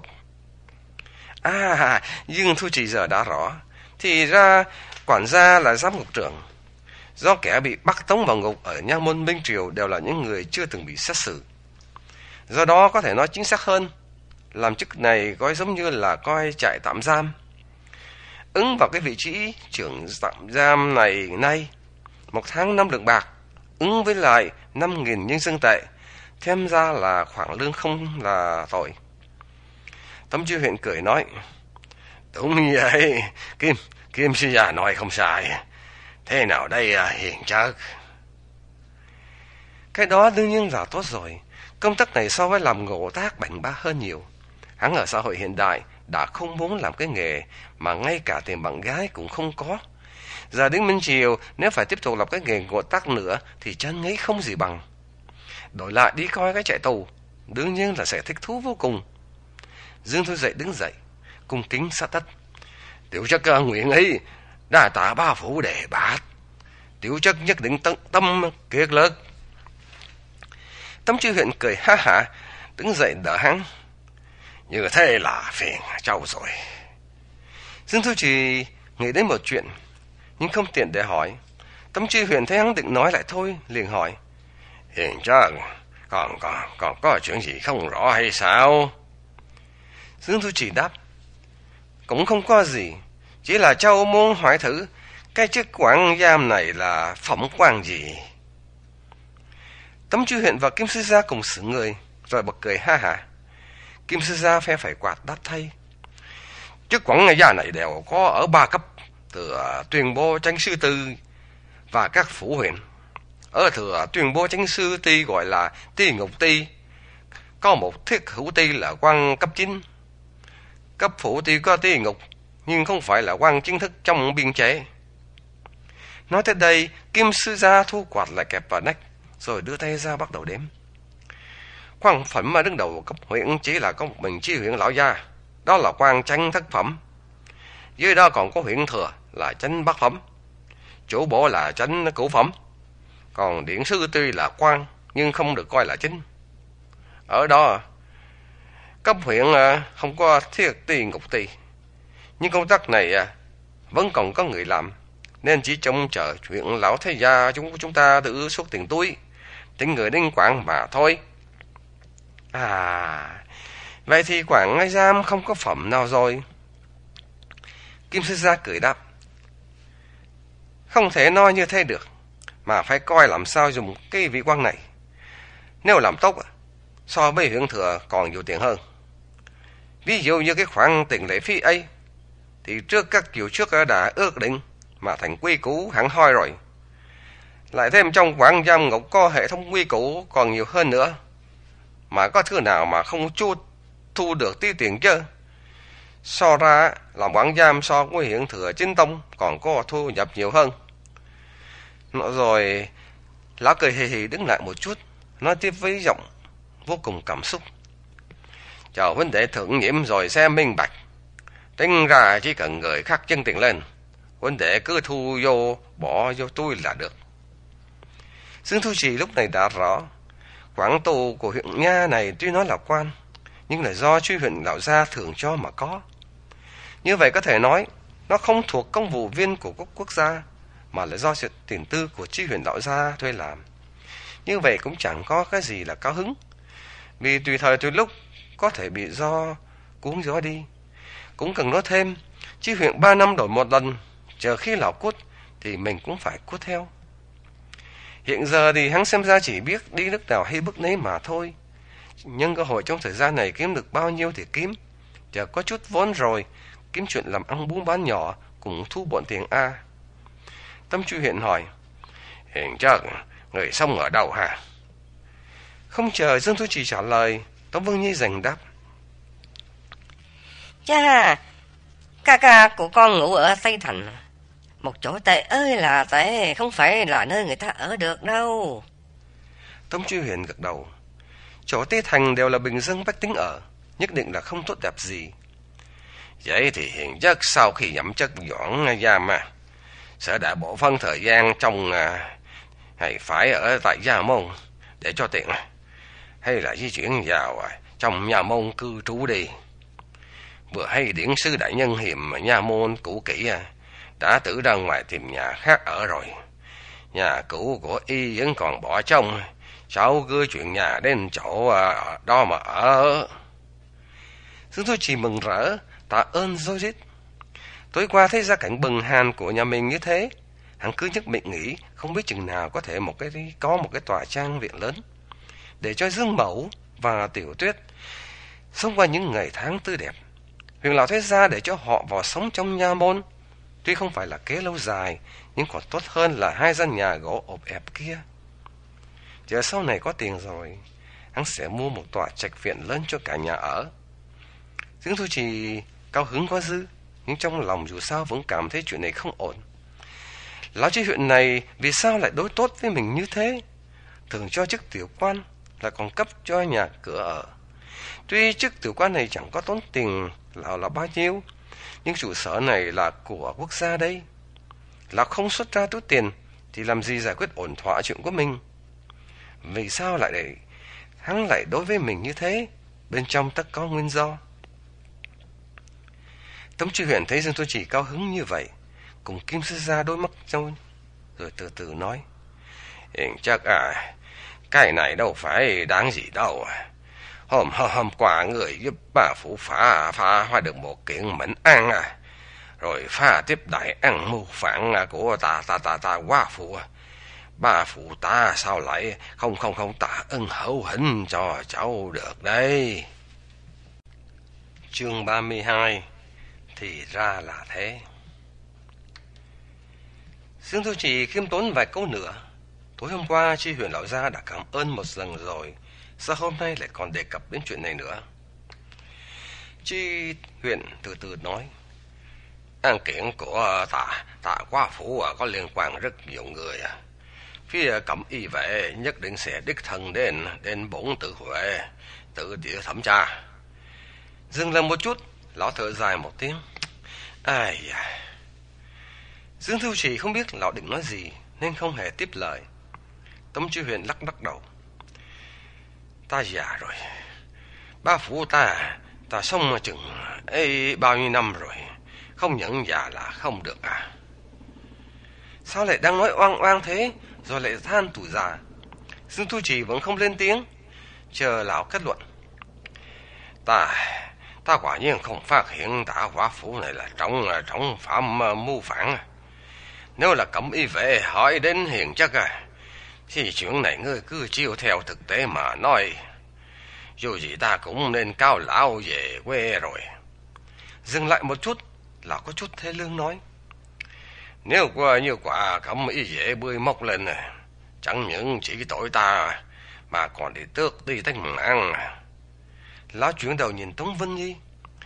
À, Dương Thu Trì giờ đã rõ. Thì ra quản gia là giám ngục trưởng. Do kẻ bị bắt tống vào ngục ở nha môn Minh Triều đều là những người chưa từng bị xét xử. Do đó có thể nói chính xác hơn, làm chức này coi giống như là coi trại tạm giam. Ứng vào cái vị trí trưởng tạm giam này nay, một tháng năm lượng bạc, ứng với lại năm nghìn nhân dân tệ, thêm ra là khoản lương không là tội. Tấm Chiêu Huyện cười nói, đúng vậy, Kim, Kim sư già nói không sai. Thế nào đây à, Hiền Chất? Cái đó đương nhiên là tốt rồi. Công tác này so với làm ngộ tác bảnh bá hơn nhiều. Hắn ở xã hội hiện đại đã không muốn làm cái nghề mà ngay cả tiền bạn gái cũng không có. Giờ đến Minh Triều, nếu phải tiếp tục làm cái nghề ngộ tác nữa thì chân ấy không gì bằng. Đổi lại đi coi cái trại tù, đương nhiên là sẽ thích thú vô cùng. Dương Thu Dậy đứng dậy, cung kính sát đất. Tiểu chất nguyện ấy, đa tạ ba phủ đề bạt. Tiểu chất nhất định tận tâm kiệt lực. Tấm Chiêu Huyện cười ha hả, đứng dậy đỡ hắn. Như thế là phiền cháu rồi. Dương Thu Trì nghĩ đến một chuyện, nhưng không tiện để hỏi. Tấm Chiêu Huyện thấy hắn định nói lại thôi, liền hỏi. Hiền Chất, còn, còn, còn có chuyện gì không rõ hay sao? Dương Thu Trì đáp. Cũng không có gì, chỉ là cháu muốn hỏi thử cái chức quản giam này là phẩm quan gì. Tấm Chiêu Huyện và Kim Sư Gia cùng xử người, rồi bật cười ha hả. Kim Sư Gia phe phải quạt đáp thay. Chức quản gia này đều có ở ba cấp, từ tuyên bố chánh sư tư và các phủ huyện. Ở thừa tuyên bố chánh sư ty gọi là ty ngục ty, có một thiết hữu ty là quan cấp chín. Cấp phủ ty có ty ngục, nhưng không phải là quan chính thức trong biên chế. Nói tới đây, Kim Sư Gia thu quạt lại kẹp vào nách, rồi đưa tay ra bắt đầu đếm. Quan phẩm mà đứng đầu cấp huyện chỉ là có một mình Chi huyện lão gia, đó là quan chánh thất phẩm. Dưới đó còn có huyện thừa là chánh bát phẩm, chủ bộ là chánh cửu phẩm. Còn điển sư tuy là quan nhưng không được coi là chính. Ở đó cấp huyện không có thiết ty ngục ty, nhưng công tác này vẫn còn có người làm, nên chỉ trông chờ huyện lão thái gia chúng chúng ta tự xuất tiền túi, tính người đến quản mà thôi. À, vậy thì quản ngay giam không có phẩm nào rồi. Kim Sư Gia cười đáp. Không thể nói như thế được, mà phải coi làm sao dùng cái vị quan này. Nếu làm tốt, so với huyện thừa còn nhiều tiền hơn. Ví dụ như cái khoản tiền lệ phí ấy, thì trước các kiểu trước đã ước định, mà thành quy củ hẳn hoi rồi. Lại thêm trong quản giam ngục có hệ thống quy củ còn nhiều hơn nữa, mà có thứ nào mà không chu thu được tí tiền chứ. So ra làm quản giam so với huyện thừa chính tông còn có thu nhập nhiều hơn. Rồi lão cười hì hì đứng lại một chút, nói tiếp với giọng vô cùng cảm xúc. Chờ vấn đề thượng nhiệm rồi xem minh bạch. Tính ra chỉ cần người khác chân tiền lên, vấn đề cứ thu vô bỏ vô tôi là được. Dương Thu Trì lúc này đã rõ, quản tù của huyện Nha này tuy nói là quan, nhưng là do Chi huyện lão gia thường cho mà có. Như vậy có thể nói, nó không thuộc công vụ viên của quốc, quốc gia, mà là do sự tiền tư của Chi huyện lão gia thuê làm. Như vậy cũng chẳng có cái gì là cao hứng, vì tùy thời tùy lúc có thể bị do cuốn gió đi. Cũng cần nói thêm, Chi huyện ba năm đổi một lần, chờ khi lão cút thì mình cũng phải cút theo. Hiện giờ thì hắn xem ra chỉ biết đi nước nào hay bước nấy mà thôi. Nhưng cơ hội trong thời gian này kiếm được bao nhiêu thì kiếm. Chờ có chút vốn rồi, kiếm chuyện làm ăn buôn bán nhỏ cũng thu bọn tiền A. Tâm Chiêu Huyện hỏi, Hiền Chất, người sống ở đâu hả? Không chờ Dương Thu Trì trả lời, Tống Vương Nhi giành đáp. Cha, ca ca của con ngủ ở Tây Thành. Một chỗ tệ ơi là tệ, không phải là nơi người ta ở được đâu. Tống Chiêu Huyện gật đầu. Chỗ Tây Thành đều là bình dân bách tính ở, nhất định là không tốt đẹp gì. Vậy thì hiện chất sau khi nhậm chức Doãn Gia Ma, sẽ đã bộ phân thời gian trong à, hay phải ở tại Gia Môn để cho tiện, hay là di chuyển vào à, trong Nha Môn cư trú đi. Vừa hay điển sứ đại nhân Hiềm Nha Môn cũ kỹ à, đã tự ra ngoài tìm nhà khác ở rồi. Nhà cũ của y vẫn còn bỏ trống, cháu cứ chuyện nhà đến chỗ à, đó mà ở. Dương Thu Trì mừng rỡ tạ ơn Joseph. Tối qua thấy gia cảnh bần hàn của nhà mình như thế, hắn cứ nhất định nghĩ không biết chừng nào có thể một cái có một cái tòa trang viện lớn để cho Dương Mẫu và Tiểu Tuyết sống qua những ngày tháng tươi đẹp. Huyền lão thế gia để cho họ vào sống trong Nha Môn, tuy không phải là kế lâu dài, nhưng còn tốt hơn là hai gian nhà gỗ ộp ẹp kia. Chờ sau này có tiền rồi, hắn sẽ mua một tòa trạch viện lớn cho cả nhà ở. Dương Thu Trì cao hứng quá dư, nhưng trong lòng dù sao vẫn cảm thấy chuyện này không ổn. Lão tri huyện này vì sao lại đối tốt với mình như thế? Thường cho chức tiểu quan, lại còn cấp cho nhà cửa ở. Tuy chức tiểu quan này chẳng có tốn tiền lão là bao nhiêu, nhưng trụ sở này là của quốc gia đây. Lão không xuất ra túi tiền thì làm gì giải quyết ổn thỏa chuyện của mình? Vì sao lại để hắn lại đối với mình như thế? Bên trong tất có nguyên do. Tống Tri Huyện thấy Dương Thu Trì cao hứng như vậy, cùng Kim Sư Gia đôi mắt trông, rồi từ từ nói: Chắc à, cái này đâu phải đáng gì đâu. Hôm hôm qua người giúp bà phụ phá phá hoa được một kiện mệnh ăn à, rồi phá tiếp đại ăn mưu phản của ta ta ta ta quá phụ. Bà phụ ta sao lại không không không tạ ơn hậu hĩnh cho cháu được đây. Chương ba mươi hai. Thì ra là thế. Dương Thu Trì khiêm tốn vài câu nữa. Tối hôm qua Tri Huyện lão gia đã cảm ơn một lần rồi, sao hôm nay lại còn đề cập đến chuyện này nữa? Tri Huyện từ từ nói: Án kiện của tạ tạ quá phủ có liên quan rất nhiều người. Phía Cẩm Y Vệ nhất định sẽ đích thân đến đến bổn tự Huệ tự địa thẩm tra. Dừng lại một chút, lão thở dài một tiếng: Ai da. Dương Thu Trì không biết lão định nói gì nên không hề tiếp lời. Tống Tri Huyện lắc lắc đầu: Ta già rồi, ba phụ ta ta sống chừng ấy bao nhiêu năm rồi, không nhận già là không được à? Sao lại đang nói oang oang thế, rồi lại than tuổi già? Dương Thu Trì vẫn không lên tiếng, chờ lão kết luận. Ta ta quả nhiên không phát hiện tạ quả phủ này là trong trong phạm mưu phản. Nếu là Cẩm Y Vệ hỏi đến hiện chất à, thì chuyện này ngươi cứ chiêu theo thực tế mà nói. Dù gì ta cũng nên cao lão về quê rồi. Dừng lại một chút, lão có chút thê lương nói: Nếu qua như quả Cẩm Y Vệ bươi móc lên, chẳng những chỉ tội ta mà còn để tước đi tính mạng. Lão chuyển đầu nhìn Tống Vân Nhi: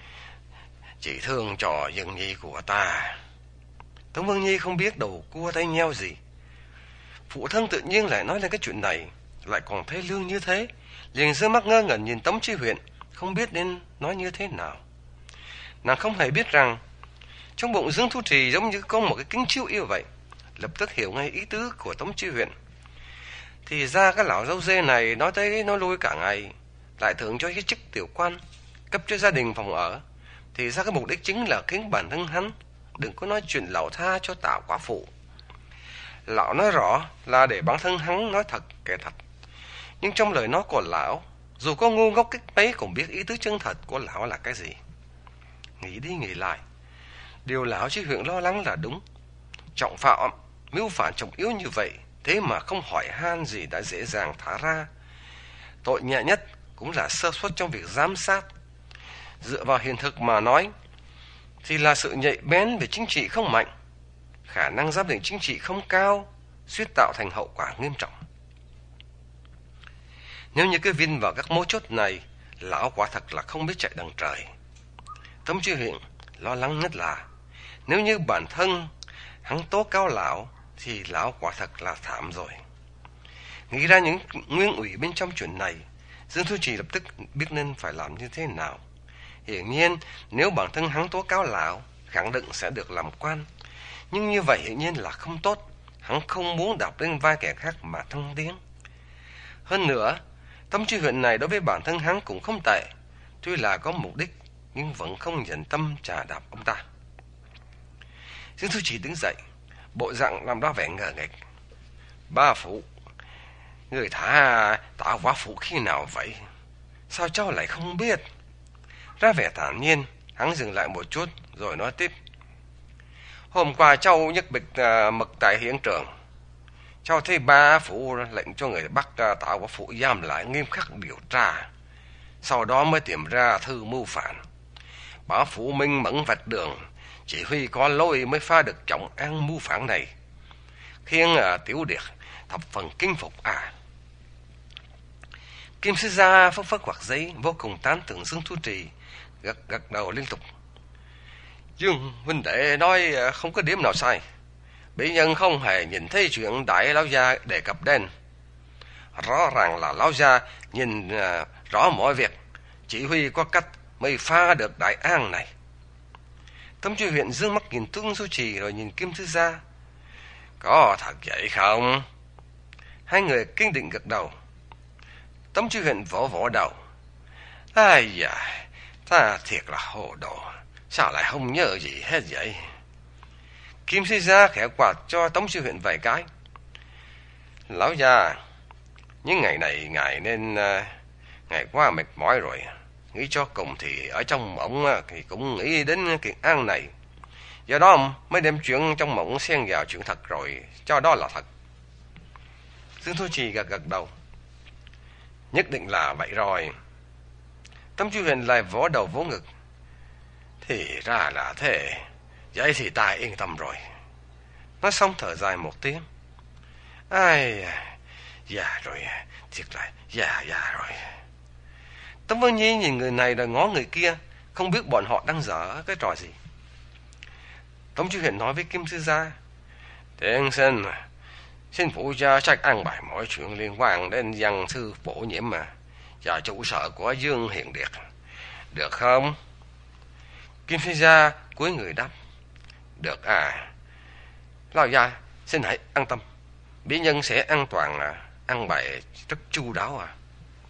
Chị thương cho dân nhi của ta. Tống Vân Nhi không biết đầu cua tay nheo gì. Phụ thân tự nhiên lại nói lên cái chuyện này, lại còn thê lương như thế, liền giơ mắt ngơ ngẩn nhìn Tống Tri Huyện, không biết nên nói như thế nào. Nàng không hề biết rằng trong bụng Dương Thu Trì giống như có một cái kính chiếu yêu vậy, lập tức hiểu ngay ý tứ của Tống Tri Huyện. Thì ra cái lão dâu dê này nói tới nói lui cả ngày, lại thưởng cho cái chức tiểu quan, cấp cho gia đình phòng ở, thì ra cái mục đích chính là khiến bản thân hắn đừng có nói chuyện lão tha cho tạ quả phụ. Lão nói rõ là để bản thân hắn nói thật kể thật, nhưng trong lời nói của lão, dù có ngu ngốc kích mấy cũng biết ý tứ chân thật của lão là cái gì. Nghĩ đi nghĩ lại, điều lão Tri Huyện lo lắng là đúng. Trọng phạm mưu phản trọng yếu như vậy, thế mà không hỏi han gì đã dễ dàng thả ra. Tội nhẹ nhất cũng là sơ suất trong việc giám sát. Dựa vào hiện thực mà nói, thì là sự nhạy bén về chính trị không mạnh, khả năng giám định chính trị không cao, suýt tạo thành hậu quả nghiêm trọng. Nếu như cứ vin vào các mấu chốt này, lão quả thật là không biết chạy đằng trời. Tống Tri Huyện lo lắng nhất là nếu như bản thân hắn tố cáo lão, thì lão quả thật là thảm rồi. Nghĩ ra những nguyên ủy bên trong chuyện này, Dương Thu Trì lập tức biết nên phải làm như thế nào. Hiển nhiên, nếu bản thân hắn tố cáo lão, khẳng định sẽ được làm quan. Nhưng như vậy hiển nhiên là không tốt. Hắn không muốn đạp lên vai kẻ khác mà thăng tiến. Hơn nữa, Tống Chi Huyện này đối với bản thân hắn cũng không tệ. Tuy là có mục đích, nhưng vẫn không nhận tâm trà đạp ông ta. Dương Thu Trì đứng dậy, bộ dạng làm ra vẻ ngờ nghệch. Ba phụ, người thả tạ quá phụ khi nào vậy? Sao cháu lại không biết? Ra vẻ thản nhiên, hắn dừng lại một chút rồi nói tiếp. Hôm qua cháu nhất bịch uh, mực tại hiện trường. Cháu thấy ba phụ lệnh cho người bắt uh, tạ quá phụ giam lại nghiêm khắc điều tra. Sau đó mới tìm ra thư mưu phản. Bá phụ minh mẫn vạch đường, chỉ huy có lôi mới phá được trọng án mưu phản này, khiến uh, Tiểu Điệt thập phần kinh phục à. Kim Sư Gia phất phất quạt giấy, vô cùng tán thưởng Dương Thu Trì, gật gật đầu liên tục. Dương huynh đệ nói không có điểm nào sai. Bị nhân không hề nhìn thấy chuyện đại lão gia đề cập đến. Rõ ràng là lão gia nhìn uh, rõ mọi việc, chỉ huy có cách mới phá được đại án này. Tống Chi Huyện dương mắt nhìn Dương Thu Trì rồi nhìn Kim Sư Gia. Có thật vậy không? Hai người kinh định gật đầu. Tống Chi Huyện vỗ vỗ đầu. Ai da, ta thiệt là hồ đồ. Sao lại không nhớ gì hết vậy? Kim Sư Gia khẽ quạt cho Tống Chi Huyện vài cái. Lão gia, những ngày này ngài nên uh, ngày quá mệt mỏi rồi. Nghĩ cho cùng thì ở trong mộng uh, thì cũng nghĩ đến kiện án này. Do đó mới đem chuyện trong mộng xen vào chuyện thật rồi cho đó là thật. Dương Thu Trì gật gật đầu. Nhất định là vậy rồi. Tống Chi Huyện lại vỗ đầu vỗ ngực. Thì ra là thế. Vậy thì ta yên tâm rồi. Nói xong thở dài một tiếng. Ai, già rồi, thiệt là già già rồi. Tống Vân Nhi nhìn người này rồi ngó người kia, không biết bọn họ đang dở cái trò gì. Tống Chi Huyện nói với Kim Sư Gia. Tiên sinh, xin phụ gia trách an bài mọi chuyện liên quan đến văn thư bổ nhiệm mà và trụ sở của Dương Hiền Điệt. Được không? Kim Sư Gia cúi người đáp. Được à. Lão gia, xin hãy an tâm. Bí nhân sẽ an toàn à, an bài rất chu đáo à.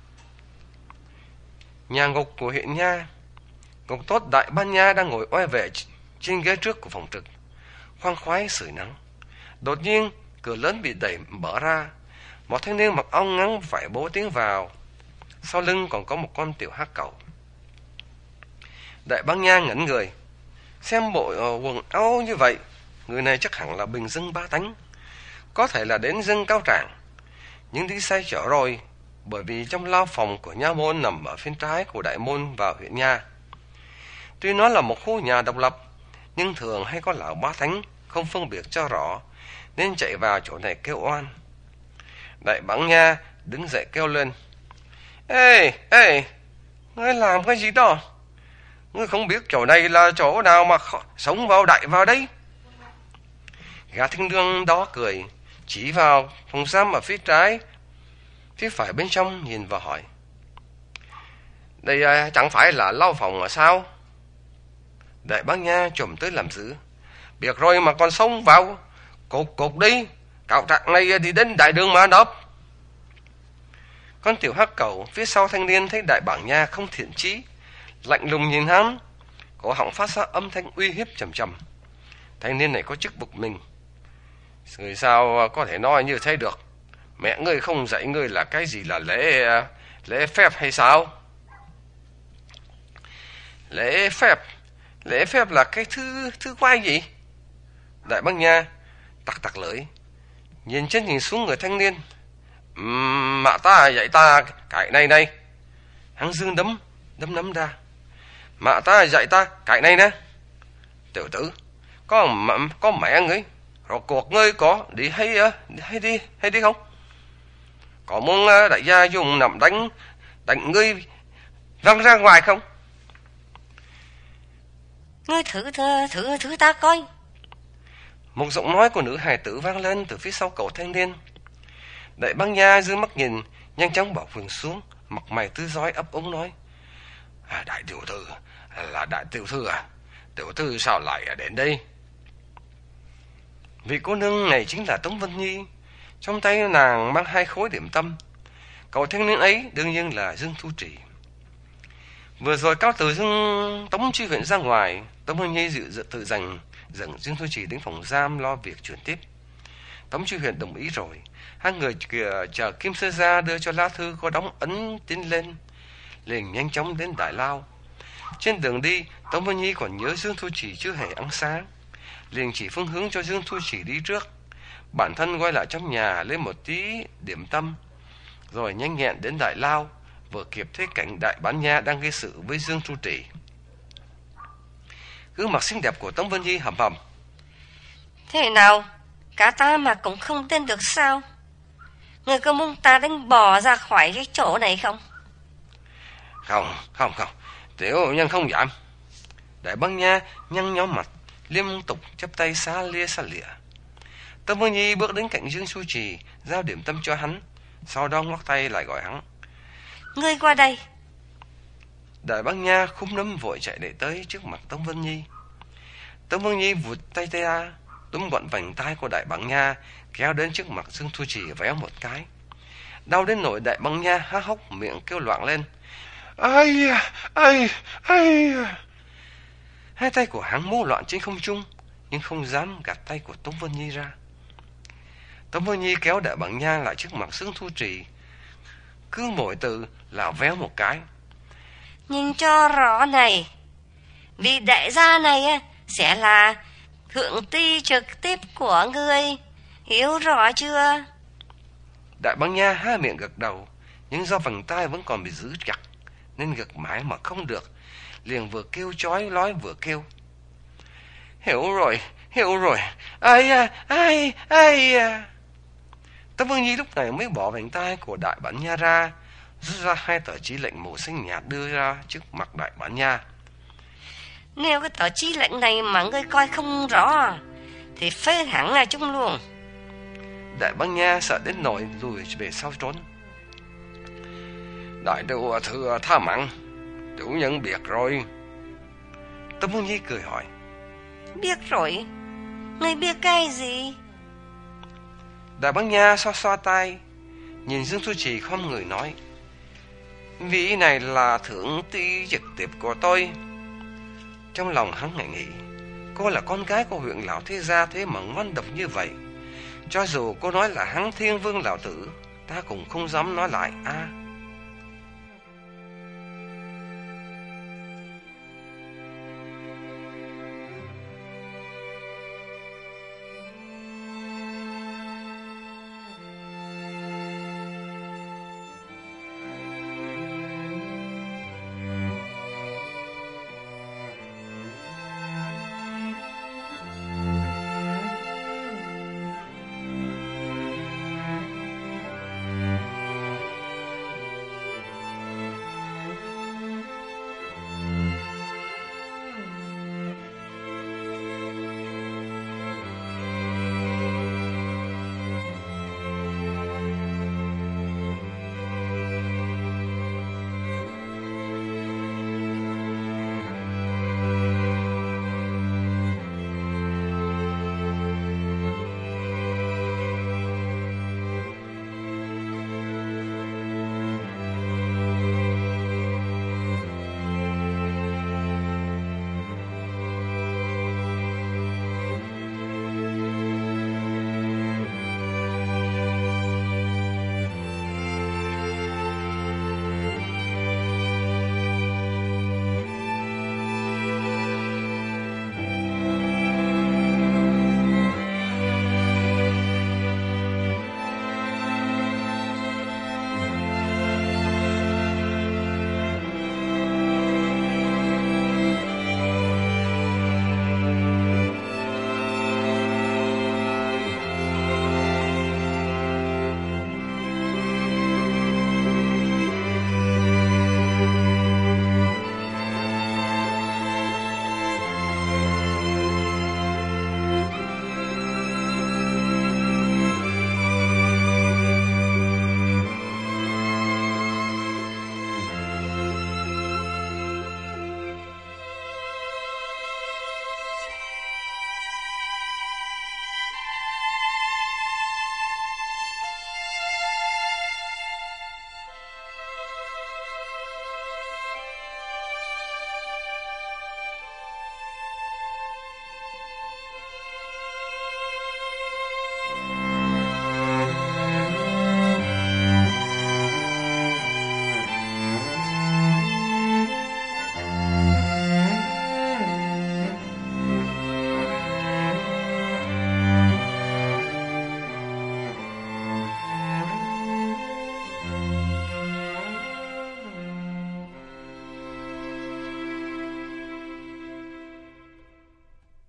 Nhà ngục của huyện Nha. Ngục tốt Đại Ban Nha đang ngồi oai vệ trên ghế trước của phòng trực, khoan khoái sưởi nắng. Đột nhiên cửa lớn bị đẩy mở ra. Một thanh niên mặc áo ngắn vải bố tiến vào. Sau lưng còn có một con tiểu hắc cầu. Đại Ban Nha ngẩn người. Xem bộ uh, quần áo như vậy, người này chắc hẳn là bình dân ba tánh, có thể là đến dân Cao Tràng, nhưng đi sai chỗ rồi, bởi vì trong lao phòng của nha môn nằm ở phía trái của đại môn vào huyện Nha. Tuy nó là một khu nhà độc lập, nhưng thường hay có lão bá thánh không phân biệt cho rõ, nên chạy vào chỗ này kêu oan. Đại Bảng Nha đứng dậy kêu lên. Ê, ê, ngươi làm cái gì đó? Ngươi không biết chỗ này là chỗ nào mà sống vào đại vào đây? Gã thanh niên đó cười, chỉ vào phòng giam ở phía trái, phía phải bên trong nhìn vào hỏi. Đây chẳng phải là lao phòng mà sao? Đại Bác Nha trồm tới làm giữ. Biết rồi mà còn xông vào, cột cột đi, cạo trạng này thì đến đại đường mà đập. Con tiểu hắc cầu phía sau thanh niên thấy Đại Bảng Nha không thiện chí, lạnh lùng nhìn hắn, cổ họng phát ra âm thanh uy hiếp trầm trầm. Thanh niên này có chức bực mình. Người sao có thể nói như thế được? Mẹ ngươi không dạy ngươi là cái gì là lễ lễ phép hay sao? Lễ phép? Lễ phép là cái thứ thứ quái gì? Đại Bác Nha tặc tặc lưỡi, nhìn trên nhìn xuống người thanh niên. Uhm, mà ta dạy ta cái này này. Hắn dương đấm đấm nắm ra. Mà ta dạy ta cái này nè. Tiểu tử, có có mẹ ngươi, rồi cuộc ngươi có đi hay hay đi hay đi không? Có muốn đại gia dùng nằm đánh đánh ngươi văng ra ngoài không? Ngươi thử thử thử, thử ta coi. Một giọng nói của nữ hài tử vang lên từ phía sau cậu thanh niên. Đại Bác Nha dương mắt nhìn, nhanh chóng bỏ quyền xuống, mặt mày tươi rói ấp úng nói. À, đại tiểu thư, là đại tiểu thư à? Tiểu thư sao lại đến đây? Vị cô nương này chính là Tống Vân Nhi. Trong tay nàng mang hai khối điểm tâm. Cậu thanh niên ấy đương nhiên là Dương Thu Trì. Vừa rồi cáo từ Dương Tống Chi huyện ra ngoài, Tống Vân Nhi dự, dự tự dành dẫn Dương Thu Trì đến phòng giam lo việc chuyển tiếp. Tống Chi huyện đồng ý rồi. Hai người chờ Kim Sơ Gia đưa cho lá thư có đóng ấn tiến lên, liền nhanh chóng đến Đại Lao. Trên đường đi, Tống Vân Nhi còn nhớ Dương Thu Trì chưa hề ăn sáng, liền chỉ phương hướng cho Dương Thu Trì đi trước. Bản thân quay lại trong nhà lấy một tí điểm tâm, rồi nhanh nhẹn đến Đại Lao, vừa kịp thấy cảnh Đại Bán Nha đang gây sự với Dương Thu Trì. Gương mặt xinh đẹp của Tống Vân Nhi hầm hầm. Thế nào, cả ta mà cũng không tin được sao? Người có muốn ta đánh bò ra khỏi cái chỗ này không? Không, không, không, tiểu nhân không dám. Đại Bán Nha nhăn nhó mặt, liên tục chắp tay xa lia xa lịa. Tống Vân Nhi bước đến cạnh Dương Thu Trì, giao điểm tâm cho hắn, sau đó ngoắc tay lại gọi hắn. Ngươi qua đây. Đại Bán Nha khúm núm vội chạy để tới trước mặt Tống Vân Nhi. Tống Vân Nhi vụt tay tay ra, túm gọn vành tay của Đại Bán Nha, kéo đến trước mặt Dương Thu Trì véo một cái. Đau đến nỗi Đại Bán Nha há hốc miệng kêu loạn lên. Ai, ai, ai. Hai tay của hắn múa loạn trên không trung, nhưng không dám gạt tay của Tống Vân Nhi ra. Tống Vân Nhi kéo Đại Bán Nha lại trước mặt Dương Thu Trì, cứ mỗi từ là véo một cái. Nhìn cho rõ này, vị đại gia này sẽ là thượng ty trực tiếp của ngươi, hiểu rõ chưa? Đại Bán Nha há miệng gật đầu, nhưng do vành tay vẫn còn bị giữ chặt nên gật mãi mà không được, liền vừa kêu chói lói vừa kêu. Hiểu rồi, hiểu rồi, ai à, ai, ai à. Tống Vân Nhi lúc này mới bỏ vành tay của Đại Bán Nha ra, rút ra hai tờ chỉ lệnh màu xanh nhạt đưa ra trước mặt Đại Bán Nha. Nếu cái tờ chỉ lệnh này mà ngươi coi không rõ thì phê hẳn là chúng luôn. Đại Bán Nha sợ đến nỗi lùi về sau trốn. Đại tiểu thư tha mạng, tiểu nhân biết rồi. Tống Vân Nhi cười hỏi. Biết rồi? Ngươi biết cái gì? Đại Bán Nha xoa xoa tay, nhìn Dương Thu Trì không người nói. Vị này là thượng ty trực tiếp của tôi. Trong lòng hắn ngại nghĩ, cô là con gái của huyện lão thế gia thế mà ngoan độc như vậy. Cho dù cô nói là hắn Thiên Vương lão tử, ta cũng không dám nói lại a. À,